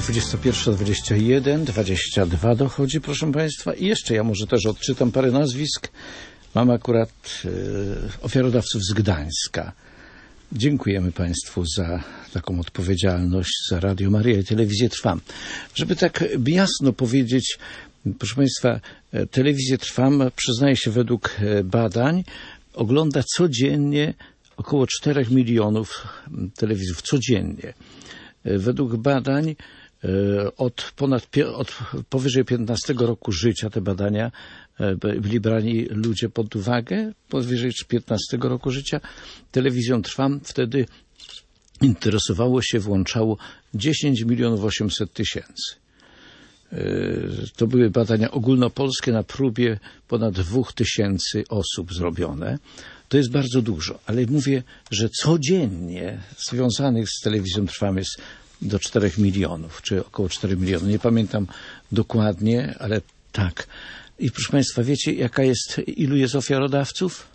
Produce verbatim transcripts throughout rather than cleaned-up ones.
dwudziesta pierwsza dwadzieścia jeden, dwadzieścia dwa dochodzi, proszę Państwa. I jeszcze ja może też odczytam parę nazwisk. Mam akurat e, ofiarodawców z Gdańska. Dziękujemy Państwu za taką odpowiedzialność, za Radio Maryja i Telewizję Trwam. Żeby tak jasno powiedzieć, proszę Państwa, Telewizję Trwam, przyznaje się według badań, ogląda codziennie około czterech milionów telewizorów. Codziennie. Według badań od ponad, od powyżej piętnastego roku życia te badania byli brani ludzie pod uwagę, powyżej piętnastego roku życia. Telewizją Trwam wtedy interesowało się, włączało dziesięć milionów osiemset tysięcy. To były badania ogólnopolskie na próbie ponad dwóch tysięcy osób zrobione. To jest bardzo dużo, ale mówię, że codziennie związanych z Telewizją Trwam jest do czterech milionów, czy około czterech milionów. Nie pamiętam dokładnie, ale tak. I proszę Państwa, wiecie, jaka jest, ilu jest ofiarodawców?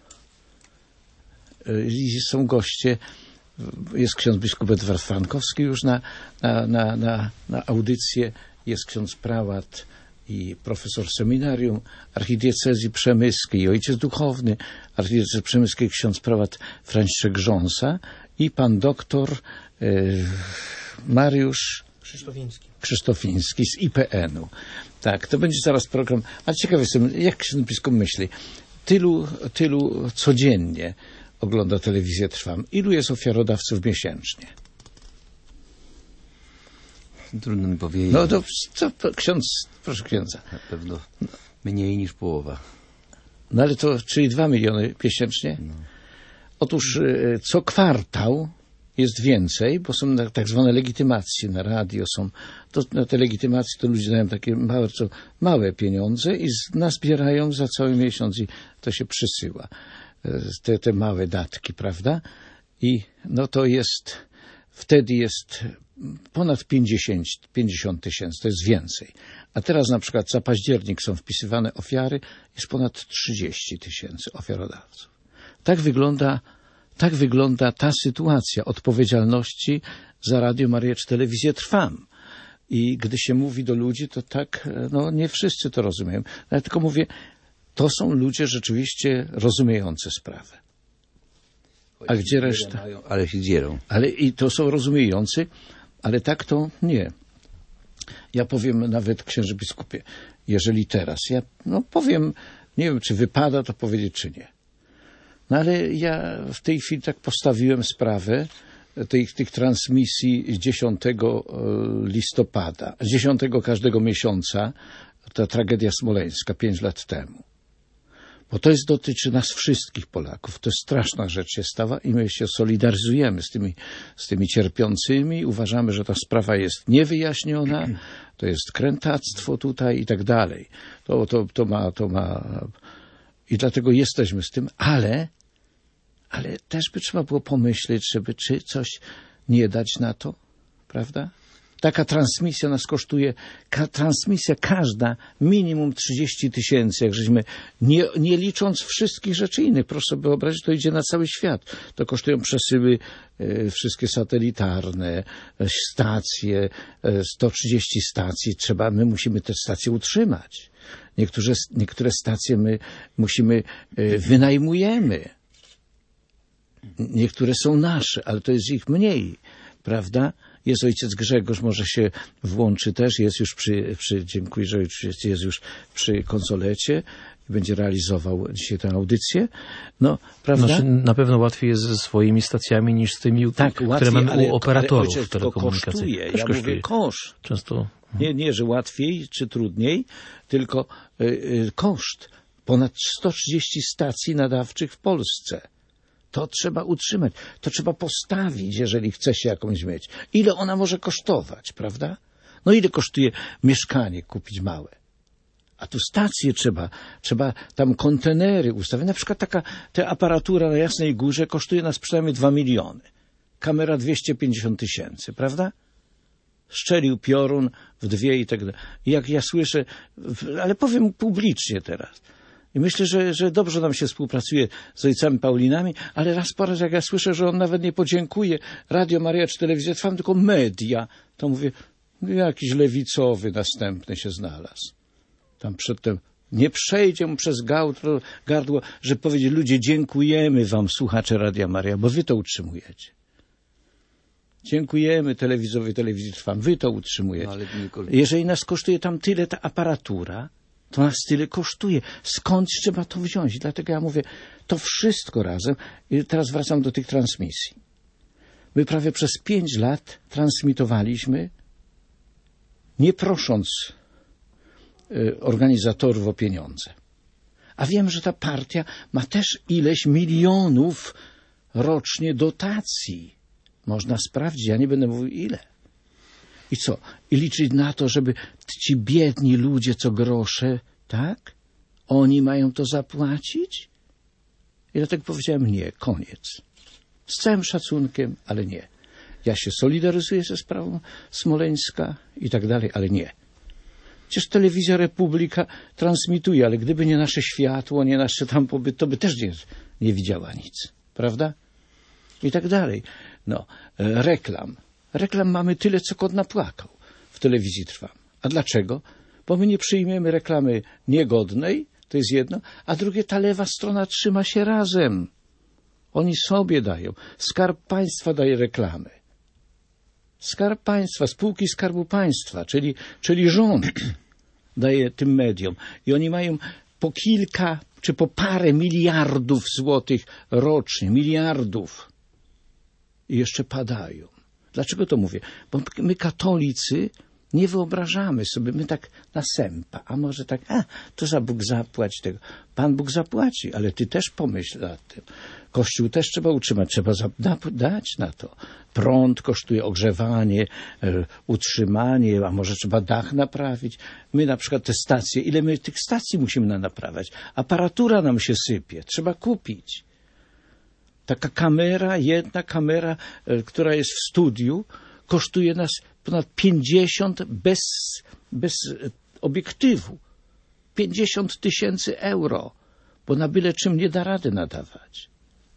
Są goście, jest ksiądz biskup Edward Frankowski już na, na, na, na, na audycję, jest ksiądz prałat i profesor seminarium archidiecezji przemyskiej, ojciec duchowny archidiecezji przemyskiej, ksiądz prałat Franciszek Grząsa i pan doktor e, Mariusz Krzysztofiński. Krzysztofiński z I P N u. Tak, to będzie zaraz program. Ale ciekawy jestem, jak ksiądz biskup myśli, tylu, tylu codziennie ogląda Telewizję Trwam. Ilu jest ofiarodawców miesięcznie? Trudno mi powiedzieć. No to co, ksiądz, proszę księdza. Na pewno mniej niż połowa. No ale to, czyli dwa miliony miesięcznie? No. Otóż co kwartał jest więcej, bo są tak zwane legitymacje na radio, są, to, na te legitymacje to ludzie dają takie małe, co, małe pieniądze i z, nazbierają za cały miesiąc i to się przysyła. Te, te małe datki, prawda? I no to jest, wtedy jest ponad pięćdziesiąt tysięcy, to jest więcej. A teraz na przykład za październik są wpisywane ofiary, jest ponad trzydzieści tysięcy ofiarodawców. Tak wygląda, tak wygląda ta sytuacja odpowiedzialności za Radio Maryja czy Telewizję Trwam. I gdy się mówi do ludzi, to tak, no nie wszyscy to rozumieją. Ja tylko mówię, to są ludzie rzeczywiście rozumiejący sprawę. A gdzie reszta? Ale się dzierą. Ale i to są rozumiejący, ale tak to nie. Ja powiem nawet, księże biskupie, jeżeli teraz, ja no powiem, nie wiem, czy wypada to powiedzieć, czy nie. No ale ja w tej chwili tak postawiłem sprawę tych, tych transmisji z dziesiątego listopada, z dziesiątego każdego miesiąca, ta tragedia smoleńska, pięć lat temu. Bo to jest, dotyczy nas wszystkich Polaków. To jest straszna rzecz się stała i my się solidaryzujemy z tymi, z tymi cierpiącymi. Uważamy, że ta sprawa jest niewyjaśniona, to jest krętactwo tutaj i tak dalej. To, to, to ma, to ma... I dlatego jesteśmy z tym, ale, ale też by trzeba było pomyśleć, żeby czy coś nie dać na to, prawda? Taka transmisja nas kosztuje, ka, transmisja każda minimum trzydzieści tysięcy, jak żeśmy, nie, nie licząc wszystkich rzeczy innych. Proszę sobie wyobrazić, to idzie na cały świat. To kosztują przesyły e, wszystkie satelitarne, e, stacje, e, sto trzydzieści stacji. Trzeba, my musimy te stacje utrzymać. Niektóre, niektóre stacje my musimy, e, wynajmujemy. Niektóre są nasze, ale to jest ich mniej, prawda? Jest ojciec Grzegorz, może się włączy też, jest już przy, przy dziękuję, że jest, jest już przy konsolecie i będzie realizował dzisiaj tę audycję. No, prawda? Znaczy, na pewno łatwiej jest ze swoimi stacjami niż z tymi, tak, które łatwiej, mamy ale, u operatorów ale ojciec, telekomunikacyjnych. Kosztuje. Ja kosztuje. Mówię koszt. Często... Nie, nie, że łatwiej czy trudniej, tylko y, y, koszt. Ponad sto trzydzieści stacji nadawczych w Polsce. To trzeba utrzymać, to trzeba postawić, jeżeli chce się jakąś mieć. Ile ona może kosztować, prawda? No ile kosztuje mieszkanie kupić małe? A tu stacje trzeba, trzeba tam kontenery ustawić. Na przykład taka ta aparatura na Jasnej Górze kosztuje nas przynajmniej dwa miliony. Kamera dwieście pięćdziesiąt tysięcy, prawda? Szczelił piorun w dwie i tak dalej. Jak ja słyszę, ale powiem publicznie teraz, i myślę, że, że dobrze nam się współpracuje z ojcami Paulinami, ale raz po raz, jak ja słyszę, że on nawet nie podziękuje Radio Maryja czy Telewizję Trwam, tylko media, to mówię, Jakiś lewicowy następny się znalazł. Tam przedtem nie przejdzie mu przez gardło, gardło, że powiedzieć, ludzie, dziękujemy wam, słuchacze Radia Maria, bo wy to utrzymujecie. Dziękujemy telewizowi, telewizji Trwam, wy to utrzymujecie. No, ale nie... Jeżeli nas kosztuje tam tyle ta aparatura, to nas tyle kosztuje. Skądś trzeba to wziąć? Dlatego ja mówię, to wszystko razem. I teraz wracam do tych transmisji. My prawie przez pięć lat transmitowaliśmy, nie prosząc y, organizatorów o pieniądze. A wiem, że ta partia ma też ileś milionów rocznie dotacji. Można sprawdzić, ja nie będę mówił ile. I co? I liczyć na to, żeby ci biedni ludzie, co grosze, tak? Oni mają to zapłacić? I dlatego powiedziałem nie, koniec. Z całym szacunkiem, ale nie. Ja się solidaryzuję ze sprawą Smoleńska i tak dalej, ale nie. Przecież telewizja Republika transmituje, ale gdyby nie nasze światło, nie nasze tam pobyt, to by też nie, nie widziała nic. Prawda? I tak dalej. No, reklam. Reklam mamy tyle, co kot napłakał. W telewizji Trwam. A dlaczego? Bo my nie przyjmiemy reklamy niegodnej, to jest jedno, a drugie, ta lewa strona trzyma się razem. Oni sobie dają. Skarb Państwa daje reklamy. Skarb Państwa, spółki Skarbu Państwa, czyli, czyli rząd daje tym mediom. I oni mają po kilka czy po parę miliardów złotych rocznie. Miliardów. I jeszcze padają. Dlaczego to mówię? Bo my katolicy nie wyobrażamy sobie, my tak na sępa, a może tak, a to za Bóg zapłać tego. Pan Bóg zapłaci, ale ty też pomyśl nad tym. Kościół też trzeba utrzymać, trzeba dać na to. Prąd kosztuje, ogrzewanie, e, utrzymanie, a może trzeba dach naprawić. My na przykład te stacje, ile my tych stacji musimy naprawiać? Aparatura nam się sypie, trzeba kupić. Taka kamera, jedna kamera, e, która jest w studiu, kosztuje nas ponad pięćdziesiąt bez, bez obiektywu. pięćdziesiąt tysięcy euro, bo na byle czym nie da rady nadawać.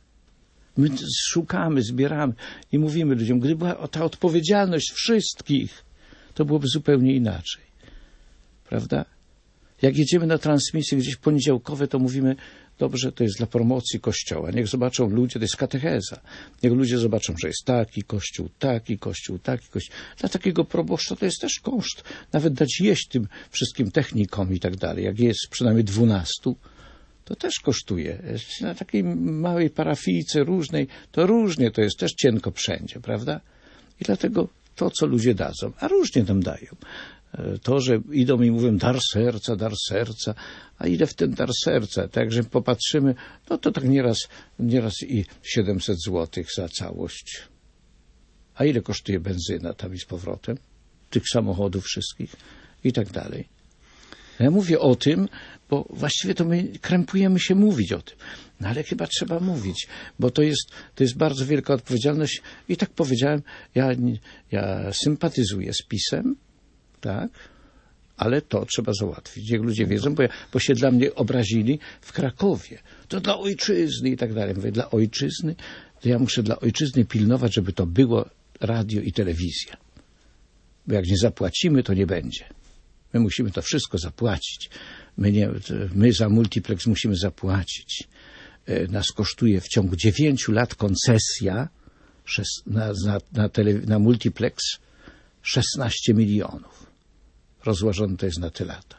My szukamy, zbieramy i mówimy ludziom, gdyby była ta odpowiedzialność wszystkich, to byłoby zupełnie inaczej. Prawda? Jak jedziemy na transmisje gdzieś poniedziałkowe, to mówimy, dobrze, to jest dla promocji Kościoła. Niech zobaczą ludzie, to jest katecheza. Niech ludzie zobaczą, że jest taki Kościół, taki Kościół, taki Kościół. Dla takiego proboszcza to jest też koszt. Nawet dać jeść tym wszystkim technikom i tak dalej. Jak jest przynajmniej dwunastu, to też kosztuje. Na takiej małej parafijce różnej, to różnie, to jest też cienko wszędzie, prawda? I dlatego to, co ludzie dadzą, a różnie nam dają. To, że idą i mówią dar serca, dar serca, a ile w ten dar serca? Tak, że popatrzymy, no to tak nieraz, nieraz i siedemset złotych za całość. A ile kosztuje benzyna tam i z powrotem? Tych samochodów wszystkich i tak dalej. Ja mówię o tym, bo właściwie to my krępujemy się mówić o tym. No ale chyba trzeba mówić, bo to jest, to jest bardzo wielka odpowiedzialność. I tak powiedziałem, ja, ja sympatyzuję z PiS-em, tak, ale to trzeba załatwić. Jak ludzie wiedzą, bo, ja, bo się dla mnie obrazili w Krakowie. To dla ojczyzny i tak dalej. Mówię, dla ojczyzny, to ja muszę dla ojczyzny pilnować, żeby to było radio i telewizja. Bo jak nie zapłacimy, to nie będzie. My musimy to wszystko zapłacić. My, nie, my za multiplex musimy zapłacić. Nas kosztuje w ciągu dziewięciu lat koncesja na, na, na, tele, na multiplex szesnaście milionów. Rozłożone to jest na te lata.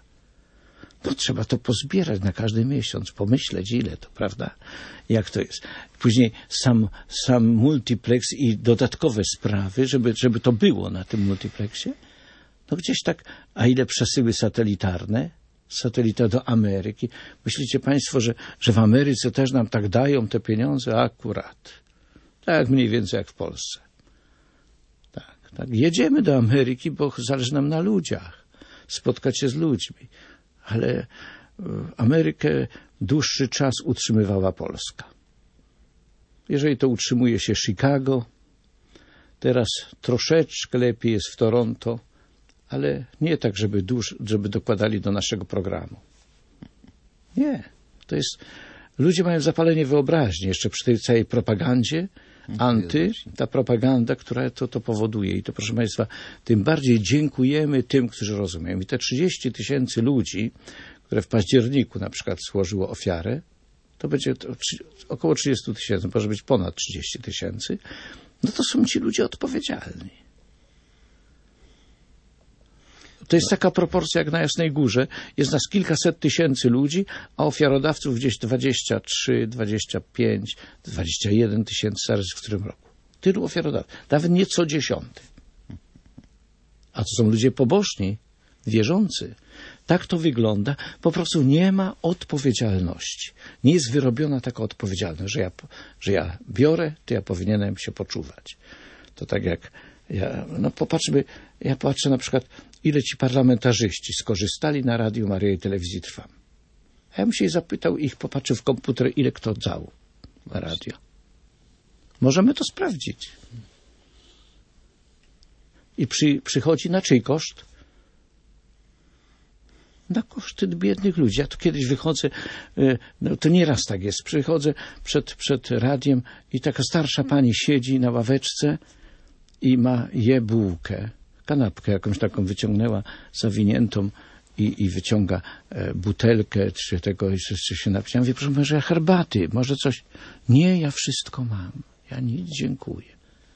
No trzeba to pozbierać na każdy miesiąc, pomyśleć ile to, prawda? Jak to jest. Później sam, sam multiplex i dodatkowe sprawy, żeby, żeby to było na tym multiplexie. No gdzieś tak, a ile przesyły satelitarne? Satelita do Ameryki. Myślicie Państwo, że, że w Ameryce też nam tak dają te pieniądze? Akurat. Tak mniej więcej jak w Polsce. Tak, tak. Jedziemy do Ameryki, bo zależy nam na ludziach. Spotkać się z ludźmi. Ale Amerykę dłuższy czas utrzymywała Polska. Jeżeli to utrzymuje się Chicago, teraz troszeczkę lepiej jest w Toronto, ale nie tak, żeby, duż, żeby dokładali do naszego programu. Nie. To jest... Ludzie mają zapalenie wyobraźni jeszcze przy tej całej propagandzie, anty, ta propaganda, która to, to powoduje. I to, proszę Państwa, tym bardziej dziękujemy tym, którzy rozumieją. I te trzydzieści tysięcy ludzi, które w październiku na przykład złożyło ofiarę, to będzie to około trzydzieści tysięcy, może być ponad trzydzieści tysięcy, no to są ci ludzie odpowiedzialni. To jest taka proporcja jak na Jasnej Górze. Jest nas kilkaset tysięcy ludzi, a ofiarodawców gdzieś dwadzieścia trzy, dwadzieścia pięć, dwadzieścia jeden tysięcy, zaraz w którym roku. Tylu ofiarodawców. Nawet nie co dziesiąty. A to są ludzie pobożni, wierzący. Tak to wygląda. Po prostu nie ma odpowiedzialności. Nie jest wyrobiona taka odpowiedzialność, że ja, że ja biorę, to ja powinienem się poczuwać. To tak jak ja, no popatrzmy, ja patrzę na przykład, ile ci parlamentarzyści skorzystali na Radiu Maryja i Telewizji Trwam. A ja bym się zapytał ich, popatrzył w komputer, ile kto dał na radio. Możemy to sprawdzić. I przy, przychodzi na czyj koszt? Na koszty biednych ludzi. Ja tu kiedyś wychodzę, no to nieraz tak jest, przychodzę przed, przed radiem i taka starsza pani siedzi na ławeczce i ma je bułkę, kanapkę jakąś taką wyciągnęła, zawiniętą i, i wyciąga e, butelkę, czy tego jeszcze czy się napić. Ja mówię, proszę, może herbaty, może coś. Nie, ja wszystko mam. Ja nic, dziękuję.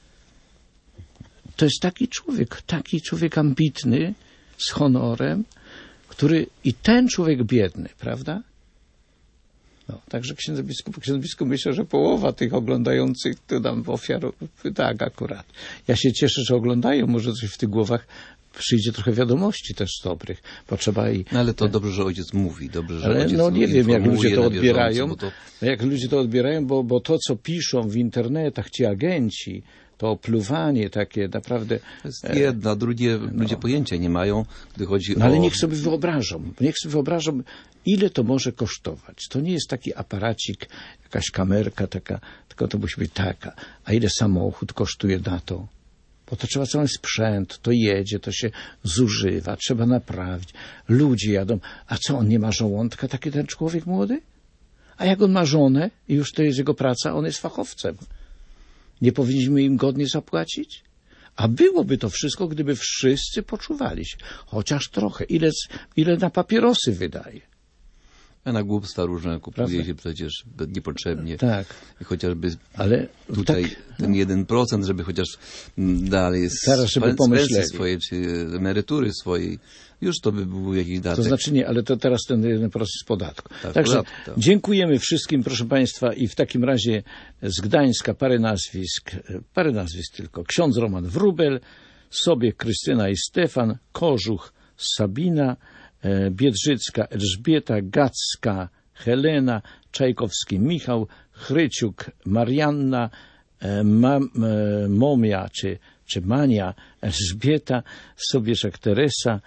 To jest taki człowiek, taki człowiek ambitny, z honorem, który i ten człowiek biedny, prawda? No, także księdze biskup, księdze biskup, myślę, że połowa tych oglądających to nam ofiar, tak akurat. Ja się cieszę, że oglądają, może coś w tych głowach przyjdzie trochę wiadomości też dobrych, bo trzeba i... No ale to dobrze, że ojciec mówi, dobrze, że ale ojciec no nie wiem, jak ludzie to odbierają, bieżąco, to... jak ludzie to odbierają, bo, bo to, co piszą w internetach ci agenci, to opluwanie takie naprawdę... To jest jedna, drugie no. ludzie pojęcia nie mają, gdy chodzi no, o... Ale niech sobie wyobrażą, niech sobie wyobrażą, ile to może kosztować. To nie jest taki aparacik, jakaś kamerka taka, tylko to musi być taka. A ile samochód kosztuje na to? Bo to trzeba cały sprzęt, to jedzie, to się zużywa, trzeba naprawić. Ludzie jadą. A co, on nie ma żołądka, taki ten człowiek młody? A jak on ma żonę i już to jest jego praca, on jest fachowcem. Nie powinniśmy im godnie zapłacić? A byłoby to wszystko, gdyby wszyscy poczuwali się. Chociaż trochę. Ile, ile na papierosy wydaje. A na głupstwa różne kupuje Prawda? się przecież niepotrzebnie. Tak. I chociażby ale tutaj tak, ten jeden procent, żeby chociaż dalej teraz, żeby pomyśleli swoje, czy emerytury swojej, już to by był jakiś datek. To znaczy nie, ale to teraz ten jeden procent z podatku. Tak, Także podatku, tak. Dziękujemy wszystkim, proszę Państwa, i w takim razie z Gdańska parę nazwisk, parę nazwisk tylko. Ksiądz Roman Wróbel, Sobiek Krystyna i Stefan, Kożuch Sabina, Biedrzycka Elżbieta, Gacka Helena, Czajkowski Michał, Chryciuk Marianna, Ma, Momia czy, czy Mania Elżbieta, Sobieszek Teresa,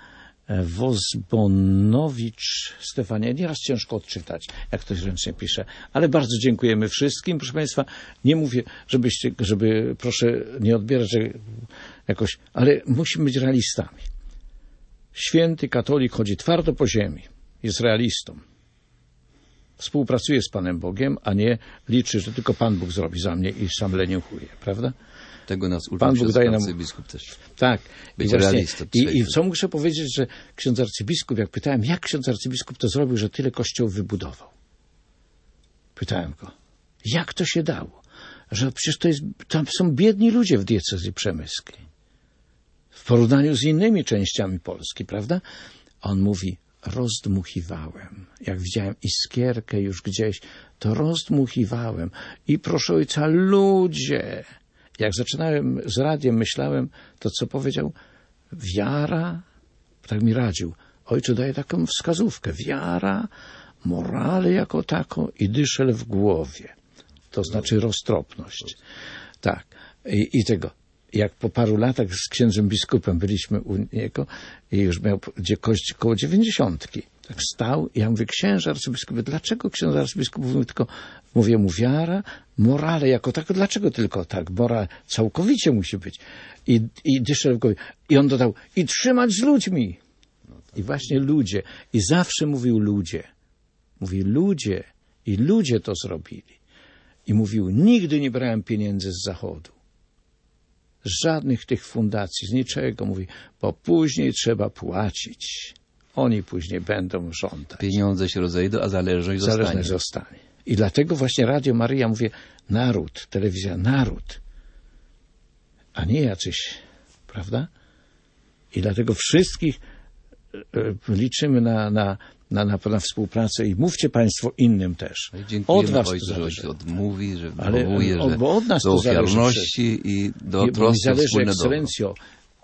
Wozbonowicz Stefania. Nieraz ciężko odczytać, jak ktoś ręcznie pisze, ale bardzo dziękujemy wszystkim. Proszę Państwa, nie mówię, żebyście, żeby, proszę nie odbierać że jakoś, ale musimy być realistami. Święty katolik chodzi twardo po ziemi, jest realistą. Współpracuje z Panem Bogiem, a nie liczy, że tylko Pan Bóg zrobi za mnie i sam leniuchuje, prawda? Tego nas uczył Pan Bóg daje nam... arcybiskup też. Tak. Być I, właśnie, realistą. i, I co muszę powiedzieć, że ksiądz arcybiskup, jak pytałem, jak ksiądz arcybiskup to zrobił, że tyle kościołów wybudował? Pytałem go, jak to się dało? Że przecież to jest, tam są biedni ludzie w diecezji przemyskiej. W porównaniu z innymi częściami Polski, prawda? On mówi, rozdmuchiwałem. Jak widziałem iskierkę już gdzieś, to rozdmuchiwałem. I proszę ojca, ludzie... Jak zaczynałem z radiem, myślałem, to co powiedział? Wiara, tak mi radził. Ojcze daje taką wskazówkę. Wiara, morale jako taką i dyszel w głowie. To znaczy roztropność. Tak. I, i tego. Jak po paru latach z księdzem biskupem byliśmy u niego i już miał gdzie kość koło dziewięćdziesiątki. Tak stał i ja mówię, księże arcybiskupie, dlaczego ksiądz arcybiskup mówi tylko, mówię mu wiara, morale jako tak, dlaczego tylko tak, morale całkowicie musi być. I, i dyszel w głowie. I on dodał, i trzymać z ludźmi. I właśnie ludzie. I zawsze mówił ludzie. Mówi ludzie. I ludzie to zrobili. i mówił, nigdy nie brałem pieniędzy z Zachodu. Z żadnych tych fundacji, z niczego. Mówi, bo później trzeba płacić. Oni później będą żądać. Pieniądze się rozejdą, a zależność zostanie. Zależność zostanie. I dlatego właśnie Radio Maryja, mówię, naród, telewizja, naród, a nie jacyś, prawda? I dlatego wszystkich liczymy na, na, na, na, na współpracę i mówcie Państwo innym też. Dziękujemy od was ojcu, to że zależy. odmówi, że Ale wywołuje, od, że bo od nas do to zależy ofiarności i do Nie, bo mi troski o zależy, wspólne dobro. ekscelencjo,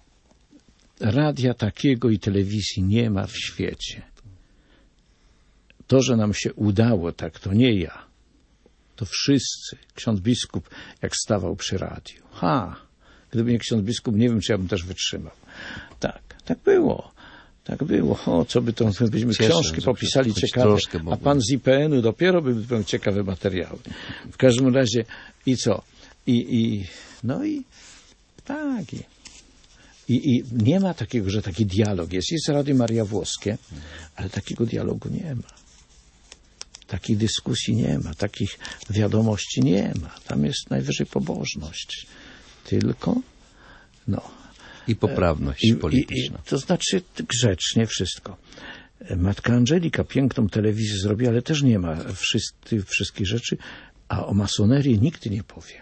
radia takiego i telewizji nie ma w świecie. To, że nam się udało tak, to nie ja. To wszyscy. Ksiądz biskup, jak stawał przy radiu. Ha! Gdyby nie ksiądz biskup, nie wiem, czy ja bym też wytrzymał. Tak, tak było. Tak było. O, co by to, byśmy Cieszę, książki że popisali choć ciekawe, troszkę a mogłem. pan z I P N u dopiero by miał ciekawe materiały. W każdym razie, i co? I, i no i tak. I, i, I nie ma takiego, że taki dialog jest. Jest Radio Maria Włoskie, ale takiego dialogu nie ma. Takiej dyskusji nie ma, takich wiadomości nie ma. Tam jest najwyżej pobożność. Tylko, no. I poprawność I, polityczna. I, to znaczy grzecznie wszystko. Matka Angelika piękną telewizję zrobi, ale też nie ma wszyscy, wszystkich rzeczy, a o masonerii nikt nie powie.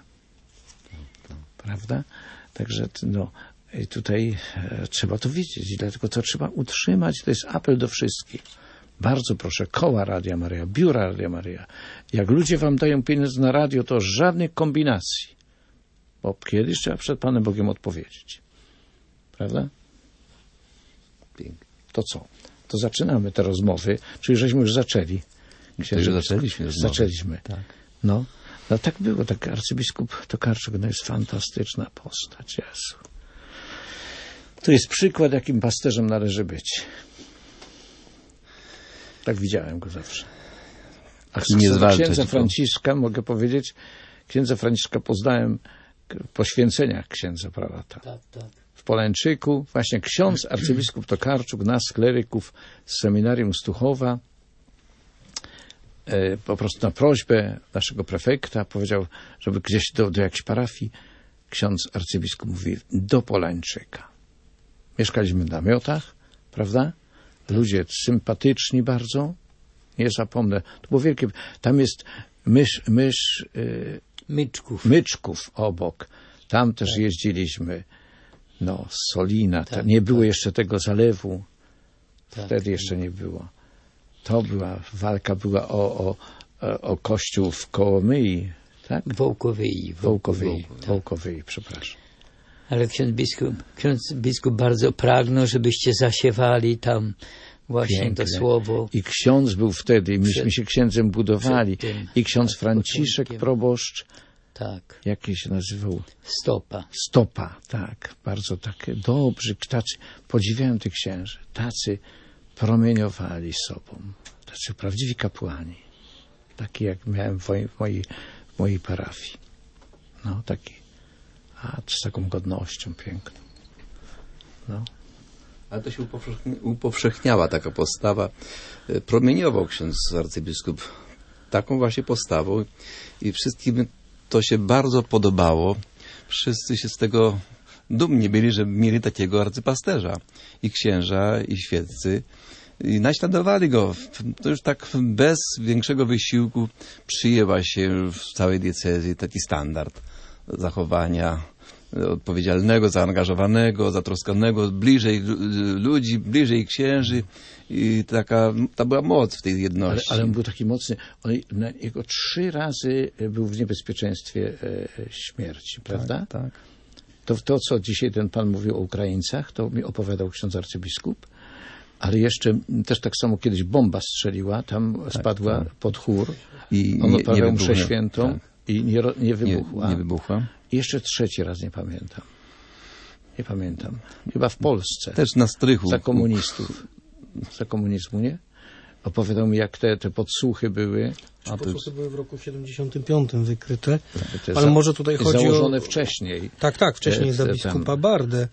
Prawda? Także no, tutaj e, trzeba to wiedzieć i dlatego to trzeba utrzymać. To jest apel do wszystkich. Bardzo proszę, koła Radia Maryja, biura Radia Maryja. Jak ludzie wam dają pieniądze na radio, to żadnych kombinacji. Bo kiedyś trzeba przed Panem Bogiem odpowiedzieć. Prawda? Pięknie. To co? To zaczynamy te rozmowy. Czyli żeśmy już zaczęli. Księże, zaczęliśmy rozmowę. Zaczęliśmy. Tak. No. No tak było. Tak arcybiskup Tokarczuk no jest fantastyczna postać. Jezu. To jest przykład, jakim pasterzem należy być. Tak widziałem go zawsze. A Nie zwalczać, księdza bo- Franciszka, mogę powiedzieć, księdza Franciszka poznałem k- po święceniach księdza prałata. Tak, tak. W Polańczyku, właśnie ksiądz arcybiskup Tokarczuk, nas, kleryków z seminarium Stuchowa, e, po prostu na prośbę naszego prefekta powiedział, żeby gdzieś do, do jakiejś parafii, ksiądz arcybiskup mówi, do Polańczyka. Mieszkaliśmy w namiotach, prawda? Ludzie sympatyczni bardzo. Nie zapomnę. To było wielkie. Tam jest mysz, mysz y, Myczków. Myczków obok. Tam też jeździliśmy. No, z Solina. Ta, Tak, nie było tak. jeszcze tego zalewu. Tak. Wtedy jeszcze nie było. To była, walka była o, o, o kościół w Kołomyi, tak? Wołkowyi. Wołkowyi. tak. Wołkowyi, przepraszam. Ale ksiądz biskup, ksiądz biskup bardzo pragnął, żebyście zasiewali tam właśnie Piękne. to słowo. I ksiądz był wtedy, i myśmy Przed- się księdzem budowali. przed tym, I ksiądz tak, Franciszek, początkiem. proboszcz, Tak, jak się nazywał? stopa. Stopa, tak. Bardzo takie dobrzy, tacy, podziwiałem tych księży. Tacy promieniowali sobą. Tacy prawdziwi kapłani. Taki jak miałem w mojej, w mojej, w mojej parafii. No, taki. A, z taką godnością piękną. No. Ale to się upowszechni- upowszechniała taka postawa. E, Promieniował ksiądz arcybiskup taką właśnie postawą i wszystkim to się bardzo podobało. Wszyscy się z tego dumni byli, że mieli takiego arcypasterza. I księża, i świeccy. I naśladowali go. To już tak bez większego wysiłku przyjęła się w całej diecezji taki standard zachowania odpowiedzialnego, zaangażowanego, zatroskanego, bliżej ludzi, bliżej księży i taka, ta była moc w tej Ale, jedności. ale on był taki mocny. On, na, jego trzy razy był w niebezpieczeństwie e, śmierci, prawda? Tak. To, to, co dzisiaj ten pan mówił o Ukraińcach, to mi opowiadał ksiądz arcybiskup, ale jeszcze też tak samo kiedyś bomba strzeliła, tam spadła tak. pod chór, I on nie- odprawiał nie mszę wybuchła. świętą Tak. i nie, ro- nie Nie, wybuchła. nie wybuchła. I jeszcze trzeci raz nie pamiętam. Nie pamiętam. Chyba w Polsce. Też na strychu. Za komunistów. Za komunizmu, nie? Opowiadał mi, jak te, te podsłuchy były. A to Podsłuchy były w roku siedemdziesiątym piątym wykryte, Te ale za- może tutaj chodzi założone o... wcześniej. Tak, tak, wcześniej E, za tam. biskupa Bardę,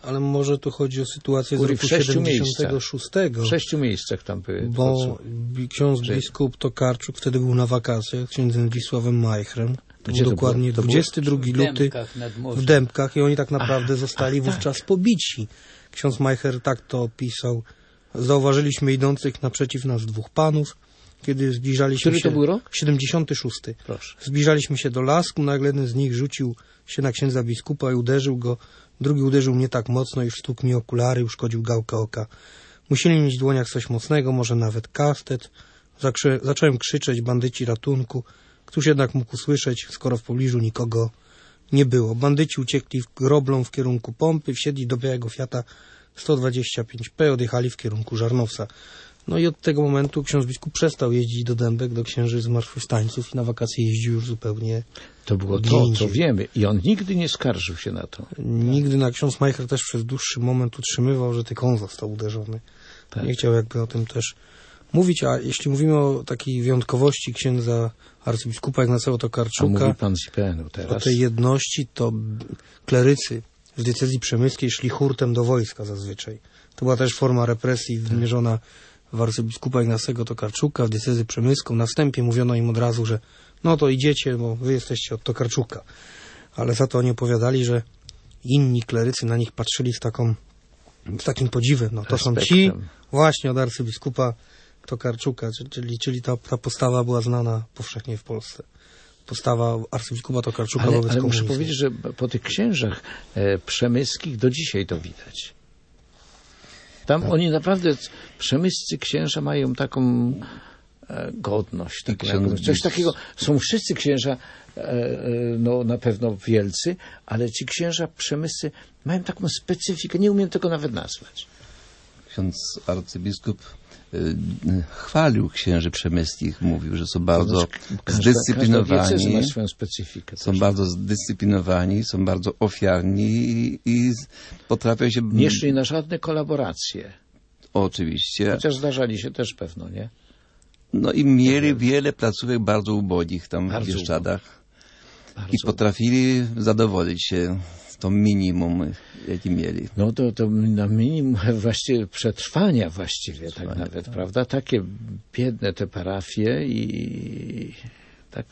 Ale może tu chodzi o sytuację z Uri, roku w sześciu siedemdziesiątego szóstego. W sześciu miejscach tam były. Bo ksiądz biskup Tokarczuk wtedy był na wakacjach z księdzem Wisławem Majchrem. To Gdzie był to dokładnie było? To dwudziestego drugiego W luty Dębkach nad morzem. w Dębkach i oni tak naprawdę Ach, zostali ach, wówczas pobici. Ksiądz Majcher tak to opisał. Zauważyliśmy idących naprzeciw nas dwóch panów, kiedy zbliżaliśmy Który się... to był rok? siedemdziesiąty szósty. Proszę. Zbliżaliśmy się do lasku, nagle jeden z nich rzucił się na księdza biskupa i uderzył go. Drugi uderzył mnie tak mocno, iż stukł mi okulary i uszkodził gałkę oka. Musieli mieć w dłoniach coś mocnego, może nawet kastet. Zakrze... Zacząłem krzyczeć, bandyci ratunku. Któż jednak mógł usłyszeć, skoro w pobliżu nikogo nie było. Bandyci uciekli groblą w kierunku pompy, wsiedli do białego Fiata sto dwadzieścia pięć P, odjechali w kierunku Żarnowca. No i od tego momentu ksiądz biskup przestał jeździć do Dębek, do księży zmartwychwstańców i na wakacje jeździł już zupełnie. To było gdzie to, indziej. to wiemy. I on nigdy nie skarżył się na to. Nigdy na ksiądz Majcher też przez dłuższy moment utrzymywał, że tylko on został uderzony. Tak. Nie chciał jakby o tym też mówić, a jeśli mówimy o takiej wyjątkowości księdza arcybiskupa Ignacego A Tokarczuka, mówi pan z I P N u o teraz. tej jedności, to klerycy w diecezji przemyskiej szli hurtem do wojska zazwyczaj. To była też forma represji wymierzona w arcybiskupa Ignacego Tokarczuka, w diecezję przemyską. Na wstępie mówiono im od razu, że no to idziecie, bo wy jesteście od Tokarczuka. Ale za to oni opowiadali, że inni klerycy na nich patrzyli z taką, z takim podziwem. No to są ci Respektem. właśnie od arcybiskupa Tokarczuka, czyli, czyli ta, ta postawa była znana powszechnie w Polsce. Postawa arcybiskupa Tokarczuka Ale, wobec ale muszę komunizmu. powiedzieć, że po tych księżach e, przemyskich do dzisiaj to widać. Tam Tak. oni naprawdę, przemyscy księża mają taką e, godność. I Taką, ksiądz jakąś, coś bis- takiego. Są wszyscy księża, e, e, no na pewno wielcy, ale ci księża przemyscy mają taką specyfikę, nie umiem tego nawet nazwać. Ksiądz arcybiskup y, chwalił księży przemyskich, mówił, że są bardzo To znaczy, każda- każda zdyscyplinowani, diecezja ma swoją specyfikę. są też. bardzo zdyscyplinowani, są bardzo ofiarni i, i potrafią się... Nie szli na żadne kolaboracje. Oczywiście. Chociaż zdarzali się też pewno, nie? No i mieli wiele placówek bardzo ubogich tam Bardzo w Bieszczadach Bardzo. i potrafili zadowolić się to minimum, jaki mieli. No to, to na minimum właściwie przetrwania właściwie Przetrwania, tak nawet, tak. prawda? Takie biedne te parafie i tak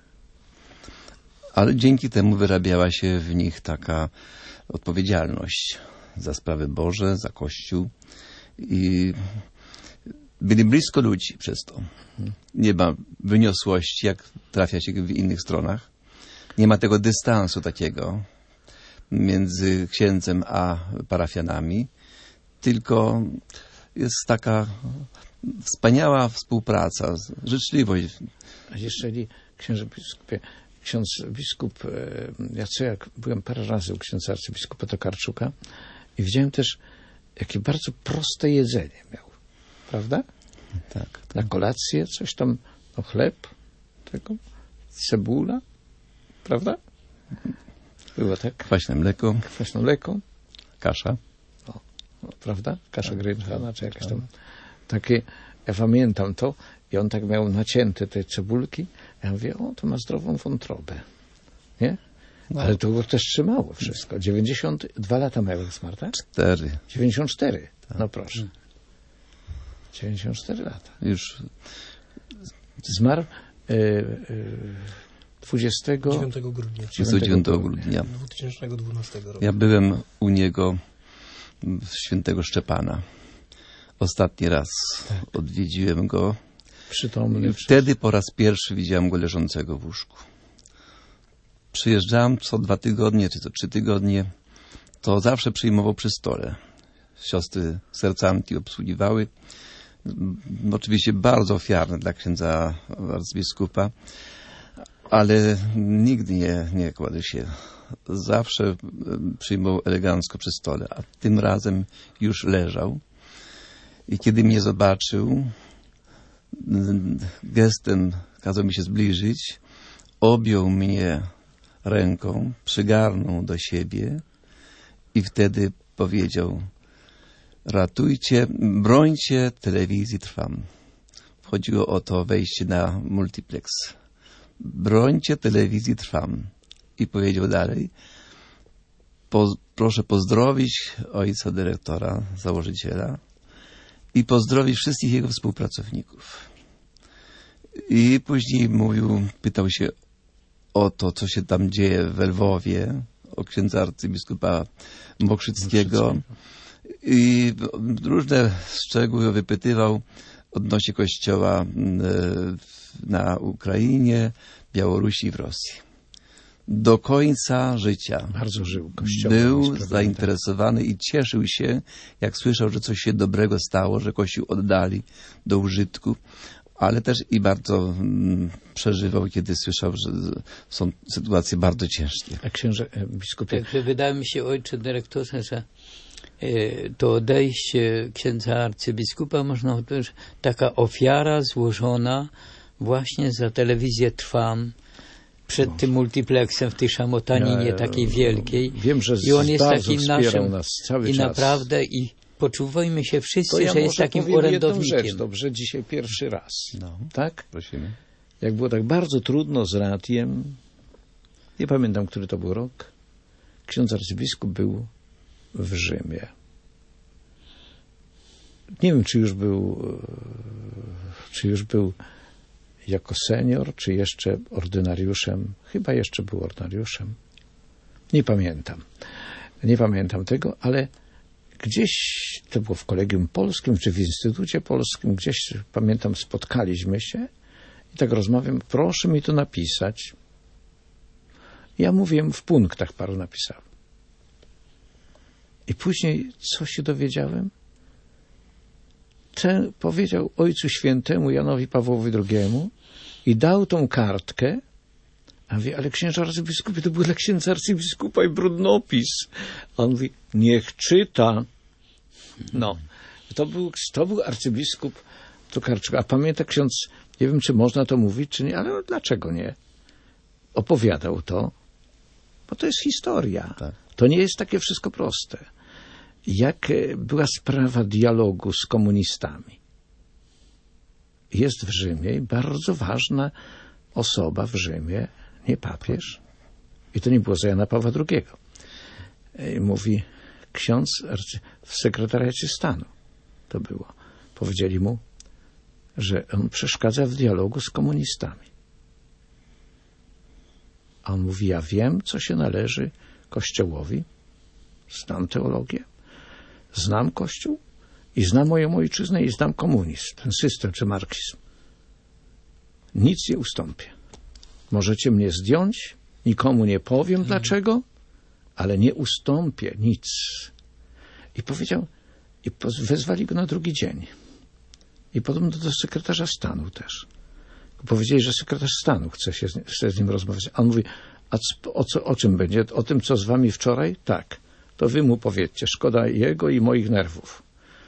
Ale dzięki temu wyrabiała się w nich taka odpowiedzialność za sprawy Boże, za Kościół i byli blisko ludzi przez to. Nie ma wyniosłości, jak trafia się w innych stronach. Nie ma tego dystansu takiego między księdzem a parafianami, tylko jest taka wspaniała współpraca, życzliwość. A jeżeli księże biskupie, ksiądz biskup e, Jacek, byłem parę razy u księdza arcybiskupa Tokarczuka i widziałem też, jakie bardzo proste jedzenie miał, prawda? Tak. Na kolację coś tam, no chleb, tego, cebula, prawda? Było tak? Kwaśne mleko, Kwaśne mleko, kasza. no, prawda? Kasza gryczana, czy jakieś tam takie, ja pamiętam to i on tak miał nacięte te cebulki, ja mówię, o, to ma zdrową wątrobę, nie? No. Ale to go też trzymało wszystko. dziewięćdziesiąt dwa lata miał jak zmarł, tak? Cztery. dziewięćdziesiąt cztery, no proszę. dziewięćdziesiąt cztery lata. Już Zmarł y, y, dwudziestego dziewiątego grudnia dwudziestego dziewiątego grudnia. dwa tysiące dwunastego roku. Ja byłem u niego w świętego Szczepana. Ostatni raz odwiedziłem go. przytomny. I wtedy po raz pierwszy widziałem go leżącego w łóżku. Przyjeżdżałem co dwa tygodnie, czy co trzy tygodnie. To zawsze przyjmował przy stole. Siostry sercanki obsługiwały. Oczywiście bardzo ofiarne dla księdza arcybiskupa, ale nigdy nie, nie kładł się. Zawsze przyjmował elegancko przy stole, a tym razem już leżał. I kiedy mnie zobaczył, gestem kazał mi się zbliżyć, objął mnie ręką, przygarnął do siebie i wtedy powiedział: ratujcie, brońcie telewizji Trwam. Chodziło o to wejście na multiplex. Brońcie telewizji Trwam. I powiedział dalej: po, proszę pozdrowić ojca dyrektora, założyciela i pozdrowić wszystkich jego współpracowników. I później mówił, pytał się o to, co się tam dzieje w Lwowie, o księdza arcybiskupa Mokrzyckiego i różne szczegóły wypytywał odnośnie kościoła na Ukrainie, Białorusi i w Rosji. Do końca życia bardzo żył kościołem. Był zainteresowany i cieszył się, jak słyszał, że coś się dobrego stało, że Kościół oddali do użytku, ale też i bardzo mm, przeżywał, kiedy słyszał, że są sytuacje bardzo ciężkie. A księże biskupie... Także wydaje mi się, ojcze dyrektorze, że e, to odejście księdza arcybiskupa, można powiedzieć, taka ofiara złożona właśnie za telewizję Trwam, przed no. tym multiplexem w tej szamotaninie ja, takiej wielkiej. Wiem, że i on jest takim naszym nas cały i czas. naprawdę i poczuwajmy się wszyscy, ja że jest takim orędownikiem. Rzecz, dobrze, dzisiaj pierwszy raz. No. Tak? Prosimy. Jak było tak bardzo trudno z radiem, nie pamiętam, który to był rok, ksiądz arcybiskup był w Rzymie. Nie wiem, czy już był czy już był jako senior, czy jeszcze ordynariuszem. Chyba jeszcze był ordynariuszem. Nie pamiętam. Nie pamiętam tego, ale gdzieś, to było w Kolegium Polskim, czy w Instytucie Polskim, gdzieś, pamiętam, spotkaliśmy się i tak rozmawiam, proszę mi to napisać. Ja mówiłem, w punktach paru napisałem. I później, co się dowiedziałem? Ten powiedział Ojcu Świętemu Janowi Pawłowi drugiemu i dał tą kartkę, a mówi, ale księże arcybiskupie, to był dla księdza arcybiskupa i brudnopis. A on mówi, niech czyta. No, to był, to był arcybiskup Tokarczuk. A pamięta ksiądz, nie wiem, czy można to mówić, czy nie, ale dlaczego nie? Opowiadał to, bo to jest historia. Tak. To nie jest takie wszystko proste. Jak była sprawa dialogu z komunistami. Jest w Rzymie bardzo ważna osoba w Rzymie, nie papież. I to nie było za Jana Pawła drugiego. Mówi ksiądz w sekretariacie stanu. To było. Powiedzieli mu, że on przeszkadza w dialogu z komunistami. A on mówi, ja wiem, co się należy Kościołowi. Znam teologię. Znam Kościół i znam moją ojczyznę i znam komunizm, ten system czy marksizm. Nic nie ustąpię. Możecie mnie zdjąć, nikomu nie powiem hmm. dlaczego, ale nie ustąpię nic. I powiedział, i wezwali go na drugi dzień. I podobno do sekretarza stanu też. Powiedzieli, że sekretarz stanu chce, się, chce z nim rozmawiać. A on mówi, a o, co, o czym będzie? O tym, co z wami wczoraj? Tak. To wy mu powiedzcie, szkoda jego i moich nerwów.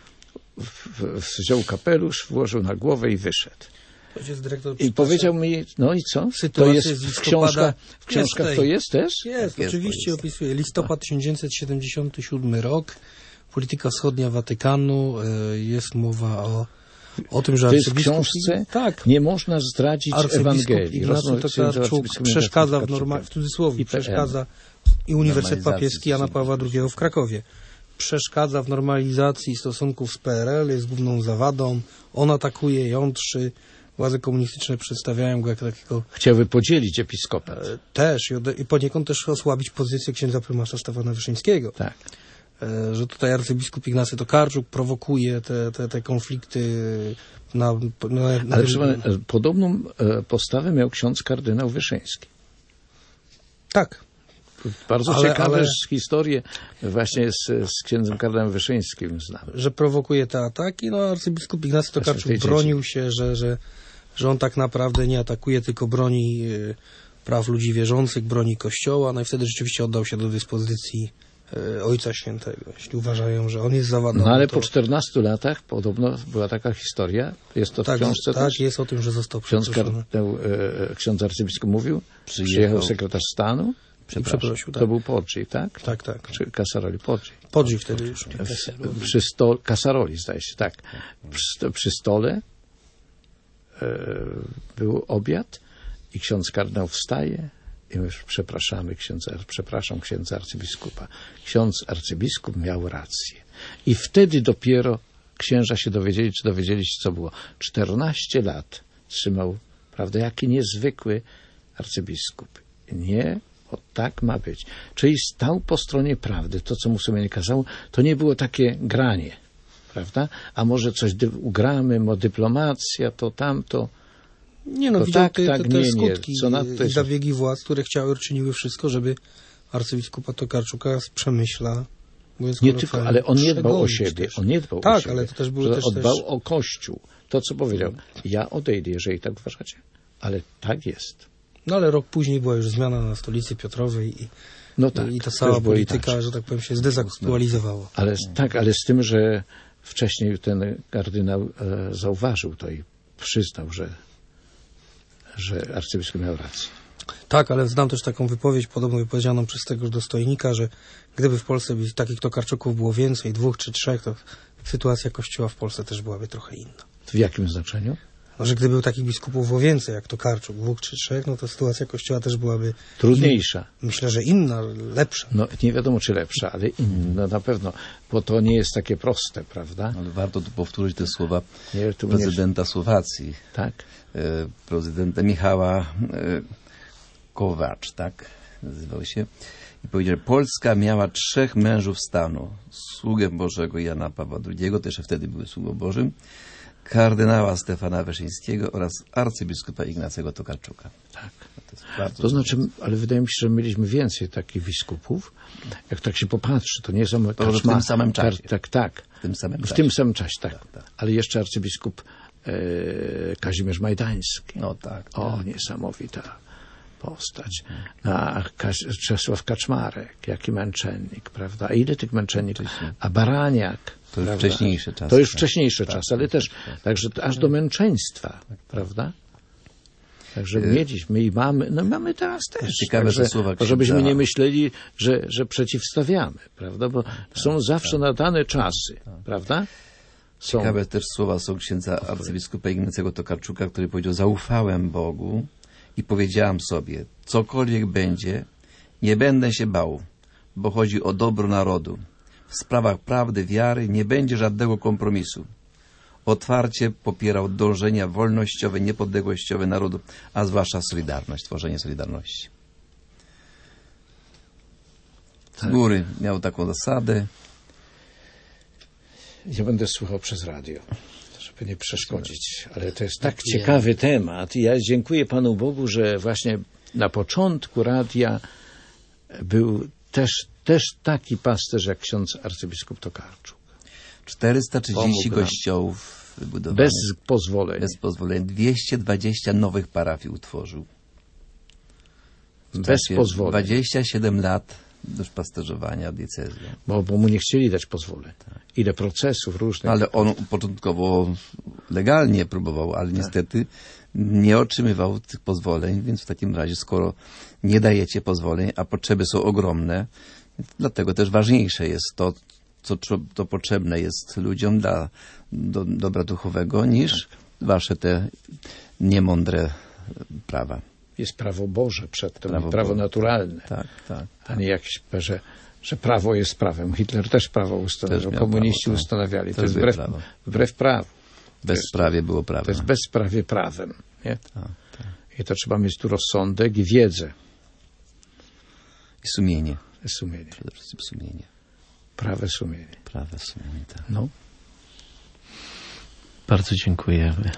Wziął kapelusz, włożył na głowę i wyszedł. I powiedział mi, no i co? To jest w książkach, w książkach to jest też? Jest, jest oczywiście jest. Opisuje. Listopad tysiąc dziewięćset siedemdziesiąty siódmy rok, polityka wschodnia Watykanu, jest mowa o o tym, że w tej książce tak, nie można zdradzić Ewangelii. Ignacy Tokarczuk przeszkadza w, norma, w cudzysłowie, przeszkadza i Uniwersytet Papieski Jana Pawła drugiego w Krakowie. Przeszkadza w normalizacji stosunków z P R L, jest główną zawadą. On atakuje, jątrzy. Władze komunistyczne przedstawiają go jako takiego... Chciały podzielić episkopat. E, też i, ode, i poniekąd też osłabić pozycję księdza prymasa Stefana Wyszyńskiego. Tak. E, że tutaj arcybiskup Ignacy Tokarczuk prowokuje te, te, te konflikty na... na, na Ale tym... podobną postawę miał ksiądz kardynał Wyszyński. Tak. Bardzo ale, ciekawe ale... historie właśnie z, z księdzem kardynałem Wyszyńskim znam. Że prowokuje te ataki, no arcybiskup Ignacy Tokarczuk bronił się, że, że, że on tak naprawdę nie atakuje, tylko broni y, praw ludzi wierzących, broni Kościoła, no i wtedy rzeczywiście oddał się do dyspozycji y, Ojca Świętego, jeśli uważają, że on jest zawadą. No ale to... po czternastu latach podobno była taka historia, jest to w tak, książce tak, też? jest o tym, że został ksiądz kardynał, y, ksiądz arcybiskup mówił, przyjechał, przyjechał sekretarz stanu, przeprosił, tak. To był Poggi, tak? Tak, tak. Czy Casaroli? Poggi. Poggi wtedy już. W, przy stole, Casaroli zdaje się, tak. Przy, przy stole e, był obiad i ksiądz kardynał wstaje I my przepraszamy księdza, przepraszam księdza arcybiskupa. Ksiądz arcybiskup miał rację. I wtedy dopiero księża się dowiedzieli, czy dowiedzieli się, co było. czternaście lat trzymał, prawda, jaki niezwykły arcybiskup. Nie, bo tak ma być. Czyli stał po stronie prawdy. To, co mu sumienie kazało, to nie było takie granie, prawda? A może coś dy- ugramy, mo dyplomacja, to tamto. Nie no, To widział tak, te, tak, te, te nie, nie. skutki Co na to i jest- zabiegi władz, które chciały, czyniły wszystko, żeby arcybiskupa Tokarczuka z Przemyśla, mówiąc Nie kolokwialnie, tylko, ale on nie dbał o przegonić siebie. też. On nie dbał tak, o siebie. ale to też były Że też, dbał też... o Kościół. To, co powiedział. Ja odejdę, jeżeli tak uważacie. Ale tak jest. No ale rok później była już zmiana na stolicy Piotrowej i, No tak. i ta to cała już było polityka, inaczej. że tak powiem, się zdezaktualizowała. Ale z- tak, ale z tym, że wcześniej ten kardynał e, zauważył to i przyznał, że, że arcybiskup miał rację. Tak, ale znam też taką wypowiedź, podobno wypowiedzianą przez tegoż dostojnika, że gdyby w Polsce by takich Tokarczuków było więcej, dwóch czy trzech, to sytuacja Kościoła w Polsce też byłaby trochę inna. W jakim znaczeniu? No, że gdyby takich biskupów było więcej, jak Tokarczuk, dwóch czy trzech, no to sytuacja Kościoła też byłaby Trudniejsza. In, myślę, że inna, lepsza. No nie wiadomo, czy lepsza, ale inna na pewno, bo to nie jest takie proste, prawda? Ale warto tu powtórzyć te słowa Nie, tu nie, prezydenta Słowacji, tak? e, prezydenta Michała e, Kołacz, tak nazywał się, i powiedział, że Polska miała trzech mężów stanu. Sługę Bożego Jana Pawła drugiego, też wtedy był sługą Bożym, kardynała Stefana Wyszyńskiego oraz arcybiskupa Ignacego Tokarczuka. Tak. To jest bardzo To znaczy, ale wydaje mi się, że mieliśmy więcej takich biskupów. Jak tak się popatrzy, to nie są... To może w tym samym czasie. Tak, tak. w tym samym W czasie. tym samym czasie, tak. Tak, tak. Ale jeszcze arcybiskup e, Kazimierz Majdański. No tak. O, niesamowita postać. A Kaś- Czesław Kaczmarek, jaki męczennik, prawda? A ile tych męczenników? A Baraniak. To już prawda? wcześniejsze czasy. To już tak. wcześniejsze Tak, czasy, ale tak, też, tak, tak. także to aż do męczeństwa, prawda? Także mieliśmy i mamy, no mamy teraz też. Ciekawe Także, te słowa bo żebyśmy księdza. nie myśleli, że, że przeciwstawiamy, prawda? Bo są zawsze na dane czasy, prawda? Są. Ciekawe też słowa są księdza arcybiskupa Ignacego Tokarczuka, który powiedział, zaufałem Bogu i powiedziałam sobie, cokolwiek będzie, nie będę się bał, bo chodzi o dobro narodu. W sprawach prawdy, wiary nie będzie żadnego kompromisu. Otwarcie popierał dążenia wolnościowe, niepodległościowe narodu, a zwłaszcza Solidarność, tworzenie Solidarności. Z góry miał taką zasadę. Ja będę słuchał przez radio, żeby nie przeszkodzić, ale to jest tak ciekawy temat i ja dziękuję Panu Bogu, że właśnie na początku radia był też, też taki pasterz jak ksiądz arcybiskup Tokarczuk. czterysta trzydzieści Pomógł nam. kościołów wybudowanych. Bez pozwolenia. Bez pozwolenia. dwieście dwadzieścia nowych parafii utworzył. W Bez czasie pozwolenia. dwadzieścia siedem lat duszpasterzowania diecezją. Bo, bo mu nie chcieli dać pozwolenia. Ile procesów różnych. Ale on początkowo legalnie próbował, ale niestety nie otrzymywał tych pozwoleń, więc w takim razie, skoro nie dajecie pozwoleń, a potrzeby są ogromne, dlatego też ważniejsze jest to, co tro- to potrzebne jest ludziom dla do, dobra duchowego, niż wasze te niemądre prawa. Jest prawo Boże przedtem, Prawo prawo, prawo Boże. naturalne, Tak, tak. a nie jakieś, że, że prawo jest prawem. Hitler też prawo ustanawiał, miał komuniści prawo, tak. ustanawiali. To Też jest było wbrew, prawo. wbrew prawu. Bezprawie było prawo. To jest bezprawie prawem. Nie? Tak, tak. I to trzeba mieć tu rozsądek i wiedzę, I sumienie. i sumienie. Przede wszystkim sumienie. Prawe sumienie. Prawe sumienie, tak. No. Bardzo dziękujemy.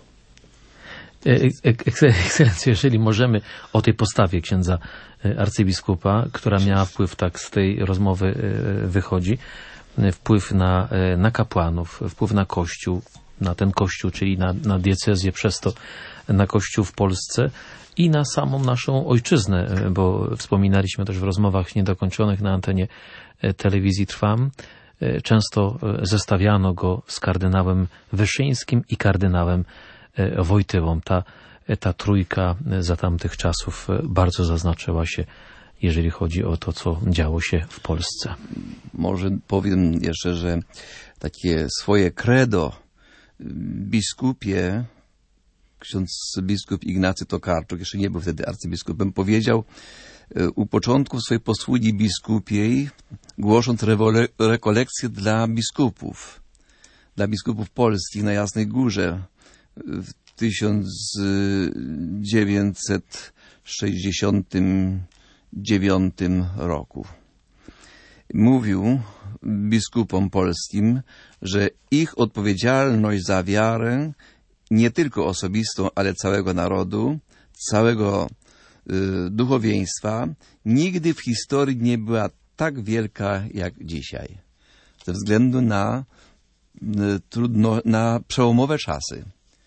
Ekscelencjo, jeżeli możemy o tej postawie księdza arcybiskupa, która miała wpływ, tak z tej rozmowy wychodzi, wpływ na, na kapłanów, wpływ na Kościół, na ten Kościół, czyli na, na diecezję, przez to na Kościół w Polsce i na samą naszą ojczyznę, bo wspominaliśmy też w rozmowach niedokończonych na antenie telewizji Trwam, często zestawiano go z kardynałem Wyszyńskim i kardynałem Wojtyłą. Ta, ta trójka za tamtych czasów bardzo zaznaczyła się, jeżeli chodzi o to, co działo się w Polsce. Może powiem jeszcze, że takie swoje credo biskupie ksiądz biskup Ignacy Tokarczuk, jeszcze nie był wtedy arcybiskupem, powiedział u początku swojej posługi biskupiej, głosząc rewole, rekolekcje dla biskupów, dla biskupów polskich na Jasnej Górze w tysiąc dziewięćset sześćdziesiątym dziewiątym roku. Mówił biskupom polskim, że ich odpowiedzialność za wiarę, nie tylko osobistą, ale całego narodu, całego y, duchowieństwa, nigdy w historii nie była tak wielka jak dzisiaj. Ze względu na, y, trudno, na przełomowe czasy.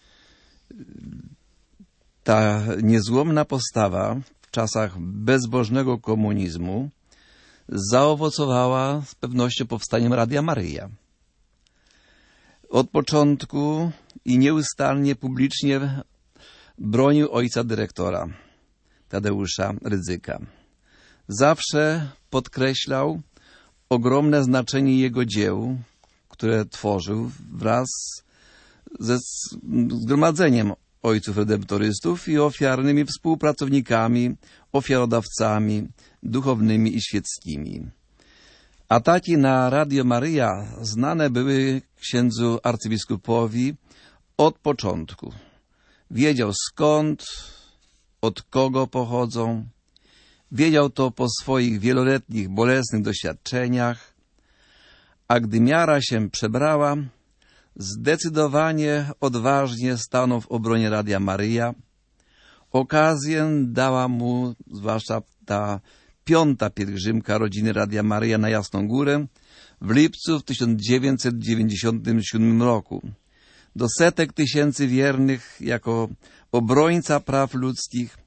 Ta niezłomna postawa w czasach bezbożnego komunizmu zaowocowała z pewnością powstaniem Radia Maryja. Od początku i nieustannie publicznie bronił ojca dyrektora, Tadeusza Rydzyka. Zawsze podkreślał ogromne znaczenie jego dzieł, które tworzył wraz ze zgromadzeniem ojców redemptorystów i ofiarnymi współpracownikami, ofiarodawcami duchownymi i świeckimi. Ataki na Radio Maryja znane były księdzu arcybiskupowi od początku. Wiedział skąd, od kogo pochodzą. Wiedział to po swoich wieloletnich, bolesnych doświadczeniach. A gdy miara się przebrała, zdecydowanie, odważnie stanął w obronie Radia Maryja. Okazję dała mu zwłaszcza ta piąta pielgrzymka rodziny Radia Maryja na Jasną Górę w lipcu w tysiąc dziewięćset dziewięćdziesiątym siódmym roku. Do setek tysięcy wiernych jako obrońca praw ludzkich,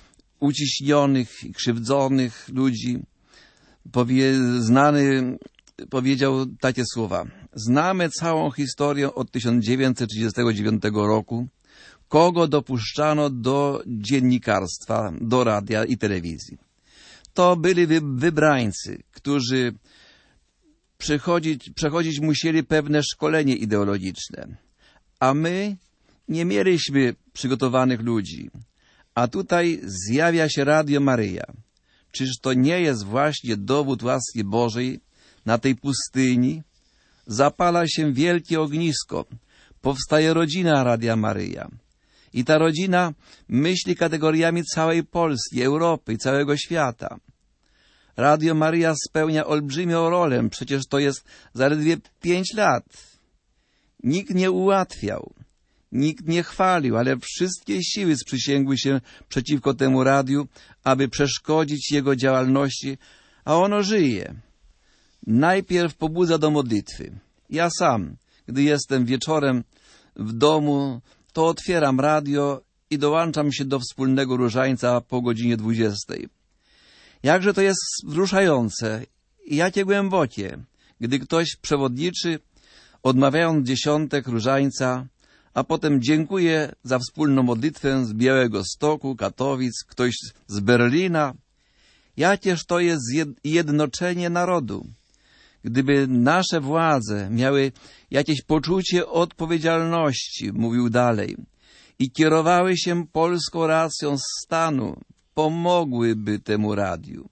uciśnionych i krzywdzonych ludzi, powie, znany powiedział takie słowa. Znamy całą historię od tysiąc dziewięćset trzydziestego dziewiątego roku, kogo dopuszczano do dziennikarstwa, do radia i telewizji. To byli wy, wybrańcy, którzy przechodzić, przechodzić musieli pewne szkolenie ideologiczne, a my nie mieliśmy przygotowanych ludzi. A tutaj zjawia się Radio Maryja. Czyż to nie jest właśnie dowód łaski Bożej na tej pustyni? Zapala się wielkie ognisko, powstaje rodzina Radia Maryja. I ta rodzina myśli kategoriami całej Polski, Europy i całego świata. Radio Maryja spełnia olbrzymią rolę, przecież to jest zaledwie pięć lat. Nikt nie ułatwiał, nikt nie chwalił, ale wszystkie siły sprzysięgły się przeciwko temu radiu, aby przeszkodzić jego działalności, a ono żyje. Najpierw pobudza do modlitwy. Ja sam, gdy jestem wieczorem w domu, to otwieram radio i dołączam się do wspólnego różańca po godzinie dwudziestej. Jakże to jest wzruszające i jakie głębokie, gdy ktoś przewodniczy, odmawiając dziesiątek różańca, a potem dziękuję za wspólną modlitwę z Białegostoku, Katowic, ktoś z Berlina. Jakież to jest zjednoczenie narodu. Gdyby nasze władze miały jakieś poczucie odpowiedzialności, mówił dalej, i kierowały się polską racją stanu, pomogłyby temu radiu.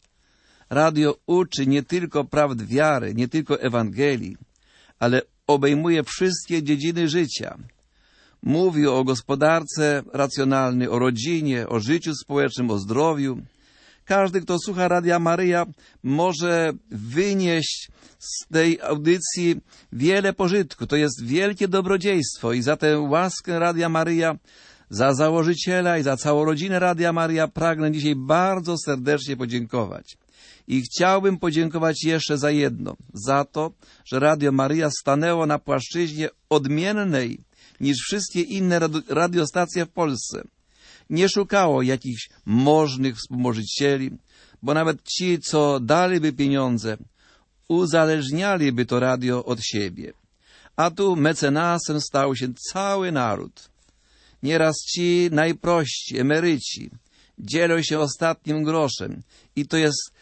Radio uczy nie tylko prawd wiary, nie tylko Ewangelii, ale obejmuje wszystkie dziedziny życia. Mówi o gospodarce racjonalnej, o rodzinie, o życiu społecznym, o zdrowiu. Każdy, kto słucha Radia Maryja, może wynieść z tej audycji wiele pożytku. To jest wielkie dobrodziejstwo i za tę łaskę Radia Maryja, za założyciela i za całą rodzinę Radia Maryja pragnę dzisiaj bardzo serdecznie podziękować. I chciałbym podziękować jeszcze za jedno, za to, że Radio Maryja stanęło na płaszczyźnie odmiennej niż wszystkie inne radiostacje w Polsce. Nie szukało jakichś możnych współmożycieli, bo nawet ci, co daliby pieniądze, uzależnialiby to radio od siebie. A tu mecenasem stał się cały naród. Nieraz ci najprości, emeryci, dzielą się ostatnim groszem i to jest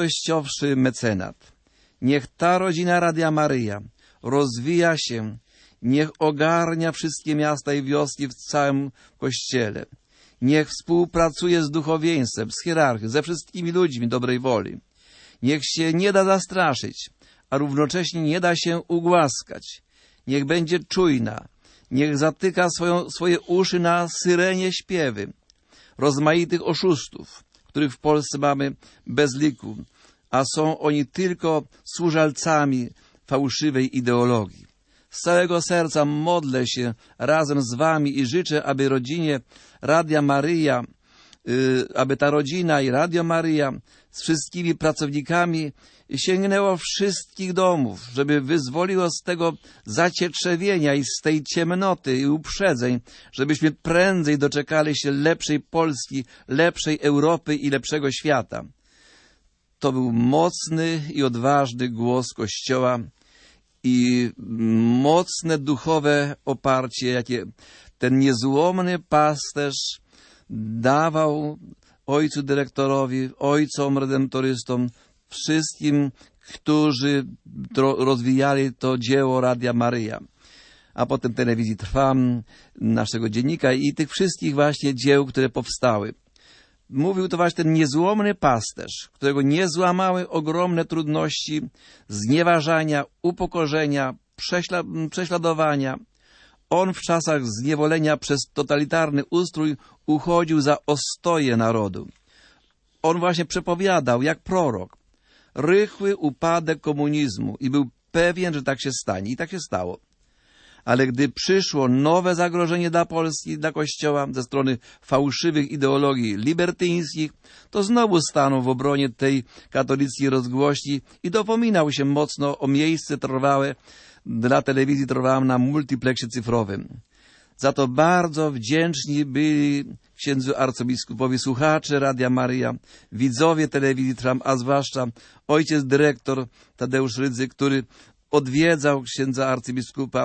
najwartościowszy mecenat. Niech ta rodzina Radia Maryja rozwija się Niech ogarnia wszystkie miasta i wioski w całym Kościele. Niech współpracuje z duchowieństwem, z hierarchią, ze wszystkimi ludźmi dobrej woli. Niech się nie da zastraszyć, a równocześnie nie da się ugłaskać. Niech będzie czujna. Niech zatyka swoją, swoje uszy na syrenie śpiewy rozmaitych oszustów, których w Polsce mamy bez liku, a są oni tylko służalcami fałszywej ideologii. Z całego serca modlę się razem z wami i życzę, aby rodzinie Radia Maryja, yy, aby ta rodzina i Radio Maryja z wszystkimi pracownikami sięgnęło wszystkich domów, żeby wyzwoliło z tego zacietrzewienia i z tej ciemnoty i uprzedzeń, żebyśmy prędzej doczekali się lepszej Polski, lepszej Europy i lepszego świata. To był mocny i odważny głos Kościoła i mocne duchowe oparcie, jakie ten niezłomny pasterz dawał ojcu dyrektorowi, ojcom redemptorystom, wszystkim, którzy rozwijali to dzieło Radia Maryja, a potem Telewizji Trwam, naszego dziennika i tych wszystkich właśnie dzieł, które powstały. Mówił to właśnie ten niezłomny pasterz, którego nie złamały ogromne trudności, znieważania, upokorzenia, prześla- prześladowania. On w czasach zniewolenia przez totalitarny ustrój uchodził za ostoję narodu. On właśnie przepowiadał, jak prorok, rychły upadek komunizmu i był pewien, że tak się stanie. I tak się stało. Ale gdy przyszło nowe zagrożenie dla Polski, dla Kościoła ze strony fałszywych ideologii libertyńskich, to znowu stanął w obronie tej katolickiej rozgłośni i dopominał się mocno o miejsce trwałe dla telewizji Trwam na multipleksie cyfrowym. Za to bardzo wdzięczni byli księdzu arcybiskupowi słuchacze Radia Maryja, widzowie telewizji Trwam, a zwłaszcza ojciec dyrektor Tadeusz Rydzyk, który odwiedzał księdza arcybiskupa,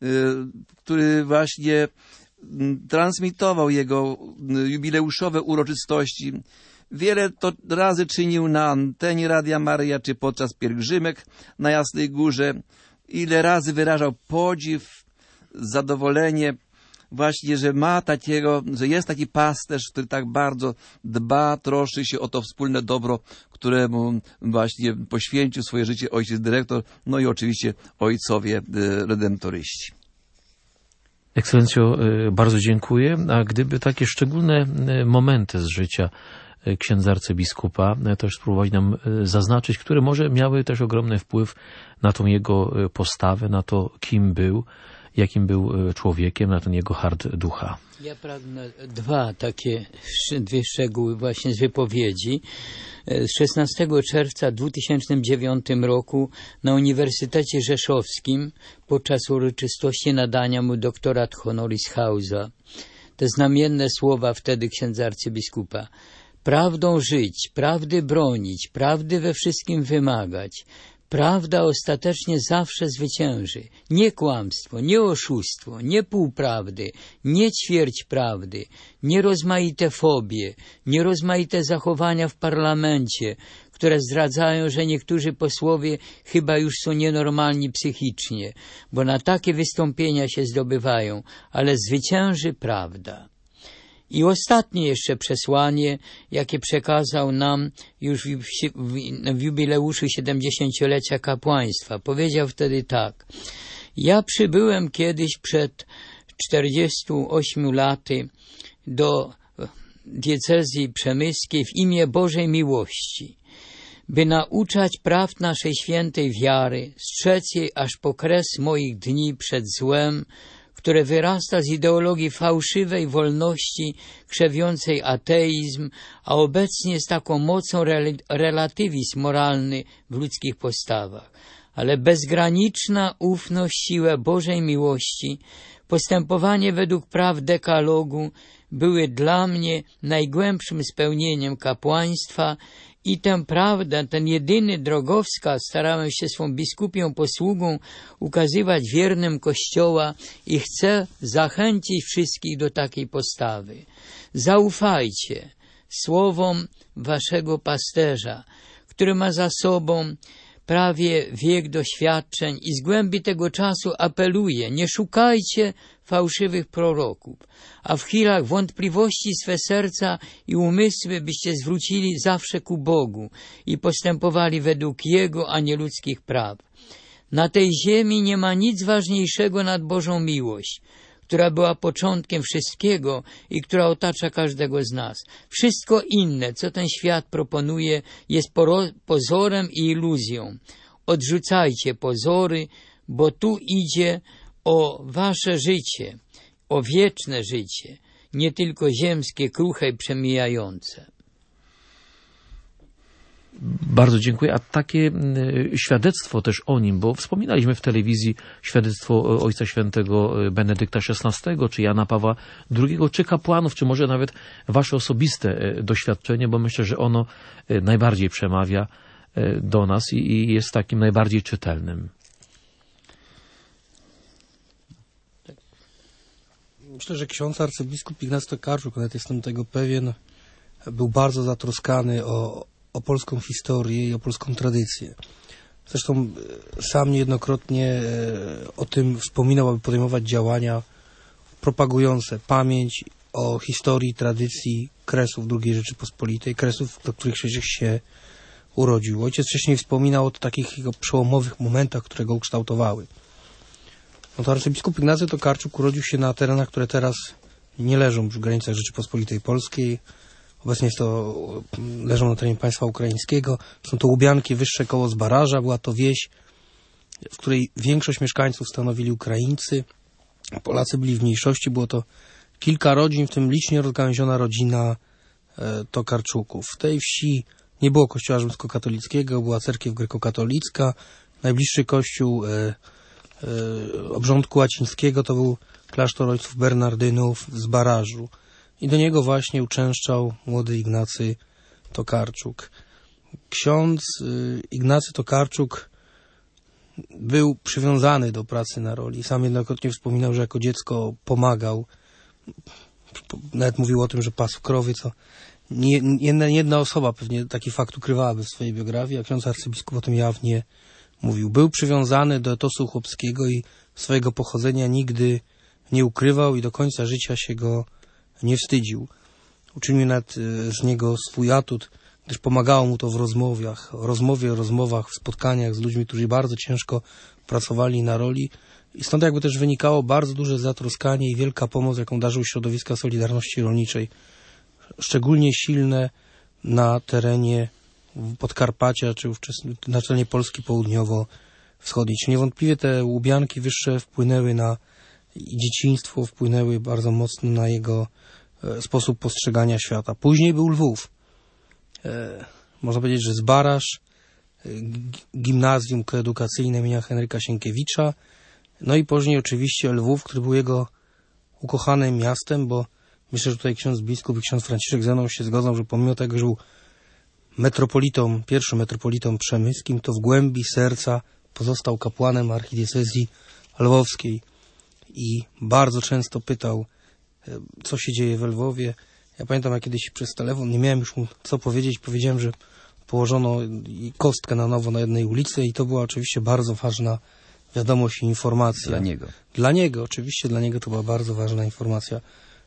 który właśnie transmitował jego jubileuszowe uroczystości. Wiele to razy czynił na antenie Radia Maryja, czy podczas pielgrzymek na Jasnej Górze. Ile razy wyrażał podziw, zadowolenie właśnie, że ma takiego, że jest taki pasterz, który tak bardzo dba, troszczy się o to wspólne dobro, któremu właśnie poświęcił swoje życie ojciec dyrektor, no i oczywiście ojcowie redemptoryści. Ekscelencjo, bardzo dziękuję. A gdyby takie szczególne momenty z życia księdza arcybiskupa też spróbować nam zaznaczyć, które może miały też ogromny wpływ na tą jego postawę, na to, kim był, jakim był człowiekiem, na ten jego hart ducha. Ja pragnę dwa takie, dwie szczegóły właśnie z wypowiedzi. Z szesnastego czerwca dwa tysiące dziewiątego roku na Uniwersytecie Rzeszowskim podczas uroczystości nadania mu doktorat honoris causa. Te znamienne słowa wtedy księdza arcybiskupa. Prawdą żyć, prawdy bronić, prawdy we wszystkim wymagać. Prawda ostatecznie zawsze zwycięży. Nie kłamstwo, nie oszustwo, nie półprawdy, nie ćwierć prawdy, nie rozmaite fobie, nie rozmaite zachowania w parlamencie, które zdradzają, że niektórzy posłowie chyba już są nienormalni psychicznie, bo na takie wystąpienia się zdobywają, ale zwycięży prawda. I ostatnie jeszcze przesłanie, jakie przekazał nam już w, w, w jubileuszu siedemdziesięciolecia kapłaństwa. Powiedział wtedy tak. Ja przybyłem kiedyś przed czterdziestu ośmiu laty do diecezji przemyskiej w imię Bożej miłości, by nauczać praw naszej świętej wiary, strzec jej aż po kres moich dni przed złem, które wyrasta z ideologii fałszywej wolności, krzewiącej ateizm, a obecnie z taką mocą rel- relatywizm moralny w ludzkich postawach. Ale bezgraniczna ufność, siłę Bożej miłości, postępowanie według praw dekalogu były dla mnie najgłębszym spełnieniem kapłaństwa i tę prawdę, ten jedyny drogowskaz starałem się swą biskupią posługą ukazywać wiernym Kościoła i chcę zachęcić wszystkich do takiej postawy. Zaufajcie słowom waszego pasterza, który ma za sobą prawie wiek doświadczeń i z głębi tego czasu apeluje: nie szukajcie fałszywych proroków, a w chwilach wątpliwości swe serca i umysły byście zwrócili zawsze ku Bogu i postępowali według Jego, a nie ludzkich praw. Na tej ziemi nie ma nic ważniejszego nad Bożą miłość, która była początkiem wszystkiego i która otacza każdego z nas. Wszystko inne, co ten świat proponuje, jest pozorem i iluzją. Odrzucajcie pozory, bo tu idzie o wasze życie, o wieczne życie, nie tylko ziemskie, kruche i przemijające. Bardzo dziękuję. A takie y, świadectwo też o nim, bo wspominaliśmy w telewizji świadectwo Ojca Świętego Benedykta szesnastego, czy Jana Pawła drugiego, czy kapłanów, czy może nawet wasze osobiste y, doświadczenie, bo myślę, że ono y, najbardziej przemawia y, do nas i, i jest takim najbardziej czytelnym. Myślę, że ksiądz arcybiskup Ignacy Tokarczuk, nawet jestem tego pewien, był bardzo zatroskany o o polską historię i o polską tradycję. Zresztą sam niejednokrotnie o tym wspominał, aby podejmować działania propagujące pamięć o historii i tradycji Kresów drugiej Rzeczypospolitej, Kresów, do których przecież się urodził. Ojciec wcześniej wspominał o takich jego przełomowych momentach, które go ukształtowały. No to arcybiskup Ignacy Tokarczuk urodził się na terenach, które teraz nie leżą już w granicach Rzeczypospolitej Polskiej. Obecnie jest to, leżą na terenie państwa ukraińskiego. Są to Łubianki wyższe koło Zbaraża. Była to wieś, w której większość mieszkańców stanowili Ukraińcy. Polacy byli w mniejszości. Było to kilka rodzin, w tym licznie rozgałęziona rodzina e, Tokarczuków. W tej wsi nie było kościoła rzymskokatolickiego, była cerkiew grekokatolicka. Najbliższy kościół e, e, obrządku łacińskiego to był klasztor ojców Bernardynów w Zbarażu. I do niego właśnie uczęszczał młody Ignacy Tokarczuk. Ksiądz y, Ignacy Tokarczuk był przywiązany do pracy na roli. Sam jednokrotnie wspominał, że jako dziecko pomagał. Nawet mówił o tym, że pasł krowy, co nie, jedna, jedna osoba pewnie taki fakt ukrywałaby w swojej biografii, a ksiądz arcybiskup o tym jawnie mówił. Był przywiązany do etosu chłopskiego i swojego pochodzenia nigdy nie ukrywał i do końca życia się go nie wstydził. Uczynił nawet z niego swój atut, gdyż pomagało mu to w rozmowach, rozmowie, rozmowach, w spotkaniach z ludźmi, którzy bardzo ciężko pracowali na roli. I stąd jakby też wynikało bardzo duże zatroskanie i wielka pomoc, jaką darzył środowiska Solidarności Rolniczej. Szczególnie silne na terenie Podkarpacia, czy na terenie Polski południowo-wschodniej. Czy niewątpliwie te Łubianki wyższe wpłynęły na i dzieciństwo, wpłynęły bardzo mocno na jego e, sposób postrzegania świata. Później był Lwów. E, można powiedzieć, że Zbaraż, e, gimnazjum koedukacyjne imienia Henryka Sienkiewicza, no i później oczywiście Lwów, który był jego ukochanym miastem, bo myślę, że tutaj ksiądz biskup i ksiądz Franciszek ze mną się zgodzą, że pomimo tego, że był metropolitą, pierwszym metropolitą przemyskim, to w głębi serca pozostał kapłanem archidiecezji lwowskiej. I bardzo często pytał, co się dzieje we Lwowie. Ja pamiętam, jak kiedyś przez telefon nie miałem już mu co powiedzieć. Powiedziałem, że położono kostkę na nowo na jednej ulicy i to była oczywiście bardzo ważna wiadomość i informacja. Dla niego. Dla niego, oczywiście dla niego to była bardzo ważna informacja.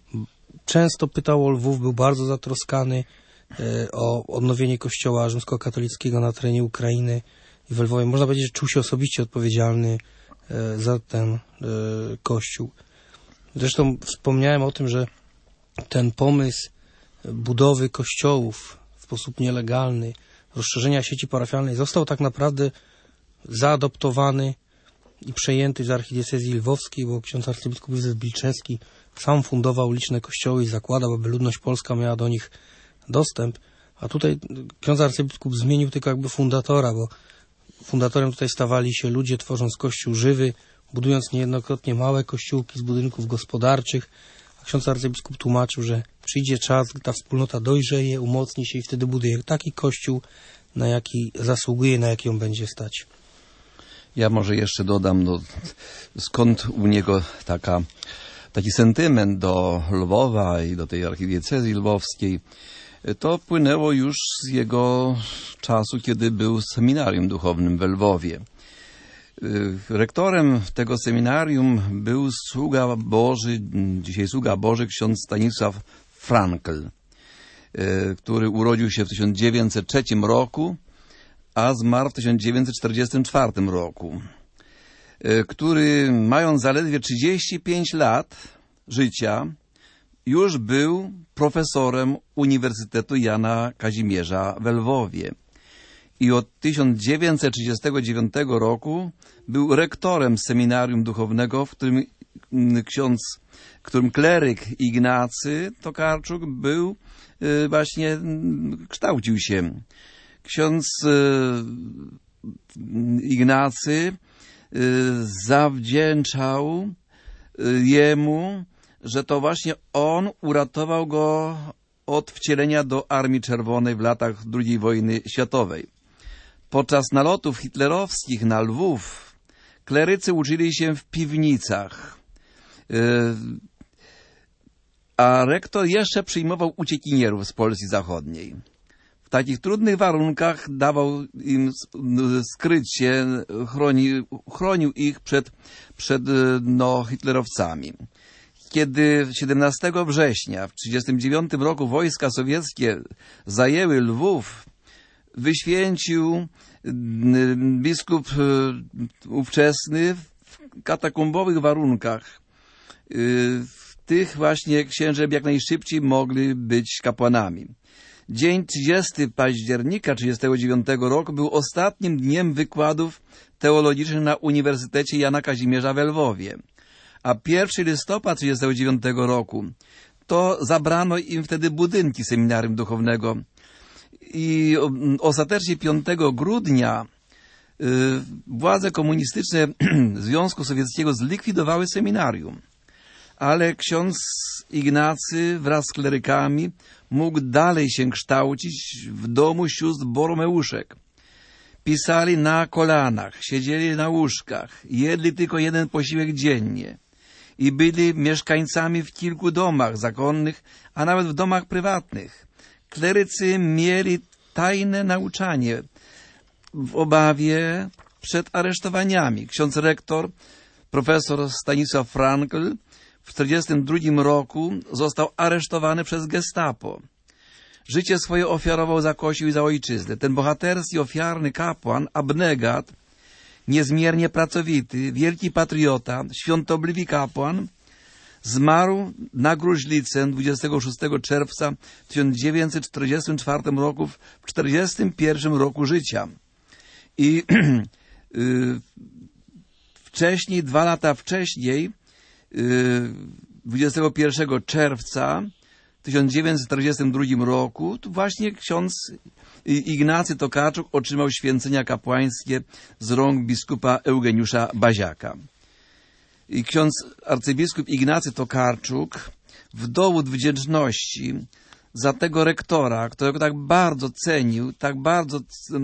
Często pytał o Lwów, był bardzo zatroskany e, o odnowienie kościoła rzymskokatolickiego na terenie Ukrainy i we Lwowie. Można powiedzieć, że czuł się osobiście odpowiedzialny za ten kościół. Zresztą wspomniałem o tym, że ten pomysł budowy kościołów w sposób nielegalny, rozszerzenia sieci parafialnej został tak naprawdę zaadoptowany i przejęty z archidiecezji lwowskiej, bo ksiądz arcybiskup Józef Bilczewski sam fundował liczne kościoły i zakładał, aby ludność polska miała do nich dostęp, a tutaj ksiądz arcybiskup zmienił tylko jakby fundatora, bo fundatorem tutaj stawali się ludzie, tworząc kościół żywy, budując niejednokrotnie małe kościółki z budynków gospodarczych, a ksiądz arcybiskup tłumaczył, że przyjdzie czas, gdy ta wspólnota dojrzeje, umocni się i wtedy buduje taki kościół, na jaki zasługuje, na jaki on będzie stać. Ja może jeszcze dodam, no, skąd u niego taka, taki sentyment do Lwowa i do tej archidiecezji lwowskiej. To płynęło już z jego czasu, kiedy był seminarium duchownym w Lwowie. Rektorem tego seminarium był sługa Boży, dzisiaj sługa Boży, ksiądz Stanisław Frankl, który urodził się w tysiąc dziewięćset trzecim roku, a zmarł w tysiąc dziewięćset czterdziestym czwartym roku, który mając zaledwie trzydzieści pięć lat życia, już był profesorem Uniwersytetu Jana Kazimierza w Lwowie. I od tysiąc dziewięćset trzydziestego dziewiątego roku był rektorem seminarium duchownego, w którym ksiądz, w którym kleryk Ignacy Tokarczuk był, właśnie kształcił się. Ksiądz Ignacy zawdzięczał jemu, że to właśnie on uratował go od wcielenia do Armii Czerwonej w latach drugiej wojny światowej. Podczas nalotów hitlerowskich na Lwów klerycy uczyli się w piwnicach, a rektor jeszcze przyjmował uciekinierów z Polski Zachodniej. W takich trudnych warunkach dawał im skryć się, chroni, chronił ich przed, przed no, hitlerowcami. Kiedy siedemnastego września w tysiąc dziewięćset trzydziestym dziewiątym roku wojska sowieckie zajęły Lwów, wyświęcił biskup ówczesny w katakumbowych warunkach tych właśnie księży jak najszybciej mogli być kapłanami. Dzień trzydziestego października tysiąc dziewięćset trzydziestego dziewiątego roku był ostatnim dniem wykładów teologicznych na Uniwersytecie Jana Kazimierza w Lwowie, a pierwszego listopada tysiąc dziewięćset trzydziestego dziewiątego roku to zabrano im wtedy budynki seminarium duchownego i ostatecznie piątego grudnia y, władze komunistyczne Związku Sowieckiego zlikwidowały seminarium. Ale ksiądz Ignacy wraz z klerykami mógł dalej się kształcić w domu sióstr Boromeuszek. Pisali na kolanach, siedzieli na łóżkach, jedli tylko jeden posiłek dziennie i byli mieszkańcami w kilku domach zakonnych, a nawet w domach prywatnych. Klerycy mieli tajne nauczanie w obawie przed aresztowaniami. Ksiądz rektor, profesor Stanisław Frankl, w tysiąc dziewięćset czterdziestym drugim roku został aresztowany przez gestapo. Życie swoje ofiarował za Kościół i za ojczyznę. Ten bohaterski, ofiarny kapłan, abnegat, niezmiernie pracowity, wielki patriota, świątobliwy kapłan, zmarł na gruźlicę dwudziestego szóstego czerwca tysiąc dziewięćset czterdziestym czwartym roku w czterdziestym pierwszym roku życia. I yy, wcześniej, dwa lata wcześniej, dwudziestego pierwszego czerwca tysiąc dziewięćset czterdziestym drugim roku to właśnie ksiądz Ignacy Tokarczuk otrzymał święcenia kapłańskie z rąk biskupa Eugeniusza Baziaka. I ksiądz arcybiskup Ignacy Tokarczuk w dowód wdzięczności za tego rektora, którego tak bardzo cenił, tak bardzo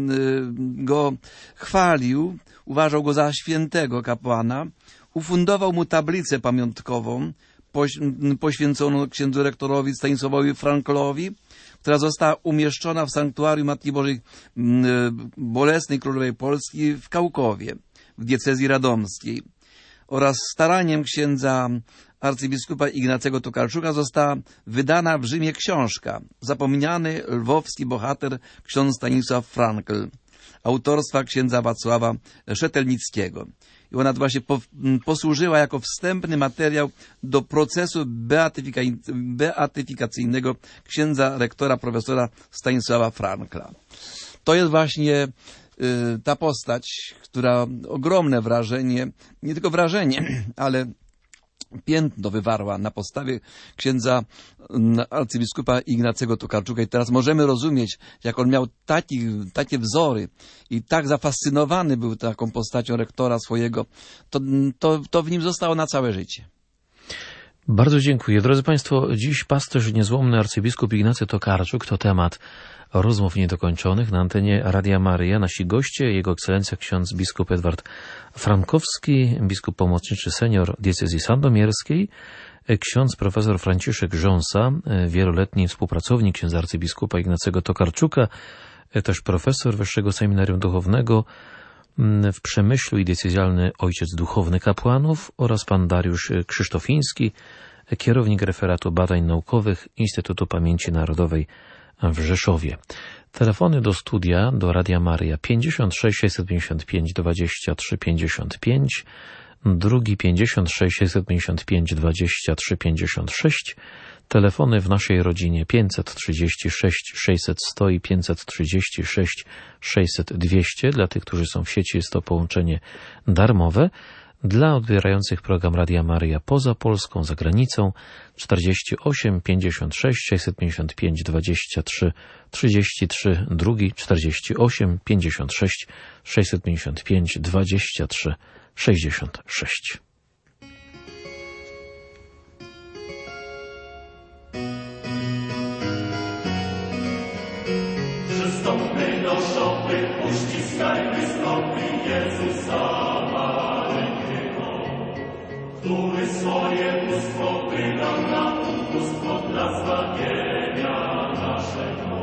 go chwalił, uważał go za świętego kapłana, ufundował mu tablicę pamiątkową poświęconą księdzu rektorowi Stanisławowi Franklowi, która została umieszczona w sanktuarium Matki Bożej Bolesnej Królowej Polski w Kałkowie, w diecezji radomskiej. Oraz staraniem księdza arcybiskupa Ignacego Tokarczuka została wydana w Rzymie książka Zapomniany lwowski bohater ksiądz Stanisław Frankl, autorstwa księdza Wacława Szetelnickiego. I ona właśnie po, posłużyła jako wstępny materiał do procesu beatyfika, beatyfikacyjnego księdza rektora profesora Stanisława Frankla. To jest właśnie y, ta postać, która ogromne wrażenie, nie tylko wrażenie, ale piętno wywarła na postawie księdza arcybiskupa Ignacego Tokarczuka. I teraz możemy rozumieć, jak on miał taki, takie wzory i tak zafascynowany był taką postacią rektora swojego, to, to, to w nim zostało na całe życie. Bardzo dziękuję. Drodzy Państwo, dziś pasterz niezłomny arcybiskup Ignacy Tokarczuk to temat rozmów niedokończonych na antenie Radia Maryja. Nasi goście, jego ekscelencja ksiądz biskup Edward Frankowski, biskup pomocniczy senior diecezji sandomierskiej, ksiądz profesor Franciszek Rząsa, wieloletni współpracownik księdza arcybiskupa Ignacego Tokarczuka, też profesor Wyższego Seminarium Duchownego w Przemyślu i diecezjalny ojciec duchowny kapłanów oraz pan Dariusz Krzysztofiński, kierownik referatu badań naukowych Instytutu Pamięci Narodowej w Rzeszowie. Telefony do studia, do Radia Maryja pięćdziesiąt sześć sześćset pięćdziesiąt pięć dwadzieścia trzy pięćdziesiąt pięć, drugi pięćdziesiąt sześć sześćset pięćdziesiąt pięć dwadzieścia trzy pięćdziesiąt sześć, telefony w naszej rodzinie pięćset trzydzieści sześć sześćset sto i pięćset trzydzieści sześć sześćset dwieście. Dla tych, którzy są w sieci, jest to połączenie darmowe. Dla odbierających program Radia Maryja poza Polską, za granicą czterdzieści osiem pięćdziesiąt sześć sześćset pięćdziesiąt pięć dwadzieścia trzy trzydzieści trzy, drugi czterdzieści osiem pięćdziesiąt sześć sześćset pięćdziesiąt pięć dwadzieścia trzy sześćdziesiąt sześć. Przystąpmy do szopy, uściskajmy stopy Jezusa, który swoje bóstwo wydał na bóstwo dla zbawienia naszego.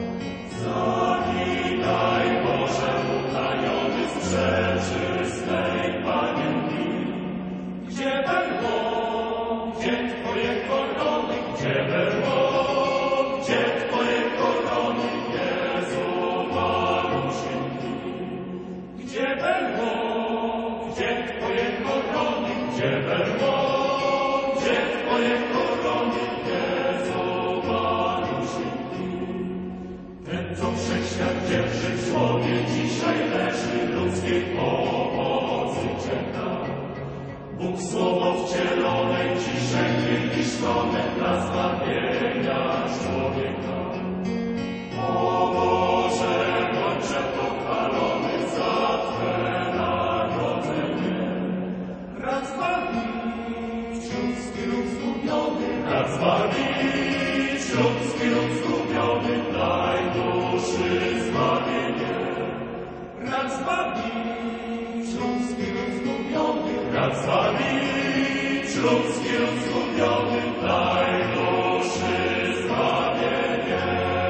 Zawitaj Boże utajony z przeczystej pamięci. Gdzie było, gdzie Twoje korony, gdzie było, gdzie Twoje korony, Jezu Malusieńki. Gdzie było, gdzie Twoje korony, gdzie było, gdzie Twoje korony, Jezu Malusieńki. Ten, co wszechświat dzierży w słowie, dzisiaj leży ludzkiej pomocy czeka. Bóg słowo wcielone, dzisiaj wyniszczone dla zbawienia człowieka. O Boże, bądźże pochwalony za Twe narodzenie. Rad zbawić ludzki lud zgubiony, rad zbawić ludzki lud zgubiony, daj duszy zbawienie. Rad zbawić ludzki lud zgubiony, rad zbawić ludzki lud zgubiony, daj duszy zbawienie.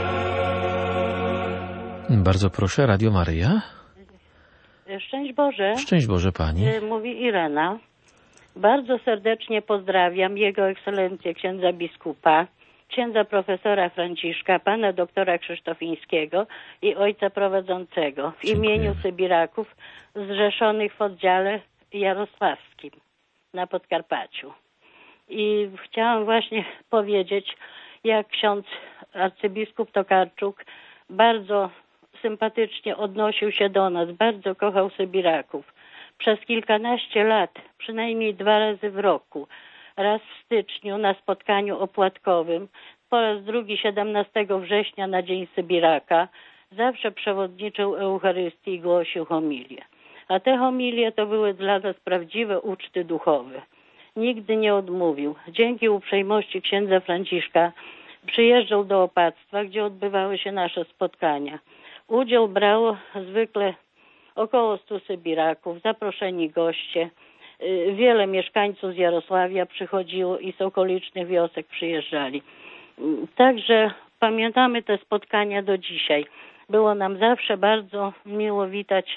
Bardzo proszę, Radio Maryja. Szczęść Boże. Szczęść Boże Pani. Mówi Irena. Bardzo serdecznie pozdrawiam Jego Ekscelencję księdza biskupa, księdza profesora Franciszka, pana doktora Krzysztofińskiego i ojca prowadzącego w Dziękuję. imieniu Sybiraków zrzeszonych w oddziale jarosławskim na Podkarpaciu. I chciałam właśnie powiedzieć, jak ksiądz arcybiskup Tokarczuk bardzo sympatycznie odnosił się do nas, bardzo kochał Sybiraków. Przez kilkanaście lat, przynajmniej dwa razy w roku, raz w styczniu na spotkaniu opłatkowym, po raz drugi siedemnastego września na Dzień Sybiraka, zawsze przewodniczył Eucharystii i głosił homilię. A te homilie to były dla nas prawdziwe uczty duchowe. Nigdy nie odmówił. Dzięki uprzejmości księdza Franciszka przyjeżdżał do opactwa, gdzie odbywały się nasze spotkania. Udział brało zwykle około stu Sybiraków, zaproszeni goście. Wiele mieszkańców z Jarosławia przychodziło i z okolicznych wiosek przyjeżdżali. Także pamiętamy te spotkania do dzisiaj. Było nam zawsze bardzo miło witać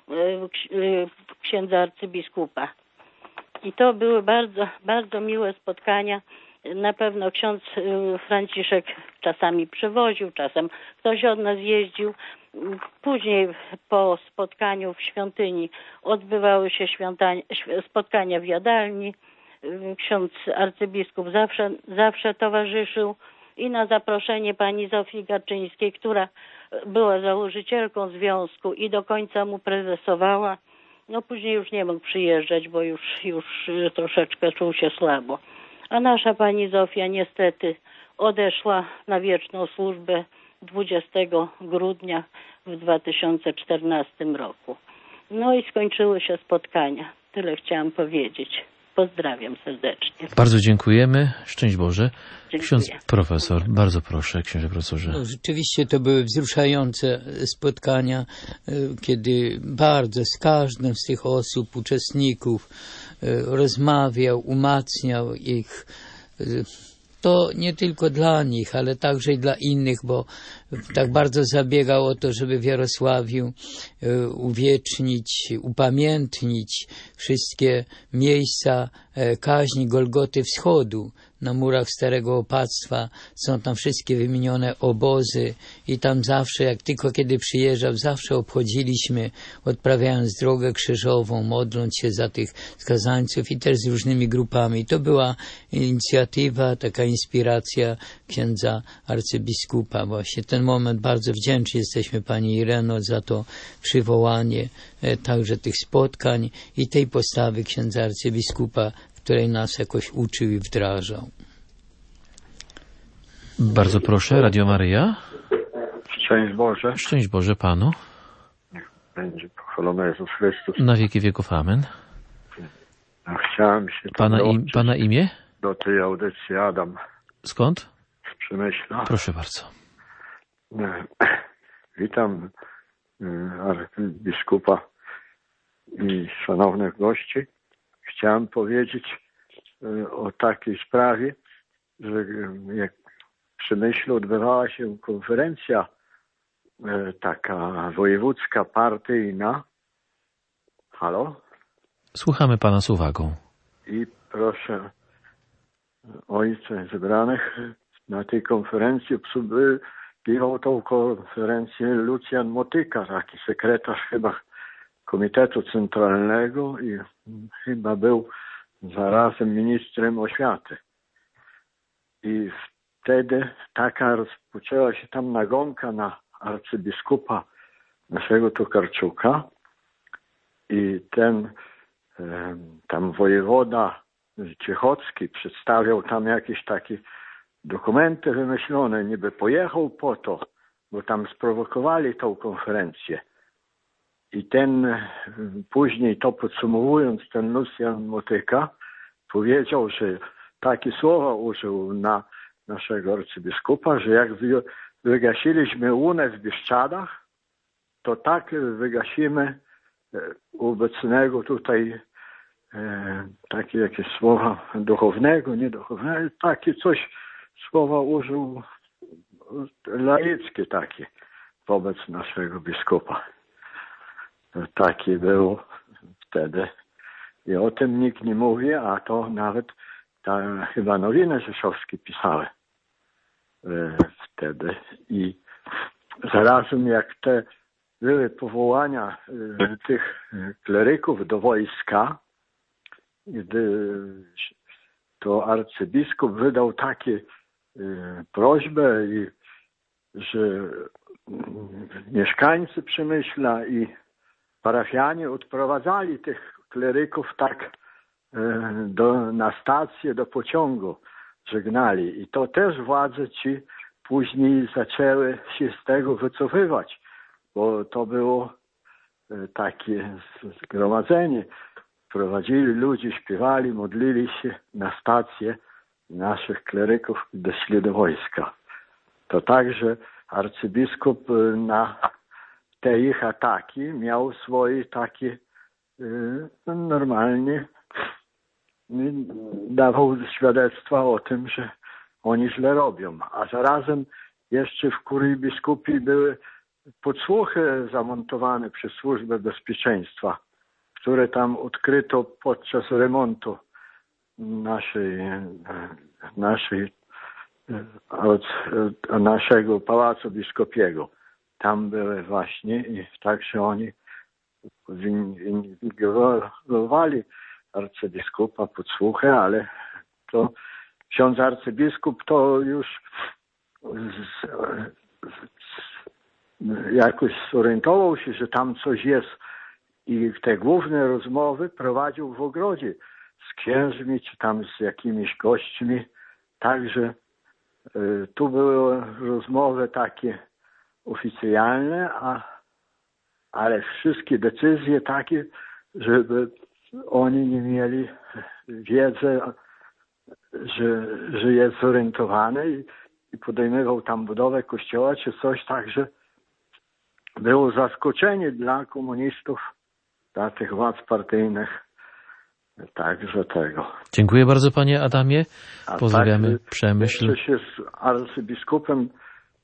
księdza arcybiskupa. I to były bardzo, bardzo miłe spotkania. Na pewno ksiądz Franciszek czasami przywoził, czasem ktoś od nas jeździł. Później po spotkaniu w świątyni odbywały się spotkania w jadalni. Ksiądz arcybiskup zawsze, zawsze towarzyszył i na zaproszenie pani Zofii Garczyńskiej, która była założycielką związku i do końca mu prezesowała. No później już nie mógł przyjeżdżać, bo już, już troszeczkę czuł się słabo. A nasza pani Zofia niestety odeszła na wieczną służbę dwudziestego grudnia w dwa tysiące czternastym roku. No i skończyły się spotkania. Tyle chciałam powiedzieć. Pozdrawiam serdecznie. Bardzo dziękujemy. Szczęść Boże. Dziękuję. Ksiądz profesor, bardzo proszę, księże profesorze. No, rzeczywiście to były wzruszające spotkania, kiedy bardzo z każdym z tych osób, uczestników rozmawiał, umacniał ich. To nie tylko dla nich, ale także i dla innych, bo tak bardzo zabiegał o to, żeby w Jarosławiu e, uwiecznić, upamiętnić wszystkie miejsca e, kaźni Golgoty Wschodu. Na murach Starego Opactwa są tam wszystkie wymienione obozy i tam zawsze, jak tylko kiedy przyjeżdżał, zawsze obchodziliśmy, odprawiając drogę krzyżową, modląc się za tych skazańców i też z różnymi grupami. To była inicjatywa, taka inspiracja księdza arcybiskupa. Właśnie ten moment bardzo wdzięczni jesteśmy pani Ireno za to przywołanie e, także tych spotkań i tej postawy księdza arcybiskupa, której nas jakoś uczył i wdrażał. Bardzo proszę, Radio Maryja. Szczęść Boże. Szczęść Boże Panu. Niech będzie pochwalony Jezus Chrystus. Na wieki wieków amen. No, chciałem się Pana, im, pana imię? do tej audycji Adam Skąd? z Przemyśla. Proszę bardzo. Witam arcybiskupa i szanownych gości. Chciałem powiedzieć o takiej sprawie, że jak w Przemyślu odbywała się konferencja taka wojewódzka, partyjna. Halo? Słuchamy Pana z uwagą. I proszę ojca zebranych na tej konferencji obsługiwał tą konferencję Lucjan Motyka, taki sekretarz chyba Komitetu Centralnego i chyba był zarazem ministrem oświaty. I wtedy taka rozpoczęła się tam nagonka na arcybiskupa naszego Tokarczuka i ten e, tam wojewoda Ciechocki przedstawiał tam jakieś takie dokumenty wymyślone, niby pojechał po to, bo tam sprowokowali tą konferencję. I ten, później to podsumowując, ten Lucjan Motyka powiedział, że takie słowa użył na naszego arcybiskupa, że jak wygasiliśmy łunę w Bieszczadach, to tak wygasimy obecnego tutaj e, takie jakieś słowa duchownego, nieduchownego, takie coś, słowa użył laickie takie wobec naszego biskupa. Taki był wtedy. I o tym nikt nie mówi, a to nawet ta, chyba nowiny rzeszowskie pisały e, wtedy. I zarazem jak te były powołania e, tych kleryków do wojska, gdy to arcybiskup wydał takie e, prośbę, i, że m, mieszkańcy Przemyśla i parafianie odprowadzali tych kleryków tak e, do, na stację, do pociągu żegnali. I to też władze ci później zaczęły się z tego wycofywać, bo to było e, takie zgromadzenie. Prowadzili ludzi, śpiewali, modlili się na stację naszych kleryków, doszli do wojska. To także arcybiskup na te ich ataki miał swoje takie y, normalnie y, dawał świadectwa o tym, że oni źle robią. A zarazem jeszcze w kurii biskupi były podsłuchy zamontowane przez Służbę Bezpieczeństwa, które tam odkryto podczas remontu naszej, naszej, naszego Pałacu Biskopiego. Tam były właśnie i także oni inwigilowali arcybiskupa podsłuchy, ale to ksiądz arcybiskup to już z, z, jakoś zorientował się, że tam coś jest i te główne rozmowy prowadził w ogrodzie z księżmi czy tam z jakimiś gośćmi. Także y, tu były rozmowy takie oficjalne, a, ale wszystkie decyzje takie, żeby oni nie mieli wiedzy, że, że jest zorientowany i, i podejmował tam budowę kościoła czy coś, także było zaskoczenie dla komunistów, dla tych władz partyjnych, także tego. Dziękuję bardzo panie Adamie, pozdrawiamy tak, Przemyśl. Jeszcze się z arcybiskupem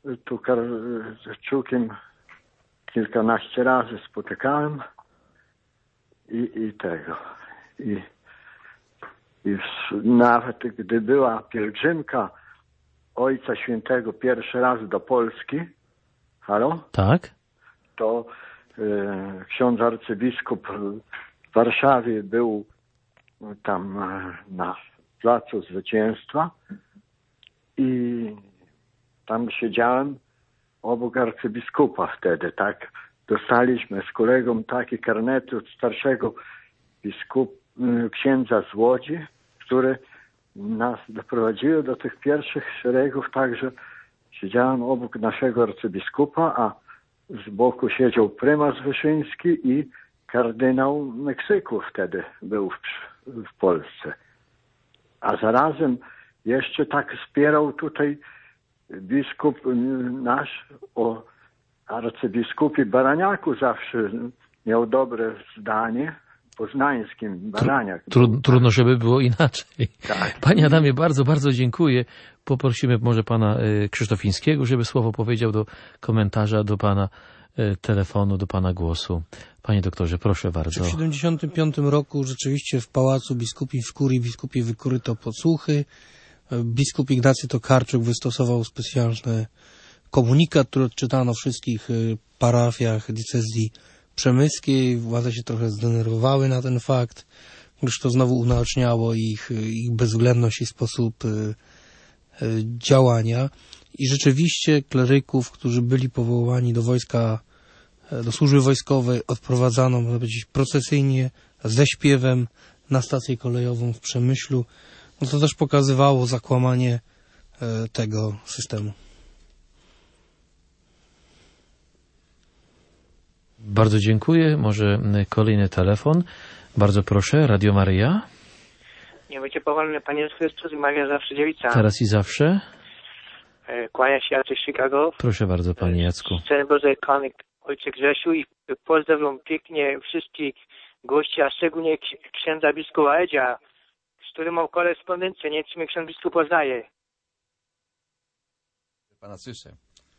tu z Czukiem kilkanaście razy spotykałem i, i tego. I, i w, nawet gdy była pielgrzymka Ojca Świętego pierwszy raz do Polski, halo? Tak? To e, ksiądz arcybiskup w Warszawie był tam e, na Placu Zwycięstwa i tam siedziałem obok arcybiskupa wtedy, tak. Dostaliśmy z kolegą taki karnety od starszego biskup, księdza z Łodzi, który nas doprowadził do tych pierwszych szeregów, także siedziałem obok naszego arcybiskupa, a z boku siedział prymas Wyszyński i kardynał Meksyku wtedy był w, w Polsce. A zarazem jeszcze tak wspierał tutaj biskup nasz o arcybiskupie Baraniaku, zawsze miał dobre zdanie, poznańskim Baraniak. Trud, trudno, żeby było inaczej. Tak. Panie Adamie, bardzo, bardzo dziękuję. Poprosimy może pana Krzysztofińskiego, żeby słowo powiedział do komentarza, do pana telefonu, do pana głosu. Panie doktorze, proszę bardzo. W siedemdziesiątym piątym roku rzeczywiście w Pałacu Biskupim w Kurii biskupie wykuryto podsłuchy. Biskup Ignacy Tokarczuk wystosował specjalny komunikat, który odczytano w wszystkich parafiach diecezji przemyskiej. Władze się trochę zdenerwowały na ten fakt, gdyż to znowu unaoczniało ich, ich bezwzględność i sposób działania. I rzeczywiście kleryków, którzy byli powołani do wojska, do służby wojskowej, odprowadzano, można powiedzieć, procesyjnie, ze śpiewem na stację kolejową w Przemyślu. No to też pokazywało zakłamanie tego systemu. Bardzo dziękuję. Może kolejny telefon. Bardzo proszę, Radio Maryja. Nie będzie powolny Panie Jezus Chrystus i Maria zawsze dziewica. Teraz i zawsze. Kłania się Jacek z Chicago. Proszę bardzo, Panie Jacku. Szczęść Boże, kochanek Ojcze Grzesiu, i pozdrawiam pięknie wszystkich gości, a szczególnie księdza biskupa Edzia, z którym mam korespondencję. Nie wiem, czy mnie ksiądz biskup poznaje. Pana słyszę.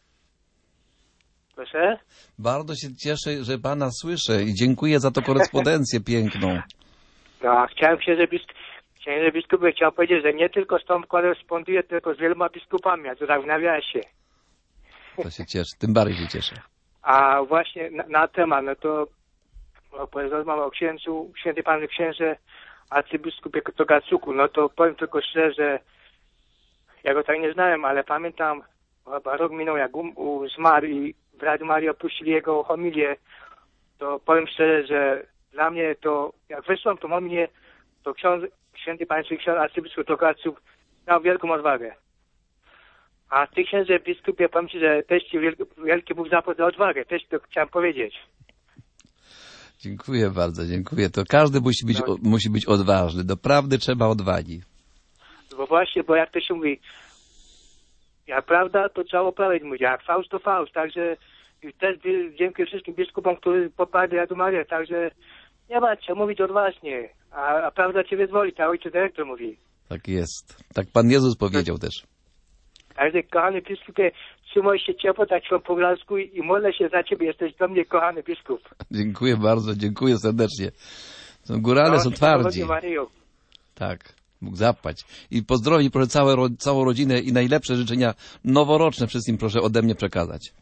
Proszę? Bardzo się cieszę, że Pana słyszę i dziękuję za tą korespondencję piękną. No, chciałem księże biskup, księże biskupie, chciałem powiedzieć, że nie tylko z tą koresponduję, tylko z wieloma biskupami, a to tak w nawiasie. To się cieszę, tym bardziej się cieszę. A właśnie na, na temat, no to rozmawiam o księdzu, święty Panie Księże, arcybiskupie Tokarczuku, no to powiem tylko szczerze, że ja go tak nie znałem, ale pamiętam, chyba rok minął, jak um, u, zmarł i w Radiu Marii opuścili jego homilię, to powiem szczerze, że dla mnie to, jak wysłałem tą homilię, to ksiądz, święty Panie Ksiądz arcybiskup Tokarczuk miał wielką odwagę. A ty, księże biskupie, powiem ci, że też ci wielki, wielki Bóg zapłać za odwagę, też to chciałem powiedzieć. Dziękuję bardzo, dziękuję. To każdy musi być, no. o, musi być odważny. Doprawdy trzeba odwagi. Bo właśnie, bo jak to się mówi, jak prawda, to trzeba oprawić, mówi, jak fałsz, to fałsz. Także też dziękuję wszystkim biskupom, którzy poparli Radiu Marię, także nie ma co mówić odważnie, a, a prawda cię wyzwoli, tak ojciec dyrektor mówi. Tak jest. Tak Pan Jezus powiedział też. Także, kochany biskupie, trzymaj się ciepło, tak się po glasku i, i modlę się za ciebie, jesteś do mnie kochany biskup. Dziękuję bardzo, dziękuję serdecznie. Są górale, no, są twardzi. Maryjo. Tak, Bóg zapłać. I pozdrowić proszę całe, całą rodzinę i najlepsze życzenia noworoczne wszystkim proszę ode mnie przekazać.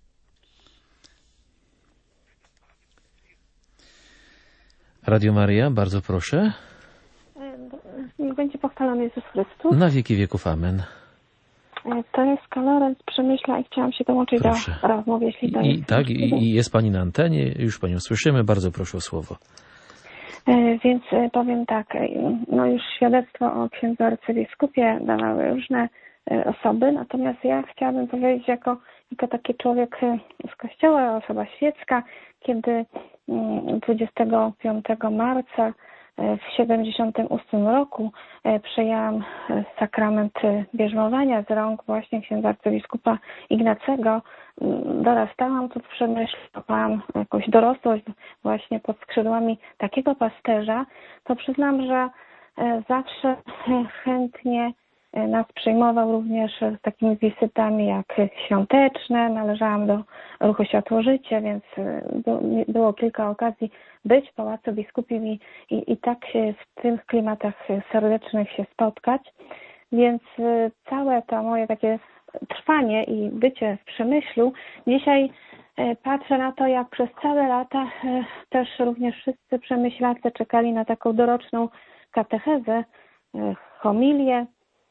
Radio Maryja, bardzo proszę. Niech będzie pochwalony Jezus Chrystus. Na wieki wieków, amen. To jest Kaloren z Przemyśla i chciałam się dołączyć proszę. do rozmowy, jeśli to I, jest. tak, i, i jest Pani na antenie, już Panią słyszymy, bardzo proszę o słowo. E, więc e, powiem tak, e, no już świadectwo o księdzu arcybiskupie dawały różne e, osoby, natomiast ja chciałabym powiedzieć jako, jako taki człowiek e, z kościoła, osoba świecka, kiedy mm, dwudziestego piątego marca w siedemdziesiątym ósmym roku przyjęłam sakrament bierzmowania z rąk właśnie księdza arcybiskupa Ignacego. Dorastałam tu w Przemyślu, łapałam jakąś dorosłość właśnie pod skrzydłami takiego pasterza, to przyznam, że zawsze chętnie nas przyjmował również z takimi wizytami jak świąteczne. Należałam do ruchu Światło-Życie, więc było kilka okazji być w Pałacu Biskupim i, i, i tak się w tych klimatach serdecznych się spotkać. Więc całe to moje takie trwanie i bycie w Przemyślu, dzisiaj patrzę na to, jak przez całe lata też również wszyscy przemyślacy czekali na taką doroczną katechezę, homilię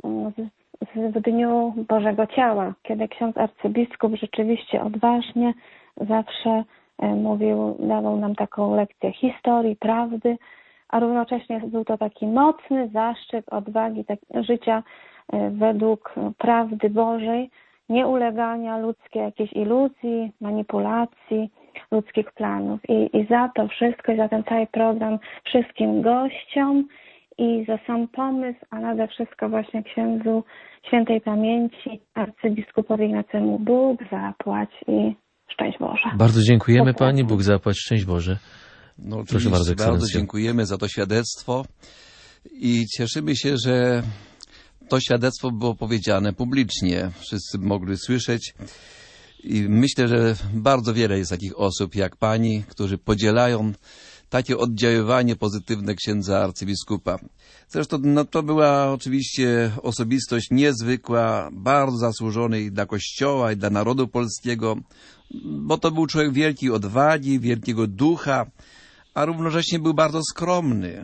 w Dniu Bożego Ciała, kiedy ksiądz arcybiskup rzeczywiście odważnie zawsze mówił, dawał nam taką lekcję historii, prawdy, a równocześnie był to taki mocny zaszczyt odwagi tak, życia według prawdy Bożej, nieulegania ludzkiej jakiejś iluzji, manipulacji, ludzkich planów. I, I za to wszystko, i za ten cały program wszystkim gościom i za sam pomysł, a nade wszystko właśnie księdzu świętej pamięci, arcybiskupowi Ignacemu Bóg zapłać i szczęść Boże. Bardzo dziękujemy Pozdrawiam. Pani, Bóg zapłać, szczęść Boże. No, Proszę oczywiście bardzo, bardzo ekscelencjo. dziękujemy za to świadectwo i cieszymy się, że to świadectwo było powiedziane publicznie. Wszyscy mogli słyszeć i myślę, że bardzo wiele jest takich osób jak Pani, którzy podzielają takie oddziaływanie pozytywne księdza arcybiskupa. Zresztą no, to była oczywiście osobistość niezwykła, bardzo zasłużony i dla Kościoła, i dla narodu polskiego, bo to był człowiek wielkiej odwagi, wielkiego ducha, a równocześnie był bardzo skromny.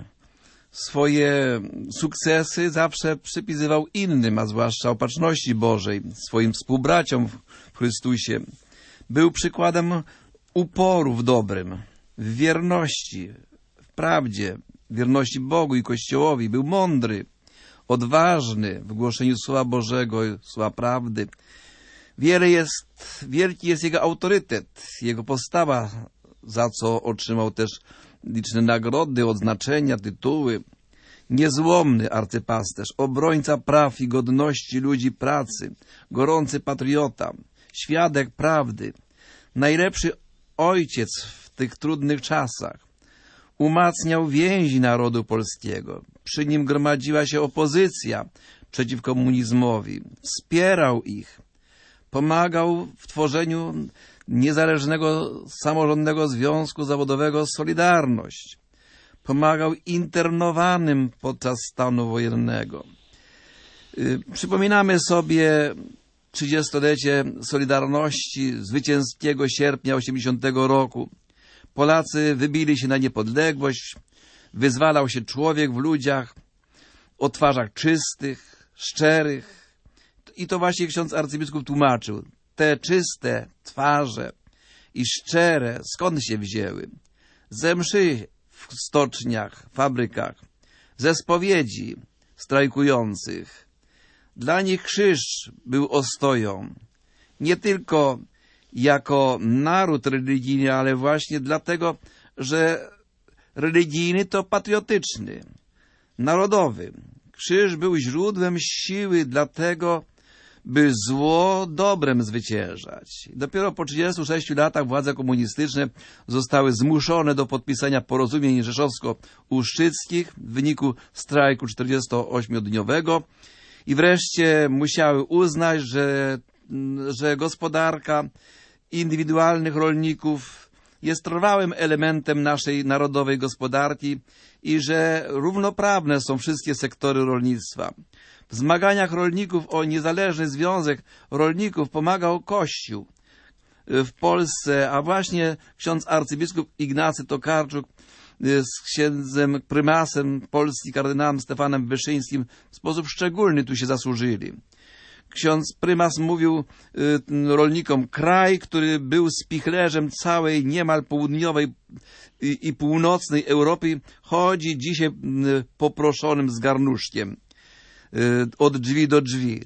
Swoje sukcesy zawsze przypisywał innym, a zwłaszcza Opatrzności Bożej, swoim współbraciom w Chrystusie. Był przykładem uporu w dobrym, w wierności, w prawdzie, wierności Bogu i Kościołowi. Był mądry, odważny w głoszeniu Słowa Bożego, Słowa prawdy. Wiele jest, wielki jest jego autorytet, jego postawa, za co otrzymał też liczne nagrody, odznaczenia, tytuły. Niezłomny arcypasterz, obrońca praw i godności ludzi pracy, gorący patriota, świadek prawdy, najlepszy ojciec w tych trudnych czasach. Umacniał więzi narodu polskiego. Przy nim gromadziła się opozycja przeciw komunizmowi. Wspierał ich. Pomagał w tworzeniu niezależnego, samorządnego związku zawodowego Solidarność. Pomagał internowanym podczas stanu wojennego. Przypominamy sobie trzydziestolecie Solidarności, zwycięskiego sierpnia osiemdziesiątego roku. Polacy wybili się na niepodległość, wyzwalał się człowiek w ludziach, o twarzach czystych, szczerych. I to właśnie ksiądz arcybiskup tłumaczył. Te czyste twarze i szczere skąd się wzięły? Ze mszy w stoczniach, fabrykach, ze spowiedzi strajkujących. Dla nich krzyż był ostoją. Nie tylko jako naród religijny, ale właśnie dlatego, że religijny to patriotyczny, narodowy. Krzyż był źródłem siły dlatego, by zło dobrem zwyciężać. Dopiero po trzydziestu sześciu latach władze komunistyczne zostały zmuszone do podpisania porozumień rzeszowsko-ustrzyckich w wyniku strajku czterdziestoośmiodniowego i wreszcie musiały uznać, że, że gospodarka indywidualnych rolników jest trwałym elementem naszej narodowej gospodarki i że równoprawne są wszystkie sektory rolnictwa. W zmaganiach rolników o niezależny związek rolników pomagał Kościół w Polsce, a właśnie ksiądz arcybiskup Ignacy Tokarczuk z księdzem prymasem Polski kardynałem Stefanem Wyszyńskim w sposób szczególny tu się zasłużyli. Ksiądz prymas mówił y, rolnikom, kraj, który był spichlerzem całej niemal południowej i, i północnej Europy, chodzi dzisiaj y, poproszonym z garnuszkiem y, od drzwi do drzwi.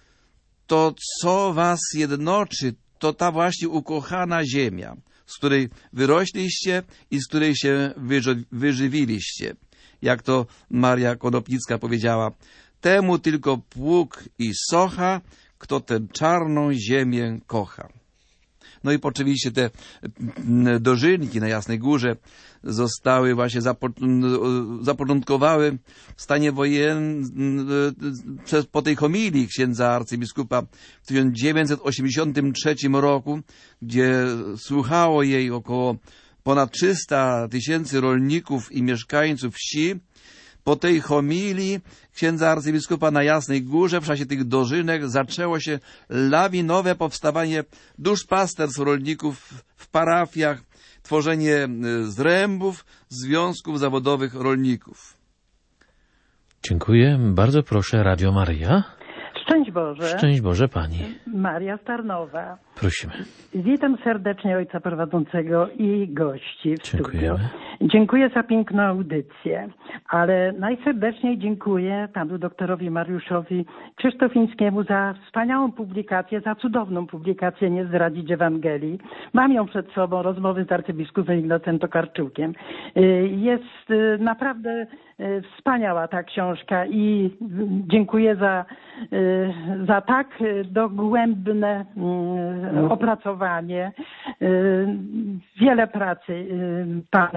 To, co was jednoczy, to ta właśnie ukochana ziemia, z której wyrośliście i z której się wyży, wyżywiliście. Jak to Maria Konopnicka powiedziała, temu tylko pług i socha, kto tę czarną ziemię kocha. No i oczywiście te dożynki na Jasnej Górze zostały właśnie zapo zapoczątkowały w stanie wojennym przez, po tej homilii księdza arcybiskupa w tysiąc dziewięćset osiemdziesiątym trzecim roku, gdzie słuchało jej około ponad trzysta tysięcy rolników i mieszkańców wsi. Po tej homilii księdza arcybiskupa na Jasnej Górze w czasie tych dożynek zaczęło się lawinowe powstawanie duszpasterstw rolników w parafiach, tworzenie zrębów, związków zawodowych rolników. Dziękuję. Bardzo proszę, Radio Maryja. Szczęść Boże. Szczęść Boże Pani. Maria Starnowa. Prosimy. Witam serdecznie ojca prowadzącego i gości w studio. Dziękujemy. Dziękuję za piękną audycję, ale najserdeczniej dziękuję panu doktorowi Mariuszowi Krzysztofińskiemu za wspaniałą publikację, za cudowną publikację Nie zdradzić Ewangelii. Mam ją przed sobą, rozmowy z arcybiskupem Ignacym Tokarczukiem. Jest naprawdę wspaniała ta książka i dziękuję za, za tak dogłębne opracowanie. Wiele pracy pan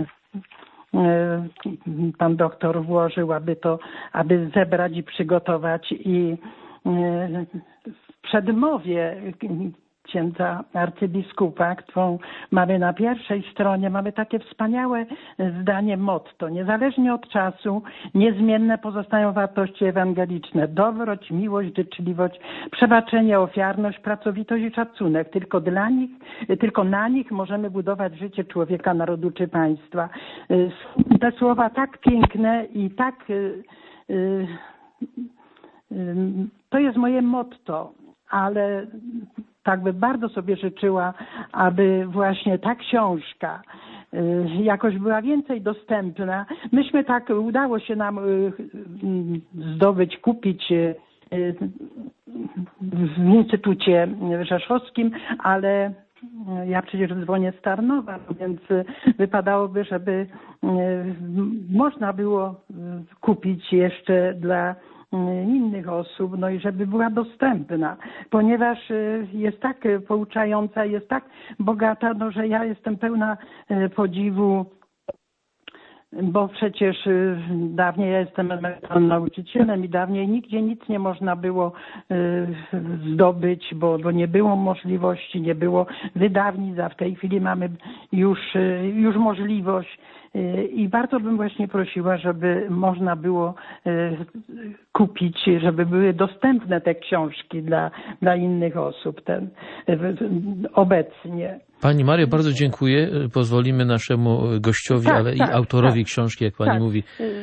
pan doktor włożył, aby to, aby zebrać i przygotować, i w przedmowie księdza arcybiskupa, którą mamy na pierwszej stronie, mamy takie wspaniałe zdanie motto. Niezależnie od czasu, niezmienne pozostają wartości ewangeliczne. Dobroć, miłość, życzliwość, przebaczenie, ofiarność, pracowitość i szacunek. Tylko dla nich, tylko na nich możemy budować życie człowieka, narodu czy państwa. Te słowa tak piękne i tak... To jest moje motto, ale tak by bardzo sobie życzyła, aby właśnie ta książka jakoś była więcej dostępna. Myśmy tak, udało się nam zdobyć, kupić w Instytucie Rzeszowskim, ale ja przecież dzwonię z Tarnowa, więc wypadałoby, żeby można było kupić jeszcze dla innych osób, no i żeby była dostępna, ponieważ jest tak pouczająca, jest tak bogata, no że ja jestem pełna podziwu, bo przecież dawniej ja jestem emerytalnym nauczycielem i dawniej nigdzie nic nie można było zdobyć, bo, bo nie było możliwości, nie było wydawnictw, a w tej chwili mamy już, już możliwość. I bardzo bym właśnie prosiła, żeby można było kupić, żeby były dostępne te książki dla, dla innych osób ten, obecnie. Pani Mario, bardzo dziękuję. Pozwolimy naszemu gościowi, tak, ale tak, i autorowi tak, książki, jak pani tak. mówi,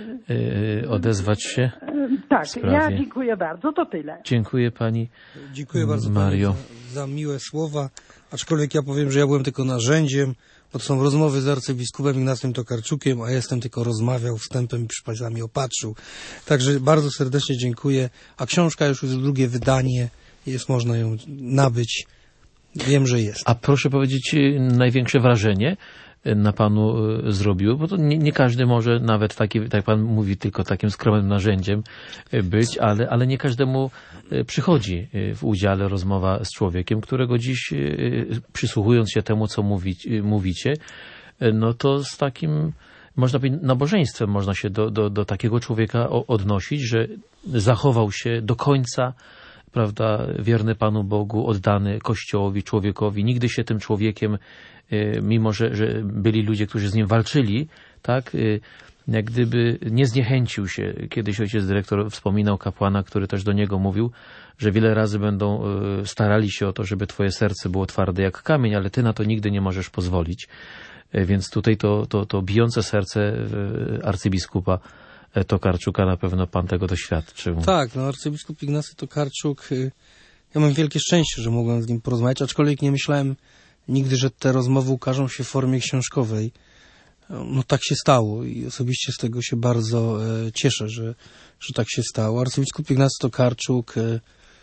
odezwać się. Tak, ja dziękuję bardzo, to tyle. Dziękuję pani Dziękuję bardzo Mario. Pani za, za miłe słowa, aczkolwiek ja powiem, że ja byłem tylko narzędziem, bo to są rozmowy z arcybiskupem Ignacym Tokarczukiem, a ja jestem tylko rozmawiał wstępem i przy Państwami opatrzył. Także bardzo serdecznie dziękuję, a książka już jest drugie wydanie, jest można ją nabyć. Wiem, że jest. A proszę powiedzieć, największe wrażenie na panu zrobiło, bo to nie, nie każdy może nawet taki, tak jak pan mówi, tylko takim skromnym narzędziem być, ale, ale nie każdemu przychodzi w udziale rozmowa z człowiekiem, którego dziś, przysłuchując się temu, co mówi, mówicie, no to z takim, można powiedzieć, nabożeństwem można się do, do, do takiego człowieka odnosić, że zachował się do końca, prawda, wierny Panu Bogu, oddany Kościołowi, człowiekowi. Nigdy się tym człowiekiem, mimo że, że byli ludzie, którzy z nim walczyli, tak, jak gdyby nie zniechęcił się. Kiedyś ojciec dyrektor wspominał kapłana, który też do niego mówił, że wiele razy będą starali się o to, żeby twoje serce było twarde jak kamień, ale ty na to nigdy nie możesz pozwolić. Więc tutaj to, to, to bijące serce arcybiskupa Tokarczuka, na pewno pan tego doświadczył. Tak, no arcybiskup Ignacy Tokarczuk, ja mam wielkie szczęście, że mogłem z nim porozmawiać, aczkolwiek nie myślałem nigdy, że te rozmowy ukażą się w formie książkowej. No tak się stało i osobiście z tego się bardzo e, cieszę, że, że tak się stało. Arcybiskup Ignacy Tokarczuk e,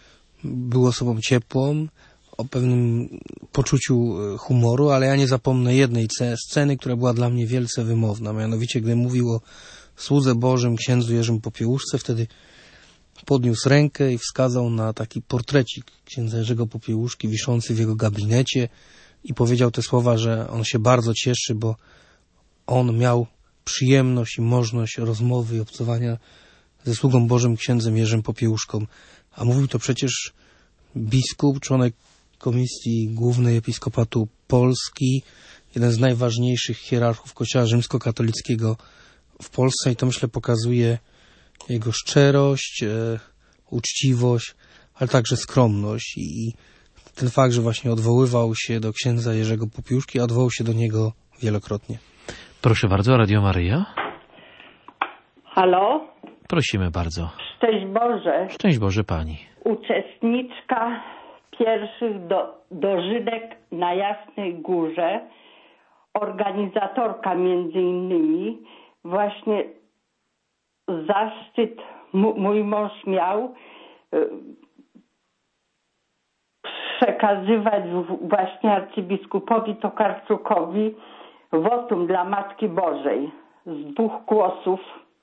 był osobą ciepłą, o pewnym poczuciu humoru, ale ja nie zapomnę jednej sceny, która była dla mnie wielce wymowna, mianowicie gdy mówił o słudze Bożym księdzu Jerzym Popiełuszce, wtedy podniósł rękę i wskazał na taki portrecik księdza Jerzego Popiełuszki wiszący w jego gabinecie. i powiedział te słowa, że on się bardzo cieszy, bo on miał przyjemność i możliwość rozmowy i obcowania ze sługą Bożym księdzem Jerzym Popiełuszką. A mówił to przecież biskup, członek Komisji Głównej Episkopatu Polski, jeden z najważniejszych hierarchów Kościoła rzymskokatolickiego w Polsce i to, myślę, pokazuje jego szczerość, e, uczciwość, ale także skromność i ten fakt, że właśnie odwoływał się do księdza Jerzego Popiełuszki, a odwołał się do niego wielokrotnie. Proszę bardzo, Radio Maryja. Halo? Prosimy bardzo. Szczęść Boże. Szczęść Boże Pani. Uczestniczka pierwszych do, dożynek na Jasnej Górze, organizatorka między innymi, właśnie zaszczyt m- mój mąż miał y, przekazywać w, właśnie arcybiskupowi Tokarczukowi wotum dla Matki Bożej z dwóch głosów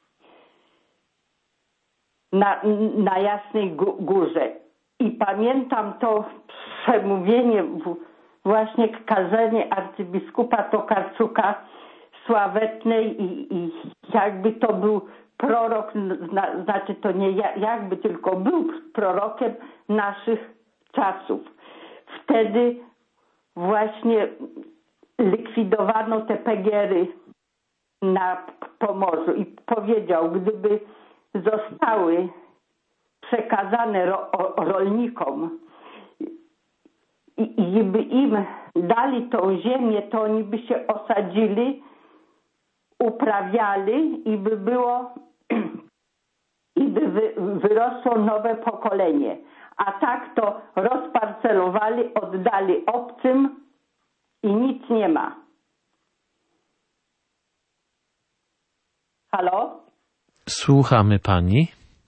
na, na Jasnej Górze. I pamiętam to przemówienie, właśnie kazanie arcybiskupa Tokarczuka sławetnej i, i jakby to był prorok, zna, znaczy to nie jakby, tylko był prorokiem naszych czasów. Wtedy właśnie likwidowano te pegiery na Pomorzu i powiedział, gdyby zostały przekazane ro, o, rolnikom i, i by im dali tą ziemię, to oni by się osadzili, uprawiali i by było i by wy, wyrosło nowe pokolenie. A tak to rozparcelowali, oddali obcym i nic nie ma. Halo? Słuchamy Pani.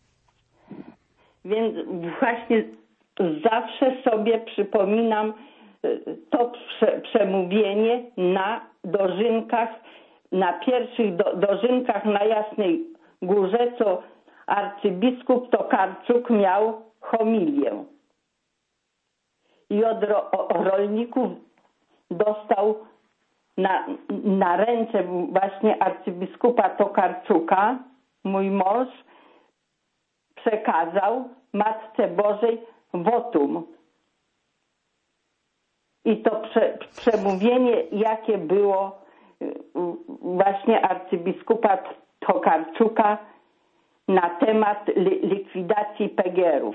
Więc właśnie zawsze sobie przypominam to prze, przemówienie na dożynkach, na pierwszych do, dożynkach na Jasnej Górze, co arcybiskup Tokarczuk miał homilię. I od ro, o, rolników dostał na, na ręce właśnie arcybiskupa Tokarczuka, mój mąż, przekazał Matce Bożej wotum. I to prze, przemówienie, jakie było właśnie arcybiskupa Tokarczuka na temat li, likwidacji pegierów.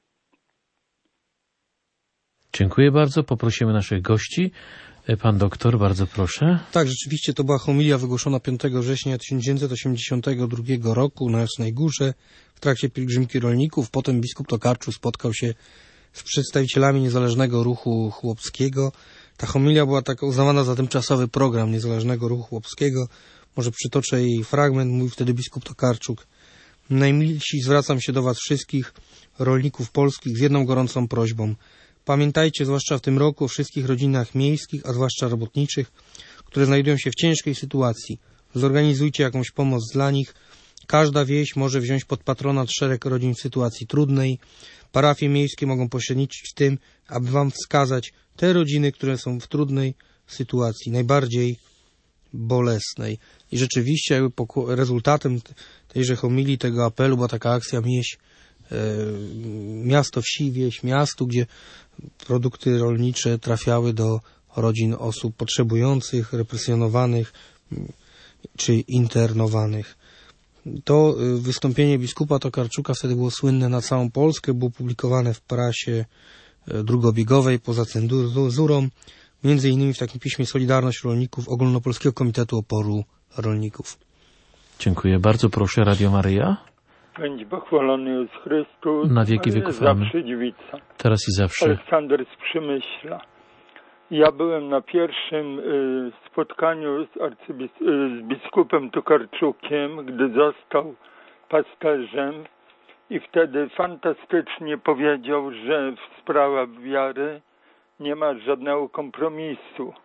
Dziękuję bardzo. Poprosimy naszych gości. Pan doktor, bardzo proszę. Tak, rzeczywiście to była homilia wygłoszona piątego września tysiąc dziewięćset osiemdziesiątego drugiego roku na Jasnej Górze w trakcie pielgrzymki rolników. Potem biskup Tokarczuk spotkał się z przedstawicielami Niezależnego Ruchu Chłopskiego. Ta homilia była tak uznawana za tymczasowy program Niezależnego Ruchu Chłopskiego. Może przytoczę jej fragment, mówi wtedy biskup Tokarczuk. Najmilsi, zwracam się do was wszystkich, rolników polskich, z jedną gorącą prośbą. Pamiętajcie, zwłaszcza w tym roku, o wszystkich rodzinach miejskich, a zwłaszcza robotniczych, które znajdują się w ciężkiej sytuacji. Zorganizujcie jakąś pomoc dla nich. Każda wieś może wziąć pod patronat szereg rodzin w sytuacji trudnej. Parafie miejskie mogą pośredniczyć w tym, aby wam wskazać te rodziny, które są w trudnej sytuacji, najbardziej bolesnej. I rzeczywiście jakby rezultatem tejże homilii, tego apelu była taka akcja Wieś, e, miasto wsi, wieś miastu, gdzie produkty rolnicze trafiały do rodzin osób potrzebujących, represjonowanych czy internowanych. To wystąpienie biskupa Tokarczuka wtedy było słynne na całą Polskę, było publikowane w prasie drugobiegowej poza cenzurą, między innymi w takim piśmie Solidarność Rolników Ogólnopolskiego Komitetu Oporu Rolników. Dziękuję bardzo. Proszę, Radio Maryja. Bądź pochwalony jest Chrystus. Na wieki wieków. Zawsze dziewica. Teraz i zawsze. Aleksander z Przemyśla. Ja byłem na pierwszym y, spotkaniu z, arcybis- y, z biskupem Tokarczukiem, gdy został pasterzem i wtedy fantastycznie powiedział, że w sprawach wiary nie ma żadnego kompromisu.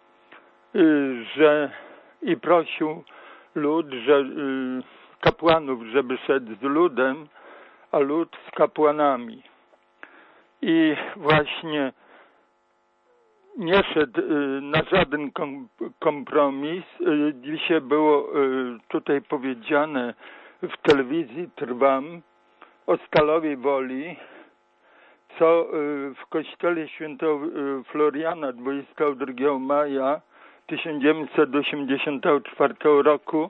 Y, że i prosił lud, że y, kapłanów, żeby szedł z ludem, a lud z kapłanami. I właśnie nie szedł na żaden kompromis. Dzisiaj było tutaj powiedziane w telewizji Trwam o Stalowej Woli, co w kościele świętego Floriana dwudziestego drugiego maja tysiąc dziewięćset osiemdziesiątego czwartego roku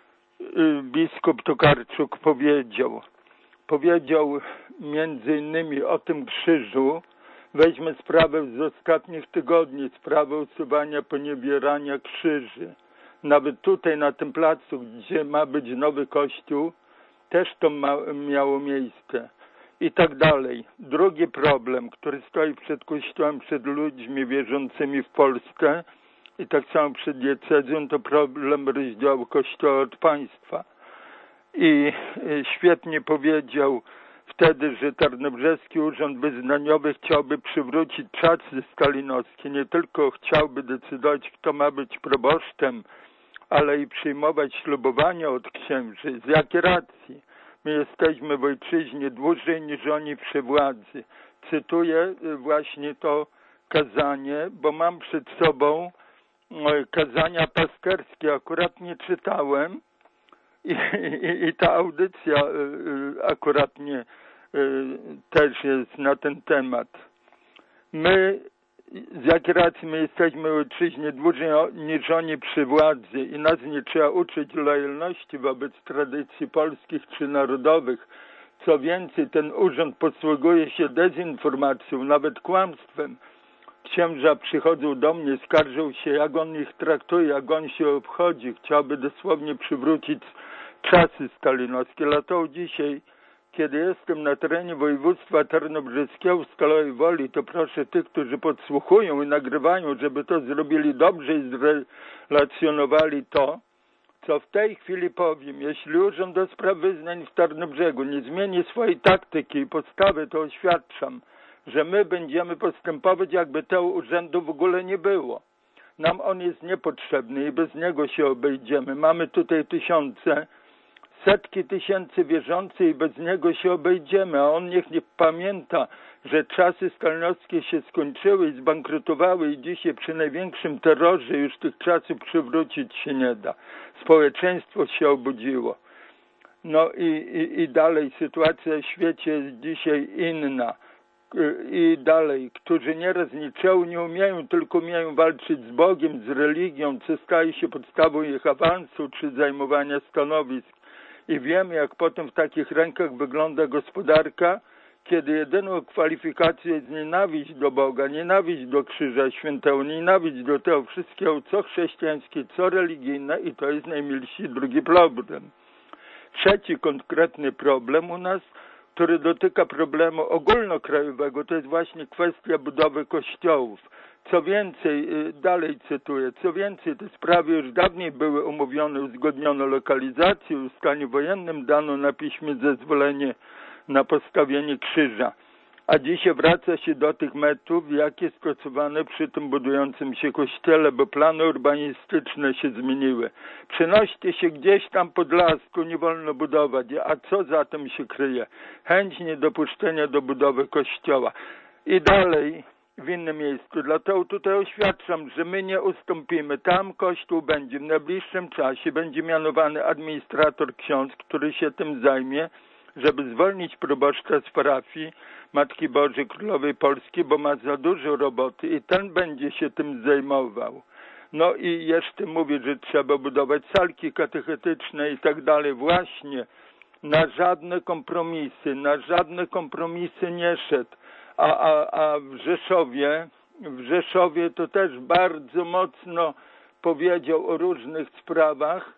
biskup Tokarczuk powiedział. Powiedział między innymi o tym krzyżu. Weźmy sprawę z ostatnich tygodni, sprawę usuwania poniewierania krzyży. Nawet tutaj na tym placu, gdzie ma być nowy kościół, też to ma, miało miejsce. I tak dalej. Drugi problem, który stoi przed Kościołem, przed ludźmi wierzącymi w Polsce i tak samo przed diecezją, to problem rozdziału Kościoła od państwa. I świetnie powiedział wtedy, że Tarnobrzeski Urząd Wyznaniowy chciałby przywrócić czasy stalinowskie. Nie tylko chciałby decydować, kto ma być proboszczem, ale i przyjmować ślubowania od księży. Z jakiej racji? My jesteśmy w ojczyźnie dłużej niż oni przy władzy. Cytuję właśnie to kazanie, bo mam przed sobą kazania pasterskie. Akurat nie czytałem i, i, i ta audycja akurat nie też jest na ten temat. My, z jakiej racji my jesteśmy w ojczyźnie dłużej niż oni przy władzy i nas nie trzeba uczyć lojalności wobec tradycji polskich czy narodowych. Co więcej, ten urząd posługuje się dezinformacją, nawet kłamstwem. Księża przychodzą do mnie, skarżą się, jak on ich traktuje, jak on się obchodzi. Chciałby dosłownie przywrócić czasy stalinowskie. Dlatego dzisiaj, kiedy jestem na terenie województwa tarnobrzeskiego w Stalowej Woli, to proszę tych, którzy podsłuchują i nagrywają, żeby to zrobili dobrze i zrelacjonowali to, co w tej chwili powiem. Jeśli Urząd do Spraw Wyznań w Tarnobrzegu nie zmieni swojej taktyki i postawy, to oświadczam, że my będziemy postępować, jakby tego urzędu w ogóle nie było. Nam on jest niepotrzebny i bez niego się obejdziemy. Mamy tutaj tysiące, setki tysięcy wierzących i bez niego się obejdziemy, a on niech nie pamięta, że czasy stalinowskie się skończyły i zbankrutowały i dzisiaj przy największym terrorze już tych czasów przywrócić się nie da. Społeczeństwo się obudziło. No i, i, i dalej sytuacja w świecie jest dzisiaj inna. I dalej, którzy nieraz niczego nie umieją, tylko umieją walczyć z Bogiem, z religią, co staje się podstawą ich awansu czy zajmowania stanowisk. I wiemy, jak potem w takich rękach wygląda gospodarka, kiedy jedyną kwalifikacją jest nienawiść do Boga, nienawiść do Krzyża Świętego, nienawiść do tego wszystkiego, co chrześcijańskie, co religijne, i to jest najmilszy drugi problem. Trzeci konkretny problem u nas, który dotyka problemu ogólnokrajowego, to jest właśnie kwestia budowy kościołów. Co więcej, dalej cytuję, co więcej, te sprawy już dawniej były umówione, uzgodniono lokalizację, w stanie wojennym dano na piśmie zezwolenie na postawienie krzyża. A dzisiaj wraca się do tych metrów, jakie stosowane przy tym budującym się kościele, bo plany urbanistyczne się zmieniły. Przenoście się gdzieś tam pod las, tu nie wolno budować. A co za tym się kryje? Chęć niedopuszczenia do budowy kościoła. I dalej w innym miejscu. Dlatego tutaj oświadczam, że my nie ustąpimy. Tam kościół będzie w najbliższym czasie, będzie mianowany administrator ksiądz, który się tym zajmie, żeby zwolnić proboszcza z parafii Matki Bożej Królowej Polski, bo ma za dużo roboty i ten będzie się tym zajmował. No i jeszcze mówię, że trzeba budować salki katechetyczne i tak dalej. Właśnie na żadne kompromisy, na żadne kompromisy nie szedł. A, a, a w Rzeszowie, w Rzeszowie to też bardzo mocno powiedział o różnych sprawach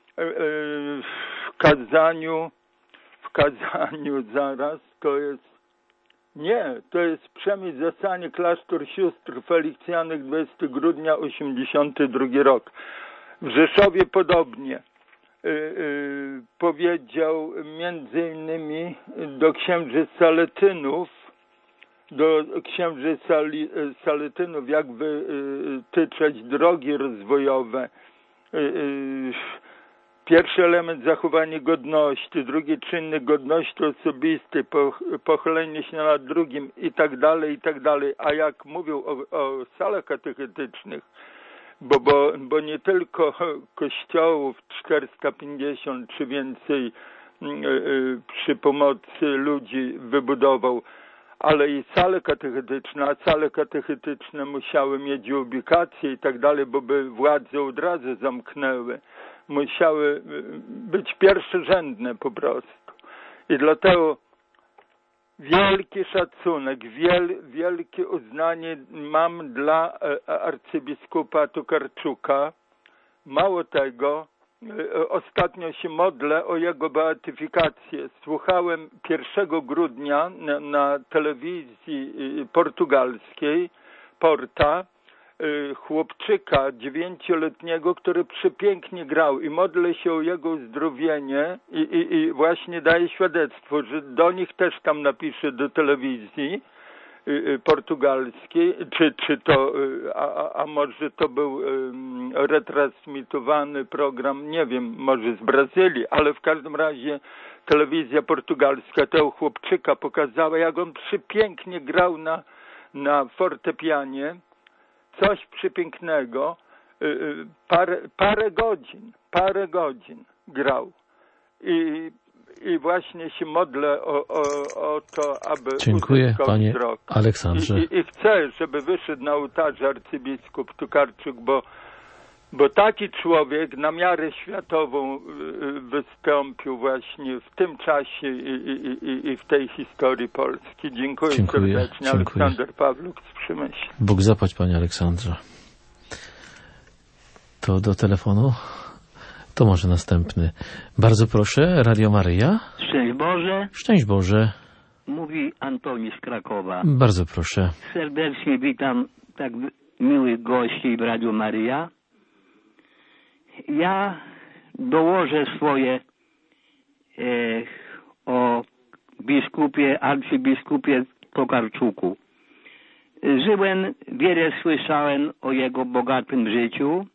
w kazaniu, w kazaniu zaraz, to jest, nie, to jest przemysł zasanie klasztor sióstr felikcjanych dwudziestego grudnia osiemdziesiąty drugi rok. W Rzeszowie podobnie. Yy, yy, powiedział między innymi do księży Saletynów, do księży Sali, Saletynów, jak wytyczać drogi rozwojowe. Pierwszy element zachowanie godności, drugi czynnik godności osobistej, pochylenie się nad drugim i tak dalej, i tak dalej. A jak mówił o, o salach katechetycznych, bo, bo, bo nie tylko kościołów czterysta pięćdziesiąt czy więcej yy, przy pomocy ludzi wybudował, ale i sale katechetyczne, a sale katechetyczne musiały mieć ubikację i tak dalej, bo by władze od razu zamknęły. Musiały być pierwszorzędne po prostu. I dlatego wielki szacunek, wiel, wielkie uznanie mam dla arcybiskupa Tokarczuka. Mało tego, ostatnio się modlę o jego beatyfikację. Słuchałem pierwszego grudnia na, na telewizji portugalskiej, Porta, chłopczyka dziewięcioletniego, który przepięknie grał i modlę się o jego uzdrowienie i, i, i właśnie daję świadectwo, że do nich też tam napiszę do telewizji portugalskiej, czy, czy to, a, a może to był retransmitowany program, nie wiem, może z Brazylii, ale w każdym razie telewizja portugalska tego chłopczyka pokazała, jak on przepięknie grał na, na fortepianie. Coś przepięknego, parę, parę godzin, parę godzin grał. I, i właśnie się modlę o, o, o to, aby Dziękuję, panie wzrok. Aleksandrze. I, i, I chcę, żeby wyszedł na ołtarze arcybiskup Tokarczuk, bo, bo taki człowiek na miarę światową wystąpił właśnie w tym czasie i, i, i, i w tej historii Polski. Dziękuję, dziękuję serdecznie. dziękuję. Aleksander Pawluk z Przemyśla. Bóg zapłać, panie Aleksandrze. To do telefonu? To może następny. Bardzo proszę, Radio Maryja. Szczęść Boże. Szczęść Boże. Mówi Antoni z Krakowa. Bardzo proszę. Serdecznie witam tak miłych gości w Radio Maryja. Ja dołożę swoje e, o biskupie, arcybiskupie Tokarczuku. Żyłem, wiele słyszałem o jego bogatym życiu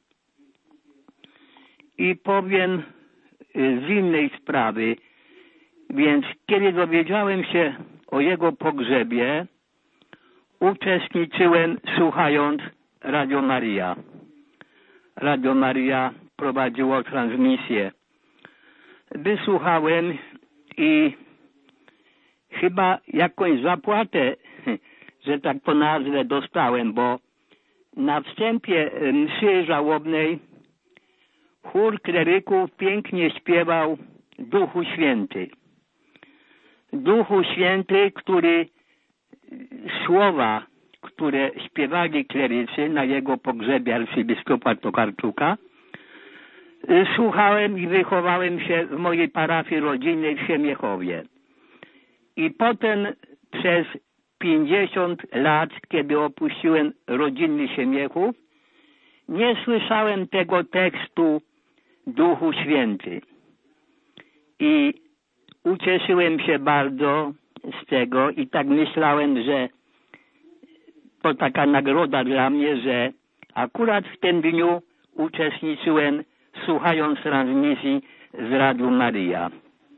i powiem z innej sprawy. Więc kiedy dowiedziałem się o jego pogrzebie, uczestniczyłem słuchając Radio Maryja. Radio Maryja prowadziło transmisję. Wysłuchałem i chyba jakąś zapłatę, że tak to nazwę, dostałem, bo na wstępie mszy żałobnej chór kleryków pięknie śpiewał Duchu Święty. Duchu Święty, który słowa, które śpiewali klerycy na jego pogrzebie arcybiskupa Tokarczuka, słuchałem i wychowałem się w mojej parafii rodzinnej w Siemiechowie. I potem przez pięćdziesiąt lat, kiedy opuściłem rodzinny Siemiechów, nie słyszałem tego tekstu Duchu Święty. I ucieszyłem się bardzo z tego i tak myślałem, że to taka nagroda dla mnie, że akurat w tym dniu uczestniczyłem słuchając transmisji z Radiu Maryja.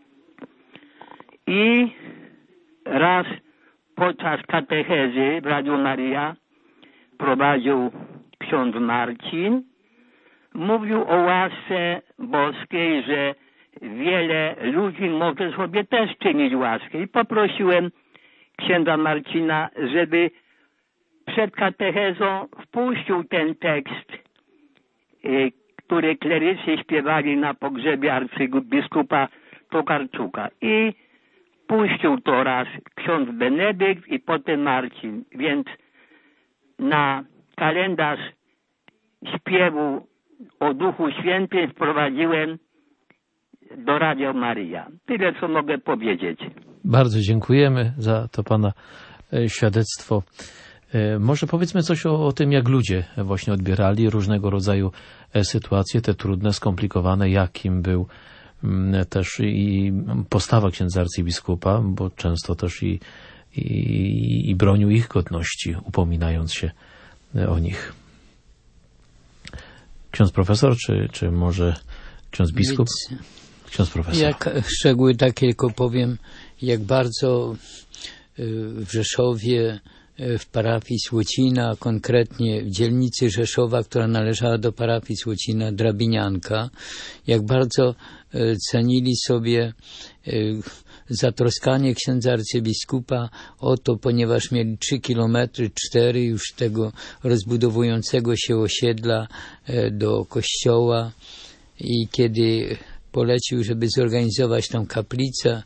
I raz podczas katechezy w Radiu Maryja prowadził ksiądz Marcin. Mówił o łasce boskiej, że wiele ludzi może sobie też czynić łaskę. I poprosiłem księdza Marcina, żeby przed katechezą wpuścił ten tekst, y, który klerycy śpiewali na pogrzebie arcybiskupa Tokarczuka. I puścił to raz ksiądz Benedykt i potem Marcin. Więc na kalendarz śpiewu o Duchu Świętym wprowadziłem do Radio Maryja. Tyle, co mogę powiedzieć. Bardzo dziękujemy za to pana świadectwo. Może powiedzmy coś o, o tym, jak ludzie właśnie odbierali różnego rodzaju sytuacje, te trudne, skomplikowane, jakim był też i postawa księdza arcybiskupa, bo często też i, i, i bronił ich godności, upominając się o nich. Ksiądz profesor, czy, czy może ksiądz biskup, Więc ksiądz profesor. Jak szczegóły takie tylko powiem, jak bardzo w Rzeszowie, w parafii Słocina, konkretnie w dzielnicy Rzeszowa, która należała do parafii Słocina, Drabinianka, jak bardzo cenili sobie zatroskanie księdza arcybiskupa o to, ponieważ mieli trzy kilometry, cztery już tego rozbudowującego się osiedla do kościoła i kiedy polecił, żeby zorganizować tą kaplicę,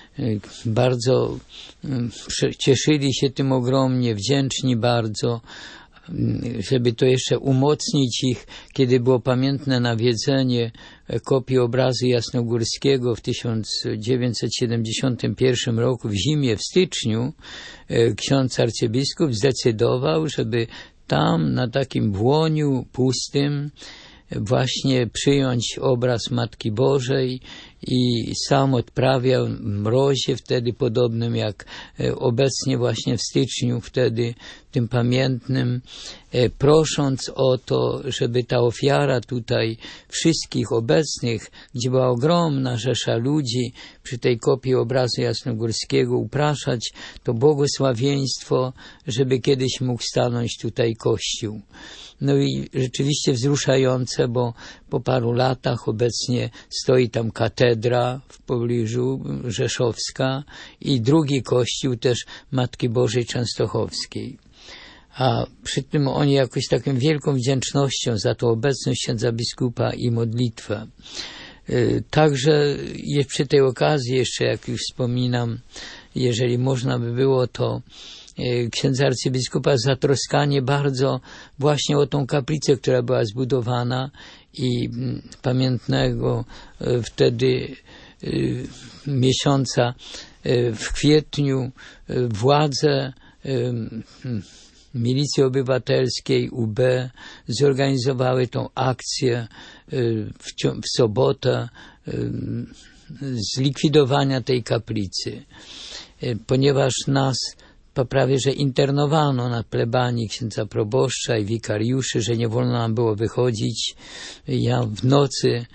bardzo cieszyli się tym ogromnie, wdzięczni bardzo, żeby to jeszcze umocnić ich, kiedy było pamiętne nawiedzenie kopii obrazu Jasnogórskiego w tysiąc dziewięćset siedemdziesiątym pierwszym roku w zimie, w styczniu, ksiądz arcybiskup zdecydował, żeby tam na takim błoniu pustym właśnie przyjąć obraz Matki Bożej i sam odprawiał w mrozie wtedy podobnym jak obecnie właśnie w styczniu, wtedy tym pamiętnym, prosząc o to, żeby ta ofiara tutaj wszystkich obecnych, gdzie była ogromna rzesza ludzi przy tej kopii obrazu Jasnogórskiego, upraszać to błogosławieństwo, żeby kiedyś mógł stanąć tutaj Kościół. No i rzeczywiście wzruszające, bo po paru latach obecnie stoi tam katedra w pobliżu rzeszowska i drugi kościół też Matki Bożej Częstochowskiej. A przy tym oni jakoś taką wielką wdzięcznością za tą obecność księdza biskupa i modlitwę. Także przy tej okazji jeszcze, jak już wspominam, jeżeli można by było, to księdza arcybiskupa zatroskanie bardzo właśnie o tą kaplicę, która była zbudowana i pamiętnego wtedy miesiąca w kwietniu władze Milicji Obywatelskiej U B zorganizowały tą akcję w, w sobotę zlikwidowania tej kaplicy, ponieważ nas prawie że internowano na plebanii księdza proboszcza i wikariuszy, że nie wolno nam było wychodzić. Ja w nocy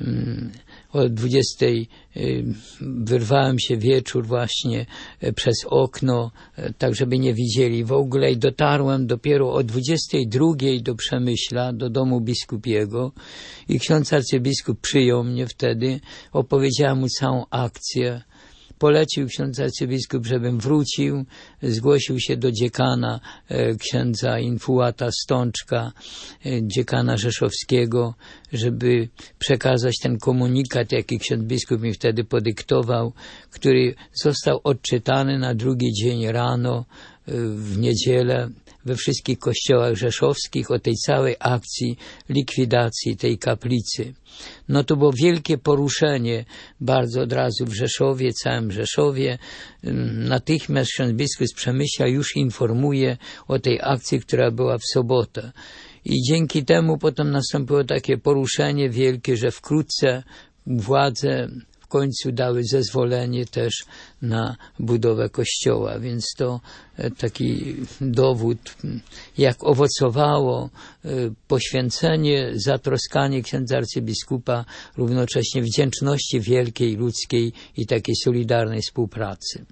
o dwudziestej wyrwałem się wieczór właśnie przez okno, tak żeby nie widzieli w ogóle, i dotarłem dopiero o dwudziestej drugiej do Przemyśla, do domu biskupiego, i ksiądz arcybiskup przyjął mnie wtedy, opowiedziałem mu całą akcję. Polecił ksiądz arcybiskup, żebym wrócił, zgłosił się do dziekana e, księdza Infułata Stączka, e, dziekana rzeszowskiego, żeby przekazać ten komunikat, jaki ksiądz biskup mi wtedy podyktował, który został odczytany na drugi dzień rano e, w niedzielę we wszystkich kościołach rzeszowskich o tej całej akcji likwidacji tej kaplicy. No to było wielkie poruszenie bardzo od razu w Rzeszowie, całym Rzeszowie. Natychmiast ksiądz biskup z Przemyśla już informuje o tej akcji, która była w sobotę. I dzięki temu potem nastąpiło takie poruszenie wielkie, że wkrótce władze w końcu dały zezwolenie też na budowę kościoła, więc to taki dowód, jak owocowało poświęcenie, zatroskanie księdza arcybiskupa, równocześnie wdzięczności wielkiej, ludzkiej i takiej solidarnej współpracy.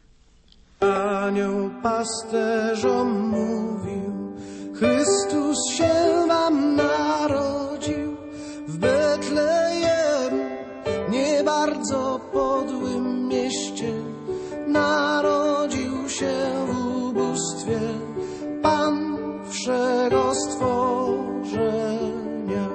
Anioł pasterzom mówił, Chrystus się wam narodził w Betlejem, nie bardzo podłym mieście, narodził się w ubóstwie Pan wszego stworzenia.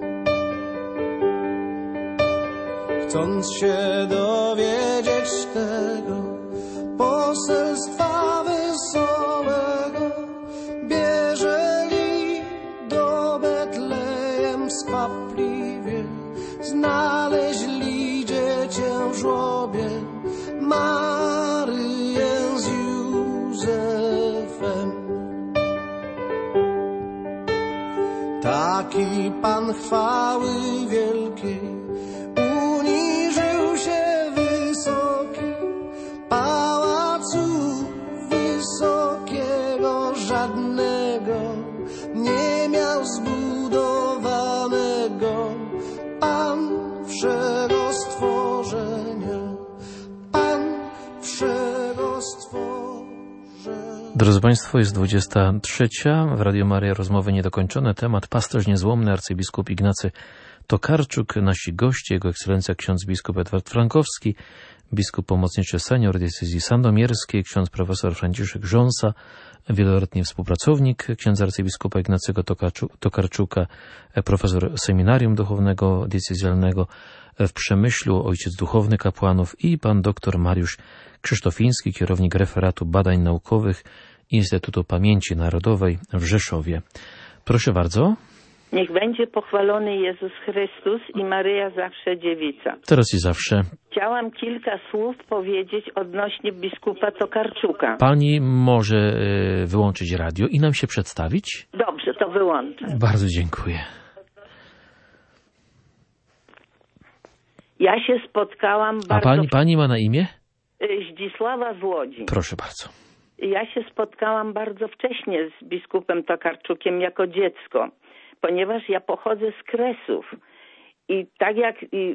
Chcąc się dowiedzieć tego poselstwa wesołego, bierzeli do Betlejem skwapliwie, znaleźli dziecię w żłobie, Maryję z Józefem. Taki Pan chwały wielkiej uniżył się wysoki, pałacu wysokiego żadnego nie miał zbudowanego. Pan Drodzy Państwo, jest dwudziesta trzecia. W Radio Maryja rozmowy niedokończone. Temat pasterz niezłomny, arcybiskup Ignacy Tokarczuk. Nasi goście, Jego Ekscelencja ksiądz biskup Edward Frankowski, biskup pomocniczy senior diecezji sandomierskiej, ksiądz profesor Franciszek Rząsa, wieloletni współpracownik księdza arcybiskupa Ignacego Tokarczuka, profesor seminarium duchownego diecezjalnego w Przemyślu, ojciec duchowny kapłanów i pan dr Mariusz Krzysztofiński, kierownik referatu badań naukowych Instytutu Pamięci Narodowej w Rzeszowie. Proszę bardzo. Niech będzie pochwalony Jezus Chrystus i Maryja zawsze dziewica. Teraz i zawsze. Chciałam kilka słów powiedzieć odnośnie biskupa Tokarczuka. Pani może wyłączyć radio i nam się przedstawić? Dobrze, to wyłączę. Bardzo dziękuję. Ja się spotkałam bardzo... A pani, pani ma na imię? Zdzisława z Łodzi. Proszę bardzo. Ja się spotkałam bardzo wcześnie z biskupem Tokarczukiem jako dziecko, ponieważ ja pochodzę z Kresów i tak jak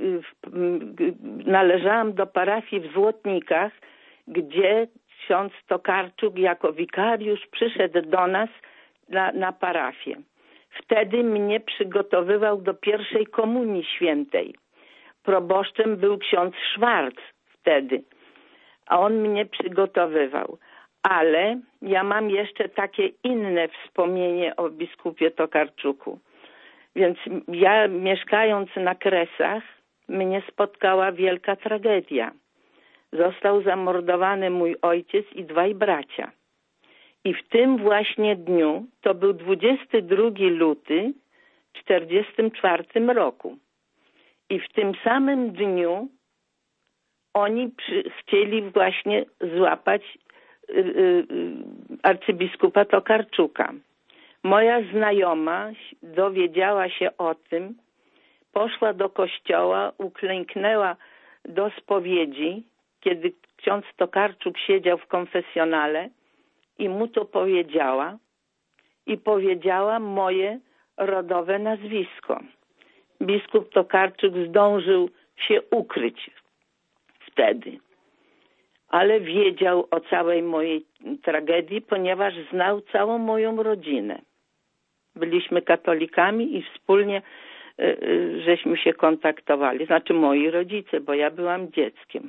należałam do parafii w Złotnikach, gdzie ksiądz Tokarczuk jako wikariusz przyszedł do nas na, na parafię. Wtedy mnie przygotowywał do pierwszej komunii świętej. Proboszczem był ksiądz Szwarc wtedy, a on mnie przygotowywał. Ale ja mam jeszcze takie inne wspomnienie o biskupie Tokarczuku. Więc ja, mieszkając na Kresach, mnie spotkała wielka tragedia. Został zamordowany mój ojciec i dwaj bracia. I w tym właśnie dniu, to był dwudziestego drugiego lutego czterdziestego czwartego roku. I w tym samym dniu oni przy, chcieli właśnie złapać y, y, arcybiskupa Tokarczuka. Moja znajoma dowiedziała się o tym, poszła do kościoła, uklęknęła do spowiedzi, kiedy ksiądz Tokarczuk siedział w konfesjonale i mu to powiedziała i powiedziała moje rodowe nazwisko. Biskup Tokarczuk zdążył się ukryć wtedy, ale wiedział o całej mojej tragedii, ponieważ znał całą moją rodzinę. Byliśmy katolikami i wspólnie y, y, żeśmy się kontaktowali, znaczy moi rodzice, bo ja byłam dzieckiem.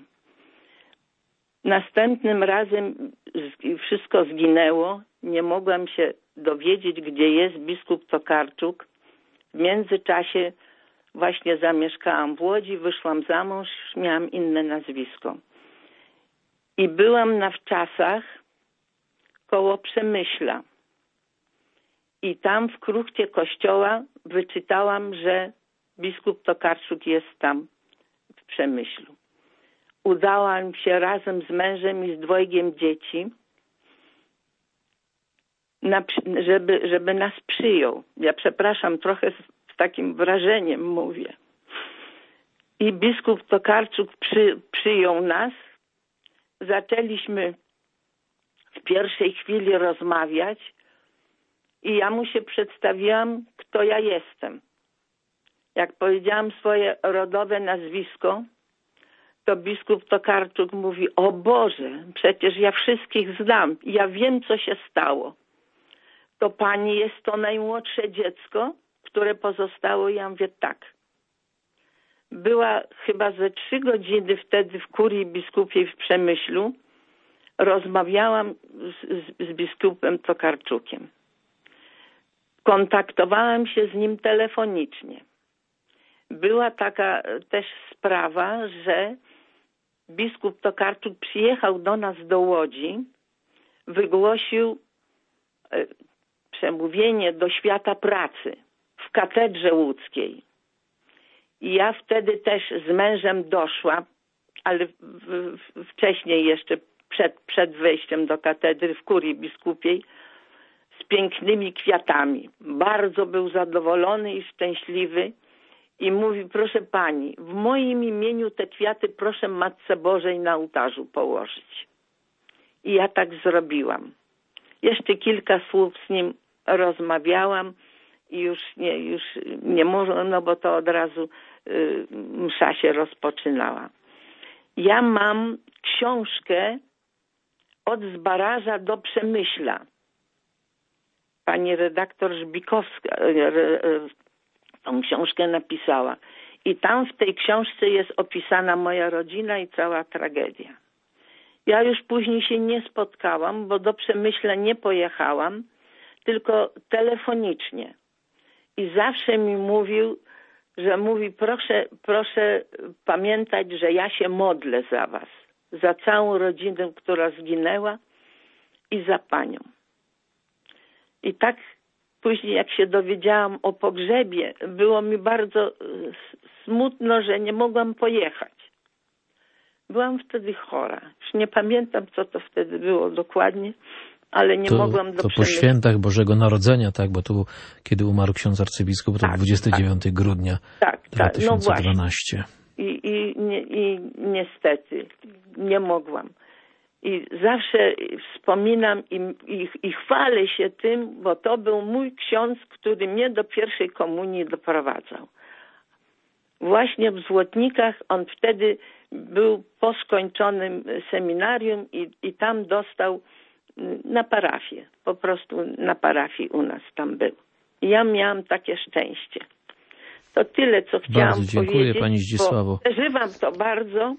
Następnym razem wszystko zginęło, nie mogłam się dowiedzieć, gdzie jest biskup Tokarczuk. W międzyczasie właśnie zamieszkałam w Łodzi, wyszłam za mąż, miałam inne nazwisko. I byłam na wczasach koło Przemyśla. I tam w kruchcie kościoła wyczytałam, że biskup Tokarczuk jest tam w Przemyślu. Udałam się razem z mężem i z dwojgiem dzieci, na, żeby, żeby nas przyjął. Ja przepraszam, trochę z, z takim wrażeniem mówię. I biskup Tokarczuk przy, przyjął nas. Zaczęliśmy w pierwszej chwili rozmawiać i ja mu się przedstawiłam, kto ja jestem. Jak powiedziałam swoje rodowe nazwisko, to biskup Tokarczuk mówi: o Boże, przecież ja wszystkich znam, ja wiem, co się stało. To pani jest to najmłodsze dziecko, które pozostało? Ja mówię: tak. Była chyba ze trzy godziny wtedy w kurii biskupiej w Przemyślu. Rozmawiałam z, z, z biskupem Tokarczukiem. Kontaktowałam się z nim telefonicznie. Była taka też sprawa, że biskup Tokarczuk przyjechał do nas do Łodzi, wygłosił e, przemówienie do świata pracy w katedrze łódzkiej. I ja wtedy też z mężem doszłam, ale w, w, wcześniej jeszcze przed, przed wejściem do katedry w kurii biskupiej, z pięknymi kwiatami. Bardzo był zadowolony i szczęśliwy i mówi: proszę pani, w moim imieniu te kwiaty proszę Matce Bożej na ołtarzu położyć. I ja tak zrobiłam. Jeszcze kilka słów z nim rozmawiałam i już nie, już nie można, no bo to od razu y, msza się rozpoczynała. Ja mam książkę od Zbaraża do Przemyśla. Pani redaktor Żbikowska tą książkę napisała. I tam w tej książce jest opisana moja rodzina i cała tragedia. Ja już później się nie spotkałam, bo do Przemyśla nie pojechałam, tylko telefonicznie. I zawsze mi mówił, że mówi, proszę, proszę pamiętać, że ja się modlę za was, za całą rodzinę, która zginęła i za panią. I tak później, jak się dowiedziałam o pogrzebie, było mi bardzo smutno, że nie mogłam pojechać. Byłam wtedy chora. Już nie pamiętam, co to wtedy było dokładnie, ale nie to, mogłam do To po świętach Bożego Narodzenia, tak? Bo to był, kiedy umarł ksiądz arcybiskup, to tak, dwudziestego dziewiątego tak. grudnia tak, dwa tysiące dwunastego. No I, i, nie, I niestety nie mogłam. I zawsze wspominam i, i, i chwalę się tym, bo to był mój ksiądz, który mnie do pierwszej komunii doprowadzał. Właśnie w Złotnikach on wtedy był po skończonym seminarium i, i tam dostał na parafię. Po prostu na parafii u nas tam był. I ja miałam takie szczęście. To tyle, co chciałam bardzo dziękuję, powiedzieć. Pani Zdzisławo. Przeżywam to bardzo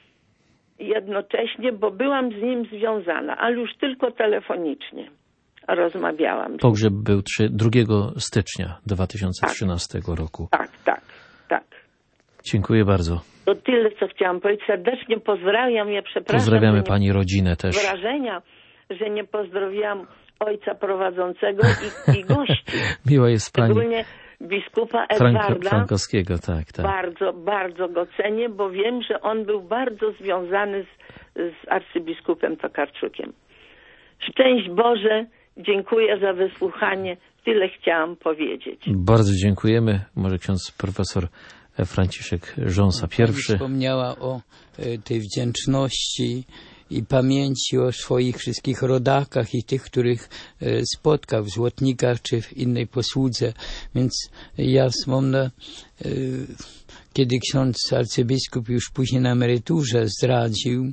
jednocześnie, bo byłam z nim związana, ale już tylko telefonicznie rozmawiałam. Pogrzeb był drugiego stycznia dwa tysiące trzynastego tak. roku. Tak, tak, tak. Dziękuję bardzo. To tyle, co chciałam powiedzieć. Serdecznie pozdrawiam. Ja przepraszam. Pozdrawiamy Pani rodzinę też. Wrażenia, że nie pozdrowiłam ojca prowadzącego i, i gości. Miła jest Pani. Szczególnie biskupa Frank, Edwarda. Frankowskiego, tak, tak. Bardzo, bardzo go cenię, bo wiem, że on był bardzo związany z, z arcybiskupem Tokarczukiem. Szczęść Boże, dziękuję za wysłuchanie. Tyle chciałam powiedzieć. Bardzo dziękujemy. Może ksiądz profesor Franciszek Rząsa pierwszy. Pani wspomniała o e, tej wdzięczności i pamięci o swoich wszystkich rodakach i tych, których e, spotkał w Złotnikach czy w innej posłudze. Więc ja wspomnę, e, kiedy ksiądz arcybiskup już później na emeryturze zdradził,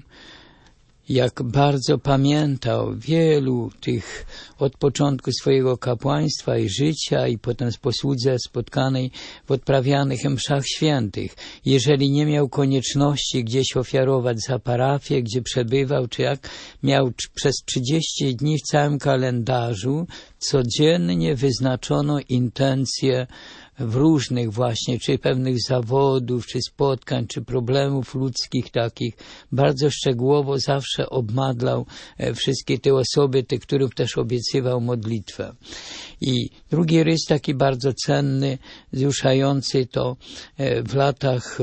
jak bardzo pamiętał wielu tych od początku swojego kapłaństwa i życia i potem z posłudze spotkanej w odprawianych mszach świętych. Jeżeli nie miał konieczności gdzieś ofiarować za parafię, gdzie przebywał, czy jak miał przez trzydzieści dni w całym kalendarzu, codziennie wyznaczono intencje w różnych właśnie, czy pewnych zawodów, czy spotkań, czy problemów ludzkich takich. Bardzo szczegółowo zawsze obmadlał wszystkie te osoby, te, którym też obiecywał modlitwę. I drugi rys taki bardzo cenny, wzruszający, to w latach,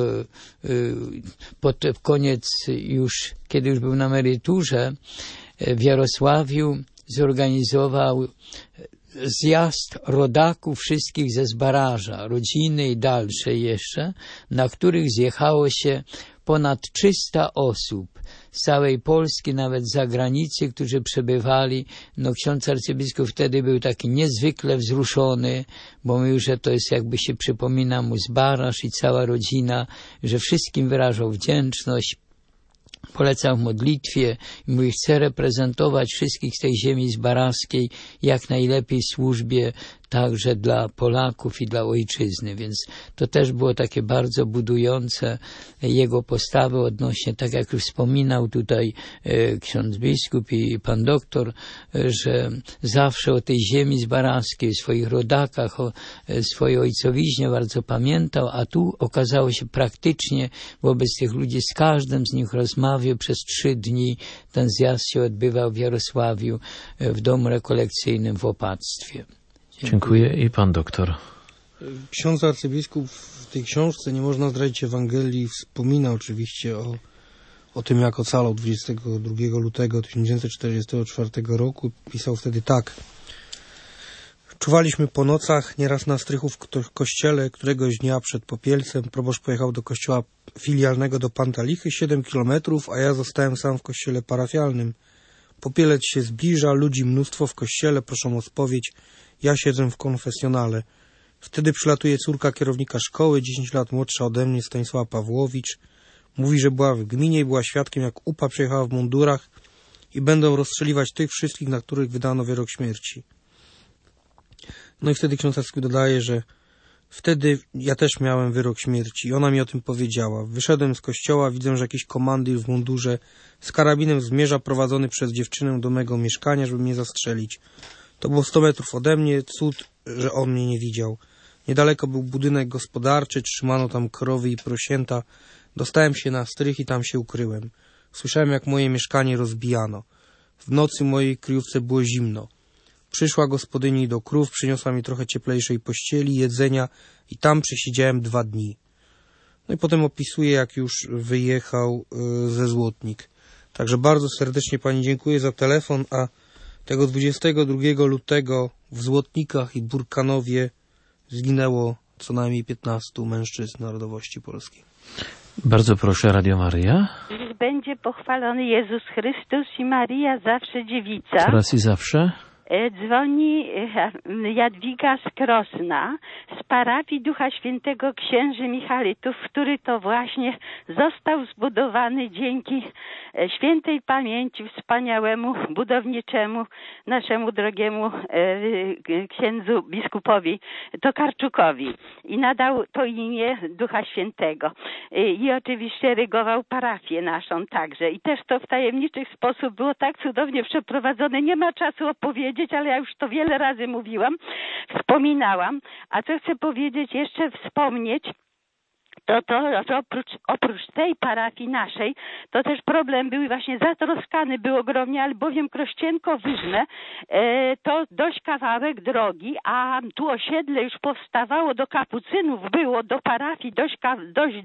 pod koniec już, kiedy już był na emeryturze, w Jarosławiu zorganizował zjazd rodaków wszystkich ze Zbaraża, rodziny i dalsze jeszcze, na których zjechało się ponad trzysta osób z całej Polski, nawet z zagranicy, którzy przebywali. No, ksiądz arcybiskup wtedy był taki niezwykle wzruszony, bo mówił, że to jest, jakby się przypomina mu Zbaraż i cała rodzina, że wszystkim wyrażał wdzięczność, polecał w modlitwie i mówi, chce reprezentować wszystkich z tej ziemi zbaraskiej jak najlepiej w służbie także dla Polaków i dla ojczyzny, więc to też było takie bardzo budujące jego postawy odnośnie, tak jak już wspominał tutaj e, ksiądz biskup i pan doktor, e, że zawsze o tej ziemi zbaraskiej, o swoich rodakach, o e, swojej ojcowiźnie bardzo pamiętał, a tu okazało się praktycznie wobec tych ludzi, z każdym z nich rozmawiał przez trzy dni. Ten zjazd się odbywał w Jarosławiu e, w domu rekolekcyjnym w Opactwie. Dziękuję. I pan doktor. Ksiądz arcybiskup w tej książce Nie można zdradzić Ewangelii wspomina oczywiście o, o tym, jak ocalał dwudziestego drugiego lutego tysiąc dziewięćset czterdziestego czwartego roku. Pisał wtedy tak. Czuwaliśmy po nocach, nieraz na strychu w kościele. Któregoś dnia przed Popielcem proboszcz pojechał do kościoła filialnego do Pantalichy, siedem kilometrów, a ja zostałem sam w kościele parafialnym. Popielec się zbliża, ludzi mnóstwo w kościele, proszą o spowiedź. Ja siedzę w konfesjonale. Wtedy przylatuje córka kierownika szkoły, dziesięć lat młodsza ode mnie, Stanisława Pawłowicz. Mówi, że była w gminie i była świadkiem, jak upa przyjechała w mundurach i będą rozstrzeliwać tych wszystkich, na których wydano wyrok śmierci. No i wtedy ksiądz arcybiskup dodaje, że wtedy ja też miałem wyrok śmierci i ona mi o tym powiedziała. Wyszedłem z kościoła, widzę, że jakiś komandyr w mundurze z karabinem zmierza prowadzony przez dziewczynę do mego mieszkania, żeby mnie zastrzelić. To było sto metrów ode mnie, cud, że on mnie nie widział. Niedaleko był budynek gospodarczy, trzymano tam krowy i prosięta. Dostałem się na strych i tam się ukryłem. Słyszałem, jak moje mieszkanie rozbijano. W nocy mojej kryjówce było zimno. Przyszła gospodyni do krów, przyniosła mi trochę cieplejszej pościeli, jedzenia i tam przesiedziałem dwa dni. No i potem opisuje, jak już wyjechał y, ze Złotnik. Także bardzo serdecznie pani dziękuję za telefon, a tego dwudziestego drugiego lutego w Złotnikach i Burkanowie zginęło co najmniej piętnastu mężczyzn narodowości polskiej. Bardzo proszę, Radio Maryja. Niech będzie pochwalony Jezus Chrystus i Maryja zawsze dziewica. Teraz i zawsze. Dzwoni Jadwiga z Krosna z parafii Ducha Świętego Księży Michalitów, który to właśnie został zbudowany dzięki świętej pamięci wspaniałemu budowniczemu naszemu drogiemu księdzu biskupowi Tokarczukowi i nadał to imię Ducha Świętego i oczywiście rygował parafię naszą także i też to w tajemniczy sposób było tak cudownie przeprowadzone. Nie ma czasu opowiedzieć, ale ja już to wiele razy mówiłam, wspominałam, a co chcę powiedzieć, jeszcze wspomnieć, to, to że oprócz, oprócz tej parafii naszej, to też problem był i właśnie zatroskany był ogromnie, albowiem Krościenko-Wyżne e, to dość kawałek drogi, a tu osiedle już powstawało, do kapucynów było, do parafii dość, dość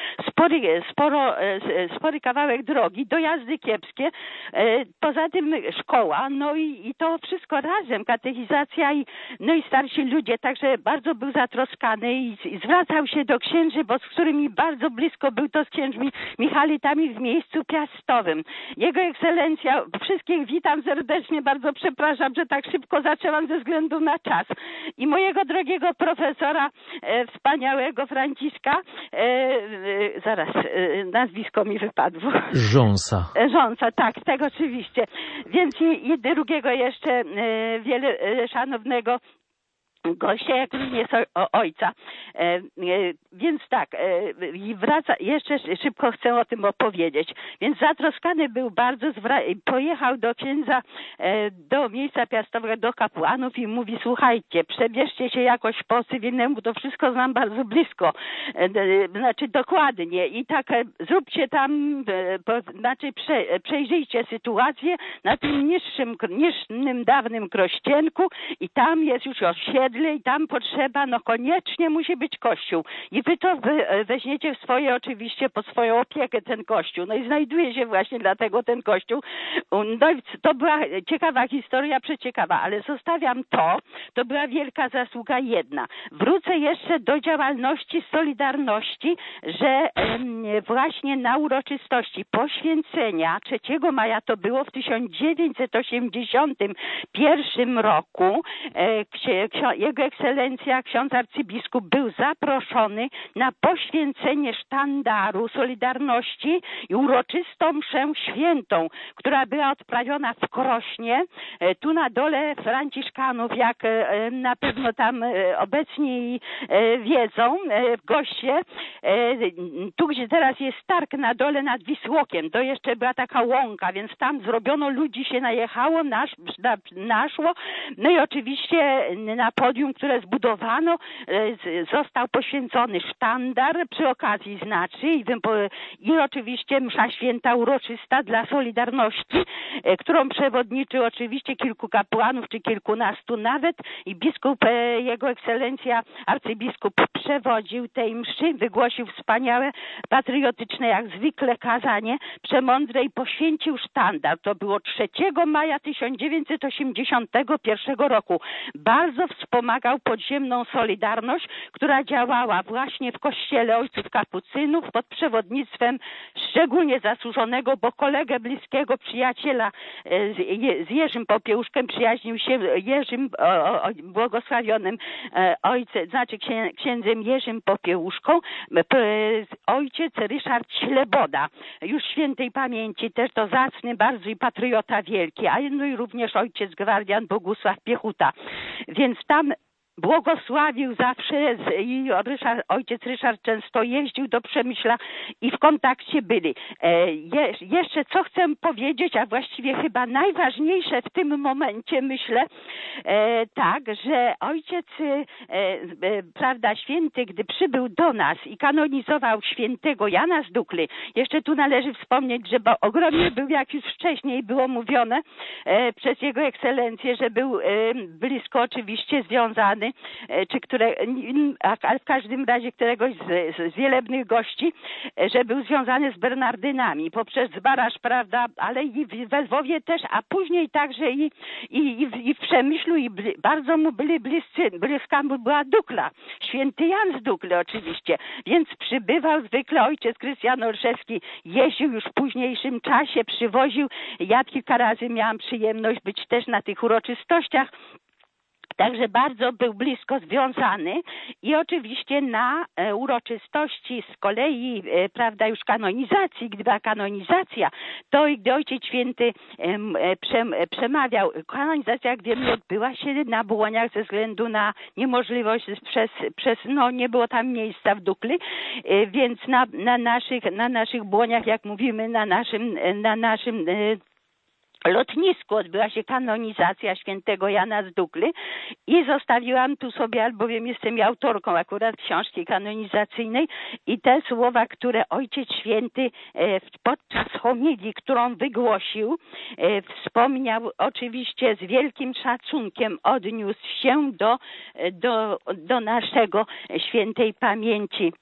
spory, sporo, e, spory kawałek drogi, dojazdy kiepskie, e, poza tym szkoła, no i, i to wszystko razem, katechizacja i, no i starsi ludzie, także bardzo był zatroskany i, i zwracał się do księży, bo z którymi bardzo blisko był, to z księżmi Michalitami w miejscu piastowym. Jego ekscelencja, wszystkich witam serdecznie, bardzo przepraszam, że tak szybko zaczęłam ze względu na czas. I mojego drogiego profesora, e, wspaniałego Franciszka, e, e, zaraz, e, nazwisko mi wypadło. Rząsa. Rząsa, tak, tak, oczywiście. Więc i, i drugiego jeszcze e, wiele e, szanownego gościa, jak również ojca. E, e, więc tak, e, i wraca, jeszcze szybko chcę o tym opowiedzieć. Więc zatroskany był bardzo, zwra- pojechał do księdza, e, do miejsca piastowego, do kapłanów i mówi, słuchajcie, przebierzcie się jakoś po cywilnemu, to wszystko znam bardzo blisko, e, e, znaczy dokładnie i tak e, zróbcie tam, e, po, znaczy prze, przejrzyjcie sytuację na tym niższym, niższym dawnym Krościenku i tam jest już osiedle, i tam potrzeba, no koniecznie musi być kościół. I wy to wy, weźmiecie w swoje, oczywiście, pod swoją opiekę ten kościół. No i znajduje się właśnie dlatego ten kościół. No i to była ciekawa historia, przeciekawa, ale zostawiam to. To była wielka zasługa jedna. Wrócę jeszcze do działalności Solidarności, że em, właśnie na uroczystości poświęcenia trzeciego maja to było w tysiąc dziewięćset osiemdziesiątym pierwszym roku, e, księ, ksią, jego ekscelencja ksiądz arcybiskup był zaproszony na poświęcenie sztandaru Solidarności i uroczystą mszę świętą, która była odprawiona w Krośnie, tu na dole Franciszkanów, jak na pewno tam obecni wiedzą goście, tu gdzie teraz jest targ na dole nad Wisłokiem, to jeszcze była taka łąka, więc tam zrobiono, ludzi się najechało, nasz, na, naszło, no i oczywiście na podium, które zbudowano, został poświęcony sztandar, przy okazji znaczy i, i oczywiście msza święta uroczysta dla Solidarności, którą przewodniczył oczywiście kilku kapłanów, czy kilkunastu nawet i biskup, jego ekscelencja arcybiskup przewodził tej mszy, wygłosił wspaniałe, patriotyczne jak zwykle kazanie, przemądre i poświęcił sztandar. To było trzeciego maja tysiąc dziewięćset osiemdziesiątego pierwszego roku. Bardzo wspomniane wspomagał podziemną Solidarność, która działała właśnie w kościele ojców kapucynów pod przewodnictwem szczególnie zasłużonego, bo kolegę bliskiego przyjaciela z, z Jerzym Popiełuszkiem przyjaźnił się Jerzym o, o, błogosławionym ojcem, znaczy księ, księdzem Jerzym Popiełuszką, ojciec Ryszard Śleboda, już świętej pamięci, też to zacny bardzo i patriota wielki, a no i również ojciec gwardian Bogusław Piechuta. Więc tam błogosławił zawsze i Ryszard, ojciec Ryszard często jeździł do Przemyśla i w kontakcie byli. E, je, jeszcze co chcę powiedzieć, a właściwie chyba najważniejsze w tym momencie myślę, e, tak, że ojciec e, e, prawda, święty, gdy przybył do nas i kanonizował świętego Jana z Dukly, jeszcze tu należy wspomnieć, że bo ogromnie był, jak już wcześniej było mówione e, przez jego ekscelencję, że był e, blisko oczywiście związany czy które, ale w każdym razie któregoś z, z wielebnych gości, że był związany z Bernardynami poprzez Barasz, prawda, ale i w Lwowie też, a później także i, i, i w Przemyślu i bli, bardzo mu byli bliscy, bliska mu była Dukla, święty Jan z Dukly oczywiście, więc przybywał zwykle ojciec Krystian Olszewski, jeździł już w późniejszym czasie, przywoził, ja kilka razy miałam przyjemność być też na tych uroczystościach. Także bardzo był blisko związany i oczywiście na e, uroczystości z kolei, e, prawda, już kanonizacji, gdy była kanonizacja, to i gdy Ojciec Święty e, przem, e, przemawiał, kanonizacja, gdy odbyła się na Błoniach ze względu na niemożliwość przez, przez no nie było tam miejsca w Dukli, e, więc na, na naszych, na naszych Błoniach, jak mówimy, na naszym, na naszym e, lotnisku odbyła się kanonizacja świętego Jana z Dukly i zostawiłam tu sobie, albowiem jestem autorką akurat książki kanonizacyjnej i te słowa, które Ojciec Święty podczas homilii, którą wygłosił, wspomniał oczywiście z wielkim szacunkiem, odniósł się do, do, do naszego świętej pamięci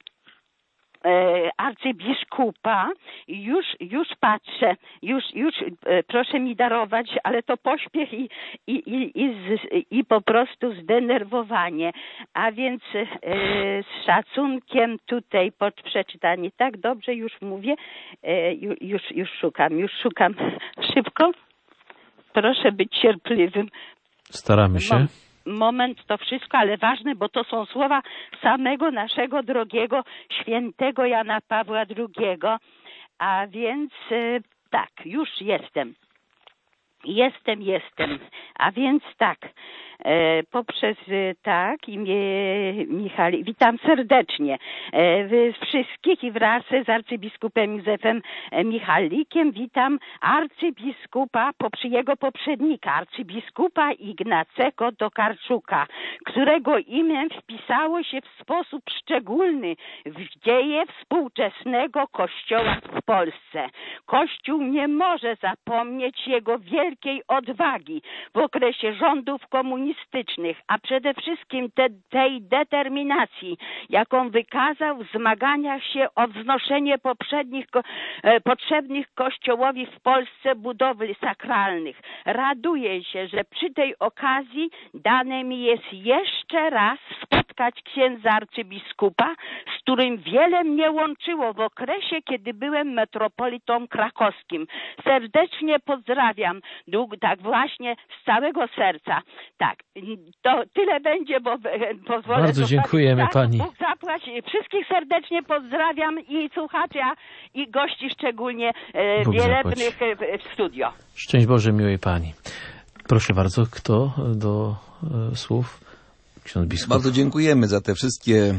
E, arcybiskupa, już, już patrzę, już, już e, proszę mi darować, ale to pośpiech i, i, i, i, z, i po prostu zdenerwowanie, a więc e, z szacunkiem tutaj pod przeczytanie, tak dobrze już mówię, e, już, już szukam, już szukam szybko, proszę być cierpliwym. Staramy się. Mam. Moment to wszystko, ale ważne, bo to są słowa samego naszego drogiego świętego Jana Pawła drugiego. A więc tak, już jestem. Jestem, jestem. A więc tak, e, poprzez tak imię Michali, witam serdecznie e, wszystkich i wraz z arcybiskupem Józefem Michalikiem witam arcybiskupa, poprzy jego poprzednika, arcybiskupa Ignacego Tokarczuka, którego imię wpisało się w sposób szczególny w dzieje współczesnego Kościoła w Polsce. Kościół nie może zapomnieć jego wielkiej wielkiej odwagi w okresie rządów komunistycznych, a przede wszystkim te, tej determinacji, jaką wykazał w zmaganiach się o wznoszenie poprzednich, e, potrzebnych Kościołowi w Polsce budowli sakralnych. Raduję się, że przy tej okazji dane mi jest jeszcze raz spotkać księdza arcybiskupa, z którym wiele mnie łączyło w okresie, kiedy byłem metropolitą krakowskim. Serdecznie pozdrawiam. Dług, tak właśnie z całego serca. Tak, to tyle będzie, bo pozwolę... Bardzo dziękujemy tak, pani. Bóg zapłać. Wszystkich serdecznie pozdrawiam i słuchaczy, i gości szczególnie e, wielebnych zapłać. W studio. Szczęść Boże miłej pani. Proszę bardzo, kto do e, słów? Ksiądz biskup. Bardzo dziękujemy za te wszystkie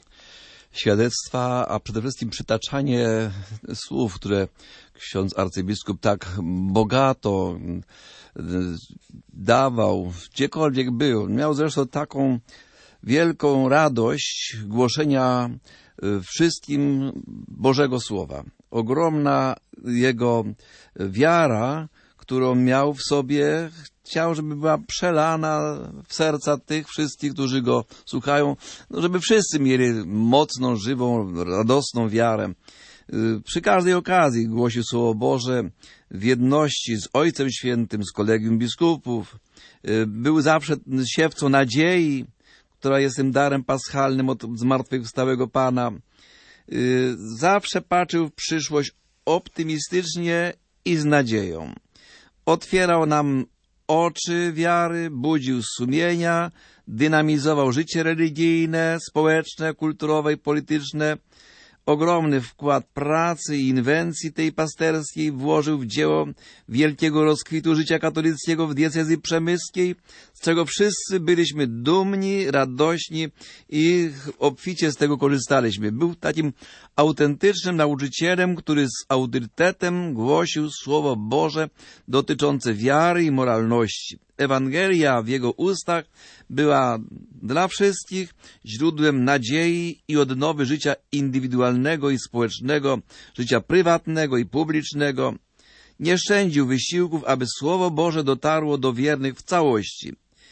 świadectwa, a przede wszystkim przytaczanie słów, które ksiądz arcybiskup tak bogato dawał, gdziekolwiek był. Miał zresztą taką wielką radość głoszenia wszystkim Bożego Słowa. Ogromna jego wiara, którą miał w sobie, chciał, żeby była przelana w serca tych wszystkich, którzy go słuchają, no żeby wszyscy mieli mocną, żywą, radosną wiarę. Przy każdej okazji głosił Słowo Boże w jedności z Ojcem Świętym, z kolegium biskupów. Był zawsze siewcą nadziei, która jest tym darem paschalnym od zmartwychwstałego Pana. Zawsze patrzył w przyszłość optymistycznie i z nadzieją. Otwierał nam oczy wiary, budził sumienia, dynamizował życie religijne, społeczne, kulturowe i polityczne. Ogromny wkład pracy i inwencji tej pasterskiej włożył w dzieło wielkiego rozkwitu życia katolickiego w diecezji przemyskiej, z czego wszyscy byliśmy dumni, radośni i obficie z tego korzystaliśmy. Był takim autentycznym nauczycielem, który z autorytetem głosił Słowo Boże dotyczące wiary i moralności. Ewangelia w jego ustach była dla wszystkich źródłem nadziei i odnowy życia indywidualnego i społecznego, życia prywatnego i publicznego. Nie szczędził wysiłków, aby Słowo Boże dotarło do wiernych w całości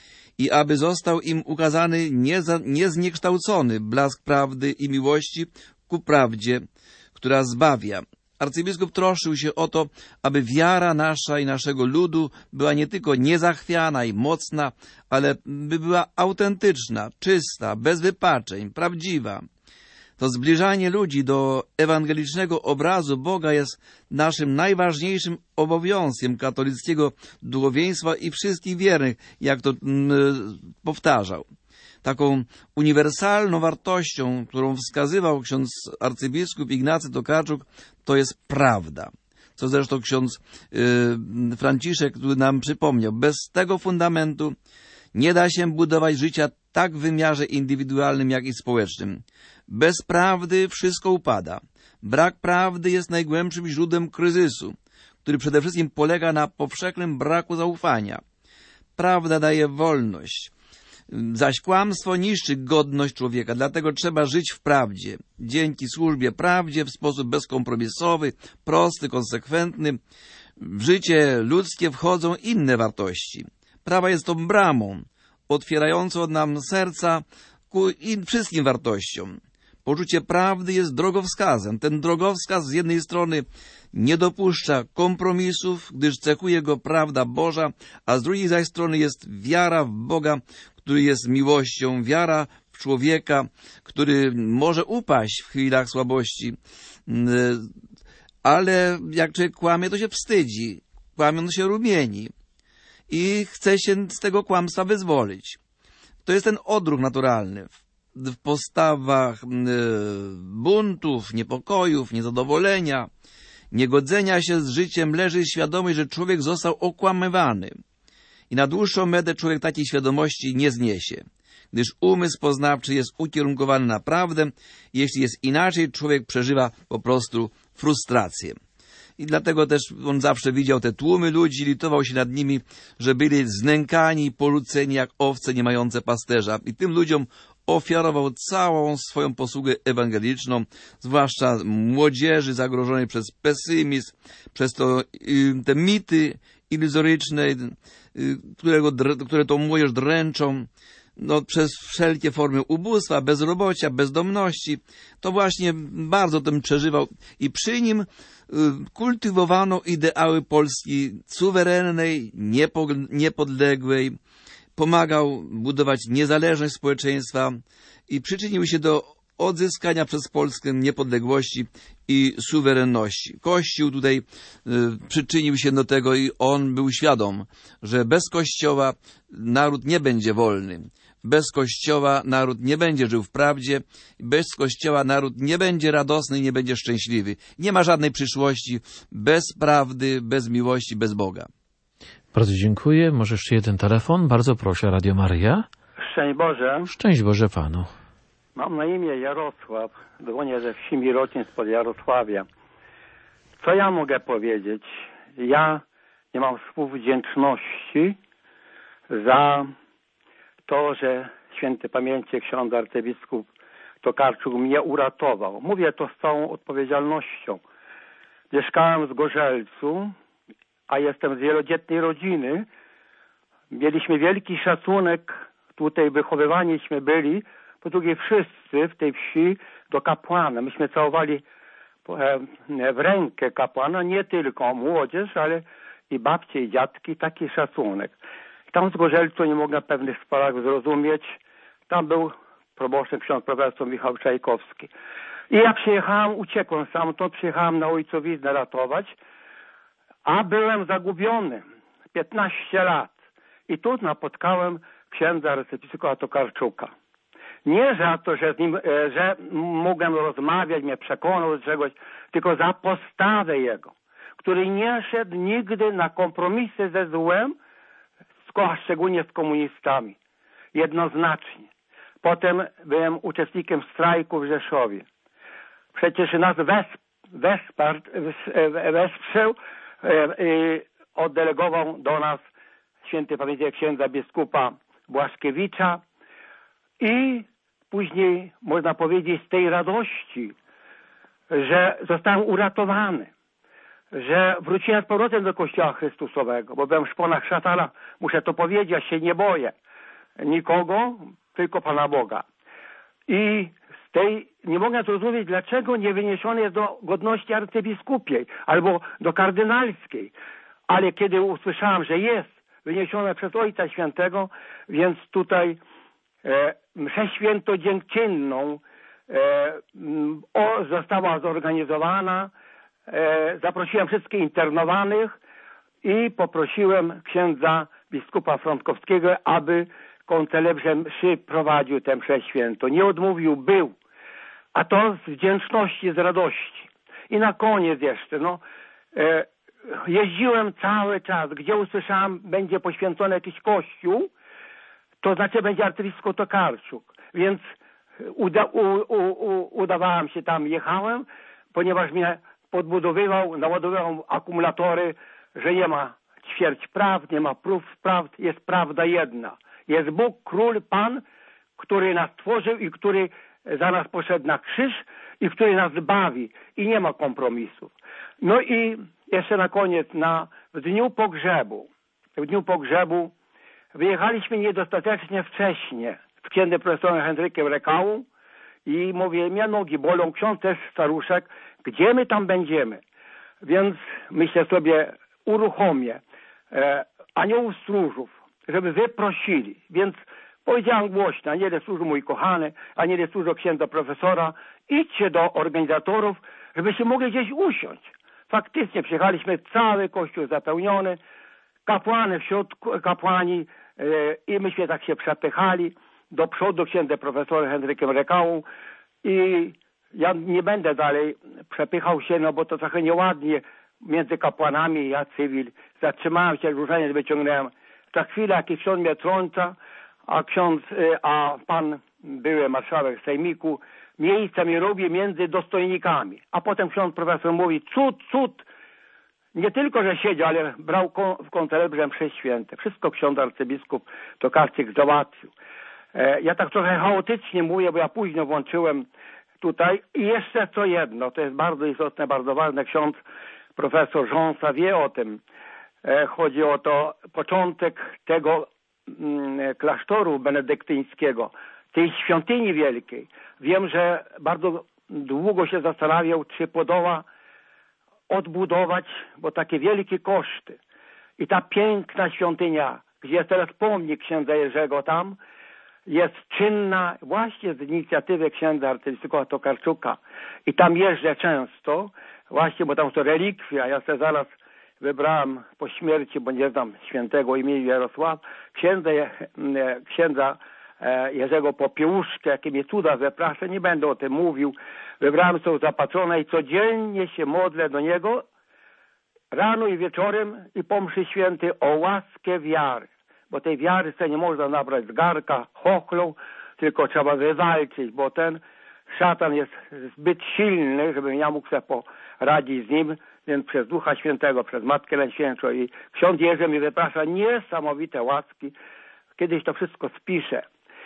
i aby został im ukazany nieza, niezniekształcony blask prawdy i miłości ku prawdzie, która zbawia. Arcybiskup troszczył się o to, aby wiara nasza i naszego ludu była nie tylko niezachwiana i mocna, ale by była autentyczna, czysta, bez wypaczeń, prawdziwa. To zbliżanie ludzi do ewangelicznego obrazu Boga jest naszym najważniejszym obowiązkiem katolickiego duchowieństwa i wszystkich wiernych, jak to mm, powtarzał. Taką uniwersalną wartością, którą wskazywał ksiądz arcybiskup Ignacy Tokarczuk, to jest prawda. Co zresztą ksiądz yy, Franciszek tu nam przypomniał. Bez tego fundamentu nie da się budować życia tak w wymiarze indywidualnym, jak i społecznym. Bez prawdy wszystko upada. Brak prawdy jest najgłębszym źródłem kryzysu, który przede wszystkim polega na powszechnym braku zaufania. Prawda daje wolność, zaś kłamstwo niszczy godność człowieka, dlatego trzeba żyć w prawdzie. Dzięki służbie prawdzie w sposób bezkompromisowy, prosty, konsekwentny, w życie ludzkie wchodzą inne wartości. Prawa jest tą bramą, otwierającą nam serca ku in, wszystkim wartościom. Poczucie prawdy jest drogowskazem. Ten drogowskaz z jednej strony nie dopuszcza kompromisów, gdyż cechuje go prawda Boża, a z drugiej zaś strony jest wiara w Boga, który jest miłością, wiara w człowieka, który może upaść w chwilach słabości, ale jak człowiek kłamie, to się wstydzi, kłamiąc się rumieni i chce się z tego kłamstwa wyzwolić. To jest ten odruch naturalny. W postawach buntów, niepokojów, niezadowolenia, niegodzenia się z życiem leży świadomość, że człowiek został okłamywany. I na dłuższą metę człowiek takiej świadomości nie zniesie, gdyż umysł poznawczy jest ukierunkowany na prawdę. Jeśli jest inaczej, człowiek przeżywa po prostu frustrację. I dlatego też on zawsze widział te tłumy ludzi, litował się nad nimi, że byli znękani i poruceni jak owce nie mające pasterza. I tym ludziom ofiarował całą swoją posługę ewangeliczną, zwłaszcza młodzieży zagrożonej przez pesymizm, przez to, te mity iluzoryczne, którego, które tą młodzież dręczą, no, przez wszelkie formy ubóstwa, bezrobocia, bezdomności. To właśnie bardzo tym przeżywał i przy nim y, kultywowano ideały Polski suwerennej, niepo, niepodległej. Pomagał budować niezależność społeczeństwa i przyczynił się do odzyskania przez Polskę niepodległości i suwerenności. Kościół tutaj y, przyczynił się do tego i on był świadom, że bez Kościoła naród nie będzie wolny. Bez Kościoła naród nie będzie żył w prawdzie. Bez Kościoła naród nie będzie radosny, nie będzie szczęśliwy. Nie ma żadnej przyszłości bez prawdy, bez miłości, bez Boga. Bardzo dziękuję. Może jeszcze jeden telefon? Bardzo proszę, Radio Maryja. Szczęść Boże. Szczęść Boże Panu. Mam na imię Jarosław. Dzwonię ze wsi Mirocin spod Jarosławia. Co ja mogę powiedzieć? Ja nie mam słów wdzięczności za to, że święty pamięci ksiądz arcybiskup Tokarczuk mnie uratował. Mówię to z całą odpowiedzialnością. Mieszkałem w Zgorzelcu, a jestem z wielodzietnej rodziny. Mieliśmy wielki szacunek, tutaj wychowywaniśmy byli, po drugie wszyscy w tej wsi do kapłana. Myśmy całowali w rękę kapłana, nie tylko młodzież, ale i babcie, i dziadki, taki szacunek. Tam z Gorzelcu nie mogłem pewnych sprawach zrozumieć. Tam był proboszczem ksiądz profesor Michał Czajkowski. I ja przyjechałem, uciekłem stamtąd, przyjechałem na ojcowiznę ratować, a byłem zagubiony. piętnaście lat. I tu napotkałem księdza arcybiskupa Tokarczuka. Nie za to, że z nim, że mogłem rozmawiać, mnie przekonał do czegoś, tylko za postawę jego, który nie szedł nigdy na kompromisy ze złem, a szczególnie z komunistami. Jednoznacznie. Potem byłem uczestnikiem strajku w Rzeszowie. Przecież nas wesp, wespart, wesprzał i oddelegował do nas świętej pamięci księdza biskupa Błaszkiewicza i później, można powiedzieć, z tej radości, że zostałem uratowany, że wróciłem z powrotem do Kościoła Chrystusowego, bo byłem w szponach szatana, muszę to powiedzieć, ja się nie boję nikogo, tylko Pana Boga. I z tej, nie mogę zrozumieć, dlaczego nie wyniesiony jest do godności arcybiskupiej albo do kardynalskiej, ale kiedy usłyszałem, że jest wyniesione przez Ojca Świętego, więc tutaj e, mszę świętodziękczynną e, o, została zorganizowana. E, zaprosiłem wszystkich internowanych i poprosiłem księdza biskupa Frątkowskiego, aby koncelebrze mszy prowadził tę mszę świętą. Nie odmówił, był. A to z wdzięczności, z radości. I na koniec jeszcze, no, e, jeździłem cały czas, gdzie usłyszałem, będzie poświęcony jakiś kościół, to znaczy będzie arcybiskup Tokarczuk. Więc uda, u, u, u, udawałem się tam, jechałem, ponieważ mnie podbudowywał, naładowywał akumulatory, że nie ma ćwierć prawd, nie ma prób prawd, jest prawda jedna. Jest Bóg, Król, Pan, który nas tworzył i który za nas poszedł na krzyż i który nas zbawi. I nie ma kompromisów. No i jeszcze na koniec, na, w dniu pogrzebu, w dniu pogrzebu wyjechaliśmy niedostatecznie wcześnie z księdzem profesorem Henrykiem Rekałą i mówię, mnie nogi bolą, ksiądz też staruszek, gdzie my tam będziemy? Więc myślę sobie, uruchomię e, aniołów stróżów, żeby wyprosili. Więc powiedziałem głośno, aniele stróżu mój kochany, aniele stróżu księdza profesora, idźcie do organizatorów, żebyście mogli gdzieś usiąść. Faktycznie przyjechaliśmy, cały kościół zapełniony, kapłany w środku, kapłani e, i myśmy tak się przepychali do przodu księdzem profesorem Henrykiem Rekałą i ja nie będę dalej przepychał się, no bo to trochę nieładnie między kapłanami, ja cywil. Zatrzymałem się, różaniec wyciągnąłem. Za chwilę jakiś ksiądz mnie trąca, a ksiądz, a pan były marszałek sejmiku, miejsca mi robi między dostojnikami. A potem ksiądz profesor mówi, cud, cud. Nie tylko, że siedział, ale brał w koncelebrze mszy święte. Wszystko ksiądz arcybiskup Tokarczyk załatwił. E, ja tak trochę chaotycznie mówię, bo ja późno włączyłem tutaj. I jeszcze co jedno, to jest bardzo istotne, bardzo ważne. Ksiądz profesor Rząsa wie o tym. E, chodzi o to początek tego mm, klasztoru benedyktyńskiego, tej świątyni wielkiej. Wiem, że bardzo długo się zastanawiał, czy podoła odbudować, bo takie wielkie koszty. I ta piękna świątynia, gdzie jest teraz pomnik księdza Jerzego tam, jest czynna właśnie z inicjatywy księdza arcybiskupa Tokarczuka. I tam jeżdżę często, właśnie, bo tam są relikwie, a ja sobie zaraz wybrałem po śmierci, bo nie znam świętego imienia Jarosław, księdza, księdza Jerzego Popiełuszkę, jakie mnie cuda wyprasza, nie będę o tym mówił. Wybrałem sobie zapatrzone i codziennie się modlę do niego rano i wieczorem i po mszy świętej o łaskę wiary. Bo tej wiary sobie nie można nabrać z garka, chochlą, tylko trzeba wywalczyć, bo ten szatan jest zbyt silny, żebym ja mógł sobie poradzić z nim, więc przez Ducha Świętego, przez Matkę Najświętszą i ksiądz Jerzy mi wyprasza niesamowite łaski. Kiedyś to wszystko spiszę.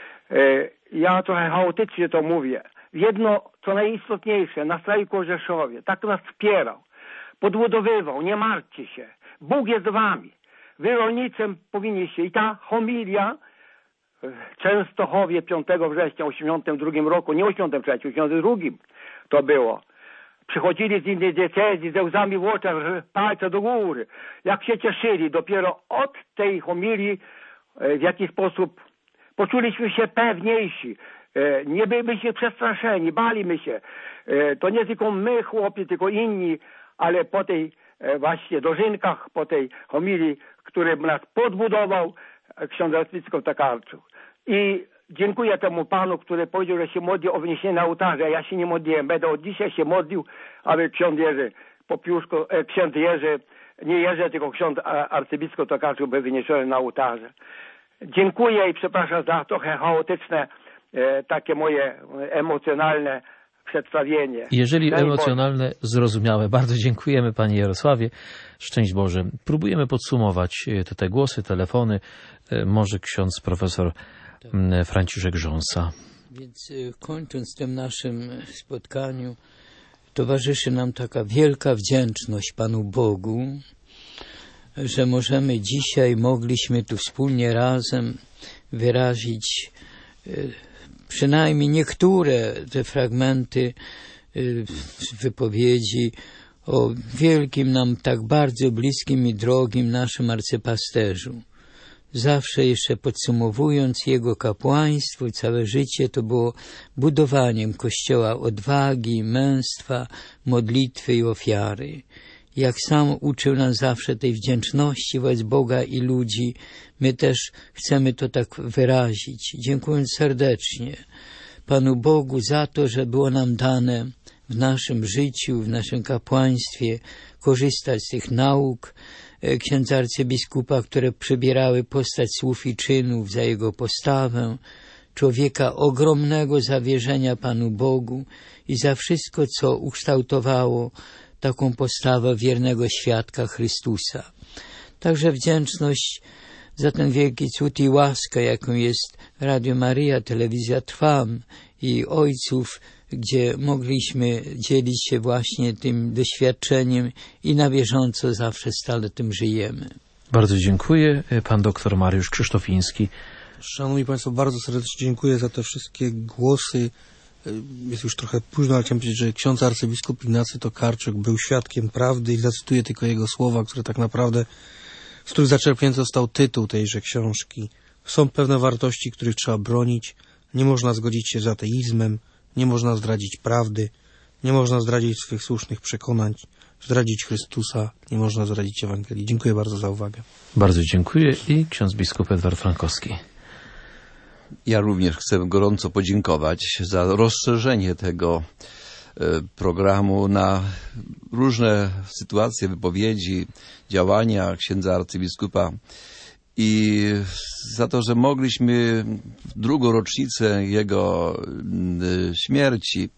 Ja trochę chaotycznie to mówię. Jedno, co najistotniejsze, na strajku w Rzeszowie, tak nas wspierał, podbudowywał, nie martwcie się, Bóg jest z wami, wy rolnicem powinniście. I ta homilia w Częstochowie piątego września osiemdziesiątym drugim roku, nie osiemdziesiątym trzecim, osiemdziesiątym drugim to było. przychodzili z innej diecezji ze łzami w oczach, że palce do góry. Jak się cieszyli. Dopiero od tej homilii w jakiś sposób poczuliśmy się pewniejsi. Nie byliśmy przestraszeni, balimy się. To nie tylko my, chłopi, tylko inni, ale po tej właśnie dożynkach, po tej homilii, który nas podbudował ksiądz arcybiskup Tokarczuk. I dziękuję temu panu, który powiedział, że się modli o wniesienie na ołtarze. Ja się nie modliłem. Będę od dzisiaj się modlił, aby ksiądz Jerzy Popiłuszko, e, ksiądz Jerzy, nie Jerzy, tylko ksiądz arcybiskup Tokarczuk był wyniesiony na ołtarze. Dziękuję i przepraszam za trochę chaotyczne, e, takie moje emocjonalne przedstawienie. Jeżeli Daj emocjonalne, Boże. zrozumiałe. Bardzo dziękujemy panie Jarosławie. Szczęść Boże. Próbujemy podsumować te, te głosy, telefony. Może ksiądz profesor Franciszek Rząsa. Więc kończąc tym naszym spotkaniu, towarzyszy nam taka wielka wdzięczność Panu Bogu, że możemy dzisiaj, mogliśmy tu wspólnie razem wyrazić przynajmniej niektóre te fragmenty wypowiedzi o wielkim nam, tak bardzo bliskim i drogim naszym arcypasterzu. Zawsze jeszcze podsumowując jego kapłaństwo i całe życie, to było budowaniem Kościoła odwagi, męstwa, modlitwy i ofiary. Jak sam uczył nas zawsze tej wdzięczności wobec Boga i ludzi, my też chcemy to tak wyrazić, dziękując serdecznie Panu Bogu za to, że było nam dane w naszym życiu, w naszym kapłaństwie korzystać z tych nauk księdza arcybiskupa, które przybierały postać słów i czynów za jego postawę, człowieka ogromnego zawierzenia Panu Bogu i za wszystko, co ukształtowało taką postawę wiernego świadka Chrystusa. Także wdzięczność za ten wielki cud i łaskę, jaką jest Radio Maryja, Telewizja Trwam i ojców, gdzie mogliśmy dzielić się właśnie tym doświadczeniem i na bieżąco zawsze stale tym żyjemy. Bardzo dziękuję. Pan doktor Mariusz Krzysztofiński. Szanowni Państwo, bardzo serdecznie dziękuję za te wszystkie głosy. Jest już trochę późno, ale chciałem powiedzieć, że ksiądz arcybiskup Ignacy Tokarczuk był świadkiem prawdy i zacytuję tylko jego słowa, które tak naprawdę, z których zaczerpnięty został tytuł tejże książki. Są pewne wartości, których trzeba bronić. Nie można zgodzić się z ateizmem, nie można zdradzić prawdy, nie można zdradzić swych słusznych przekonań, zdradzić Chrystusa, nie można zdradzić Ewangelii. Dziękuję bardzo za uwagę. Bardzo dziękuję i ksiądz biskup Edward Frankowski. Ja również chcę gorąco podziękować za rozszerzenie tego programu na różne sytuacje, wypowiedzi, działania księdza arcybiskupa i za to, że mogliśmy w drugą rocznicę jego śmierci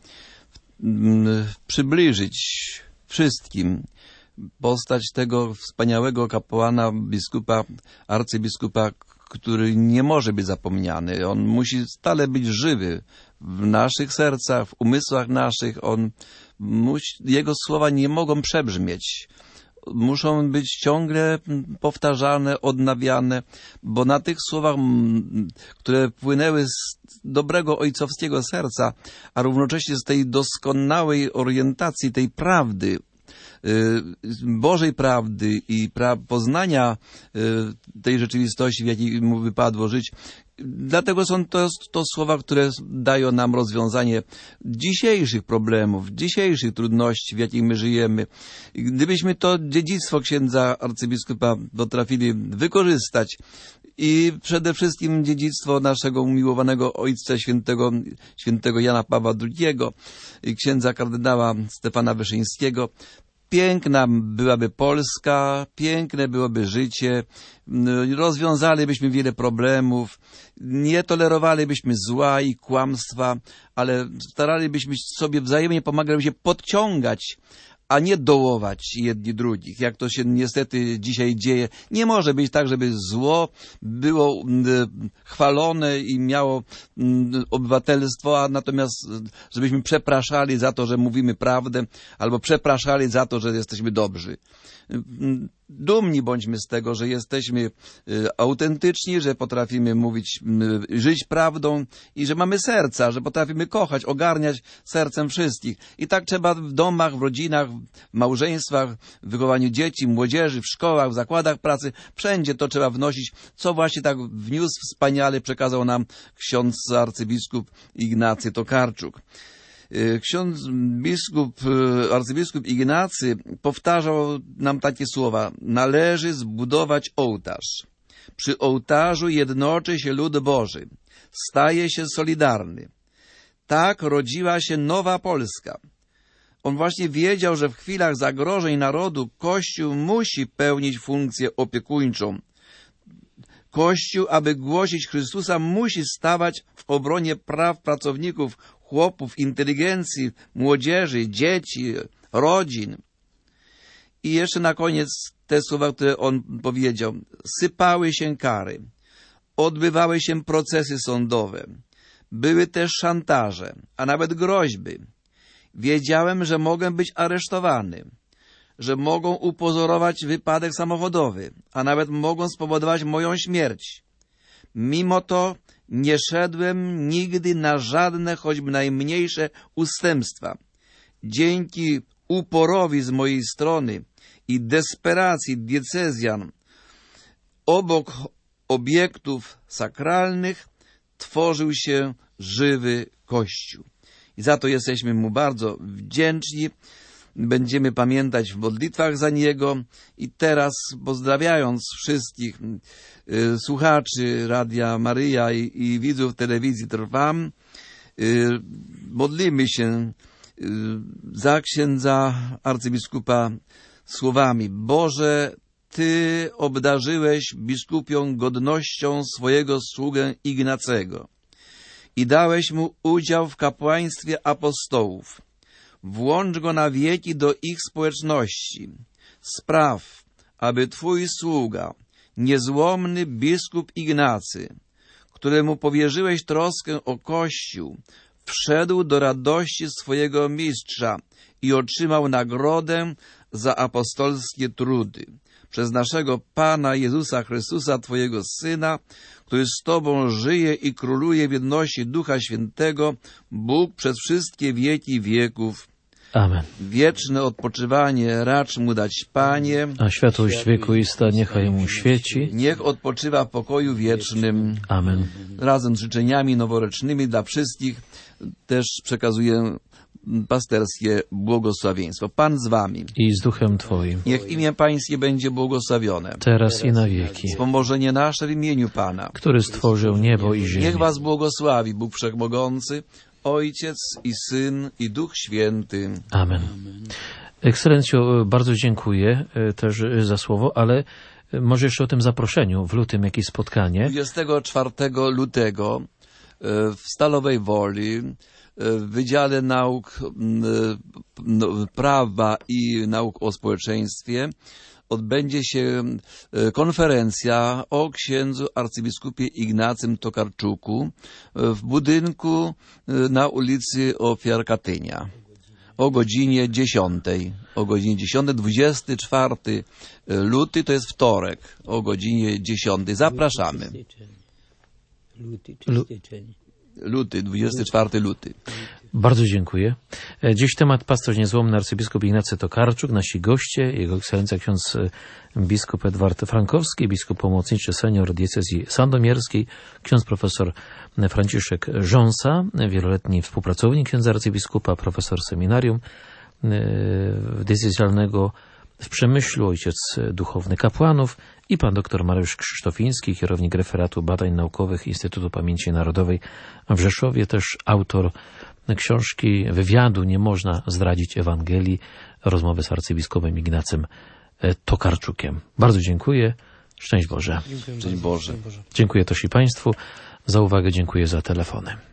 przybliżyć wszystkim postać tego wspaniałego kapłana, biskupa, arcybiskupa, który nie może być zapomniany. On musi stale być żywy w naszych sercach, w umysłach naszych. On musi, jego słowa nie mogą przebrzmieć. Muszą być ciągle powtarzane, odnawiane, bo na tych słowach, które płynęły z dobrego ojcowskiego serca, a równocześnie z tej doskonałej orientacji, tej prawdy, Bożej prawdy i pra poznania tej rzeczywistości, w jakiej mu wypadło żyć. Dlatego są to, to słowa, które dają nam rozwiązanie dzisiejszych problemów, dzisiejszych trudności, w jakich my żyjemy. I gdybyśmy to dziedzictwo księdza arcybiskupa potrafili wykorzystać i przede wszystkim dziedzictwo naszego umiłowanego ojca świętego, świętego Jana Pawła drugiego i księdza kardynała Stefana Wyszyńskiego, piękna byłaby Polska, piękne byłoby życie, rozwiązalibyśmy wiele problemów, nie tolerowalibyśmy zła i kłamstwa, ale staralibyśmy sobie wzajemnie pomagać się podciągać, a nie dołować jedni drugich, jak to się niestety dzisiaj dzieje. Nie może być tak, żeby zło było chwalone i miało obywatelstwo, a natomiast żebyśmy przepraszali za to, że mówimy prawdę, albo przepraszali za to, że jesteśmy dobrzy. dumni bądźmy z tego, że jesteśmy y, autentyczni, że potrafimy mówić, y, żyć prawdą i że mamy serca, że potrafimy kochać, ogarniać sercem wszystkich. I tak trzeba w domach, w rodzinach, w małżeństwach, w wychowaniu dzieci, młodzieży, w szkołach, w zakładach pracy. Wszędzie to trzeba wnosić, co właśnie tak wniósł wspaniale, przekazał nam ksiądz arcybiskup Ignacy Tokarczuk. Ksiądz biskup, arcybiskup Ignacy powtarzał nam takie słowa: należy zbudować ołtarz. Przy ołtarzu jednoczy się lud Boży, staje się solidarny. Tak rodziła się nowa Polska. On właśnie wiedział, że w chwilach zagrożeń narodu Kościół musi pełnić funkcję opiekuńczą. Kościół, aby głosić Chrystusa, musi stawać w obronie praw pracowników, chłopów, inteligencji, młodzieży, dzieci, rodzin. I jeszcze na koniec te słowa, które on powiedział. Sypały się kary, odbywały się procesy sądowe, były też szantaże, a nawet groźby. Wiedziałem, że mogę być aresztowany, że mogą upozorować wypadek samochodowy, a nawet mogą spowodować moją śmierć. Mimo to nie szedłem nigdy na żadne, choćby najmniejsze ustępstwa. Dzięki uporowi z mojej strony i desperacji diecezjan, obok obiektów sakralnych tworzył się żywy Kościół. I za to jesteśmy mu bardzo wdzięczni. Będziemy pamiętać w modlitwach za niego. I teraz, pozdrawiając wszystkich y, słuchaczy Radia Maryja i, i widzów telewizji Trwam, y, modlimy się y, za księdza arcybiskupa słowami: Boże, Ty obdarzyłeś biskupią godnością swojego sługę Ignacego i dałeś mu udział w kapłaństwie apostołów. Włącz go na wieki do ich społeczności. Spraw, aby Twój sługa, niezłomny biskup Ignacy, któremu powierzyłeś troskę o Kościół, wszedł do radości swojego mistrza i otrzymał nagrodę za apostolskie trudy. Przez naszego Pana Jezusa Chrystusa, Twojego Syna, który z Tobą żyje i króluje w jedności Ducha Świętego, Bóg przez wszystkie wieki wieków. Amen. Wieczne odpoczywanie racz mu dać, Panie, a światłość wiekuista niechaj mu świeci. Niech odpoczywa w pokoju wiecznym. Amen. Razem z życzeniami noworocznymi dla wszystkich też przekazuję pasterskie błogosławieństwo. Pan z wami. I z duchem Twoim. Niech imię Pańskie będzie błogosławione. Teraz i na wieki. Wspomożenie nasze w imieniu Pana, który stworzył niebo i ziemię. Niech was błogosławi Bóg Wszechmogący, Ojciec i Syn i Duch Święty. Amen. Ekscelencjo, bardzo dziękuję też za słowo, ale może jeszcze o tym zaproszeniu w lutym, jakieś spotkanie. dwudziestego czwartego lutego w Stalowej Woli w Wydziale Nauk Prawa i Nauk o Społeczeństwie odbędzie się konferencja o księdzu arcybiskupie Ignacym Tokarczuku w budynku na ulicy Ofiar Katynia o godzinie dziesiątej. O godzinie dziesiątej, dwudziestego czwartego luty, to jest wtorek, o godzinie dziesiątej. Zapraszamy. Luty czy styczeń? Luty, dwudziestego czwartego luty. Bardzo dziękuję. Dziś temat pasterz niezłomny arcybiskup Ignacy Tokarczuk, nasi goście, jego ekscelencja ksiądz biskup Edward Frankowski, biskup pomocniczy senior diecezji sandomierskiej, ksiądz profesor Franciszek Rząsa, wieloletni współpracownik księdza arcybiskupa, profesor seminarium diecezjalnego w Przemyślu, ojciec duchowny kapłanów i pan dr Mariusz Krzysztofiński, kierownik referatu badań naukowych Instytutu Pamięci Narodowej w Rzeszowie, też autor książki wywiadu Nie można zdradzić Ewangelii, rozmowy z arcybiskupem Ignacym Tokarczukiem. Bardzo dziękuję. Szczęść Boże. Szczęść Boże. Dziękuję też i Państwu za uwagę, dziękuję za telefony.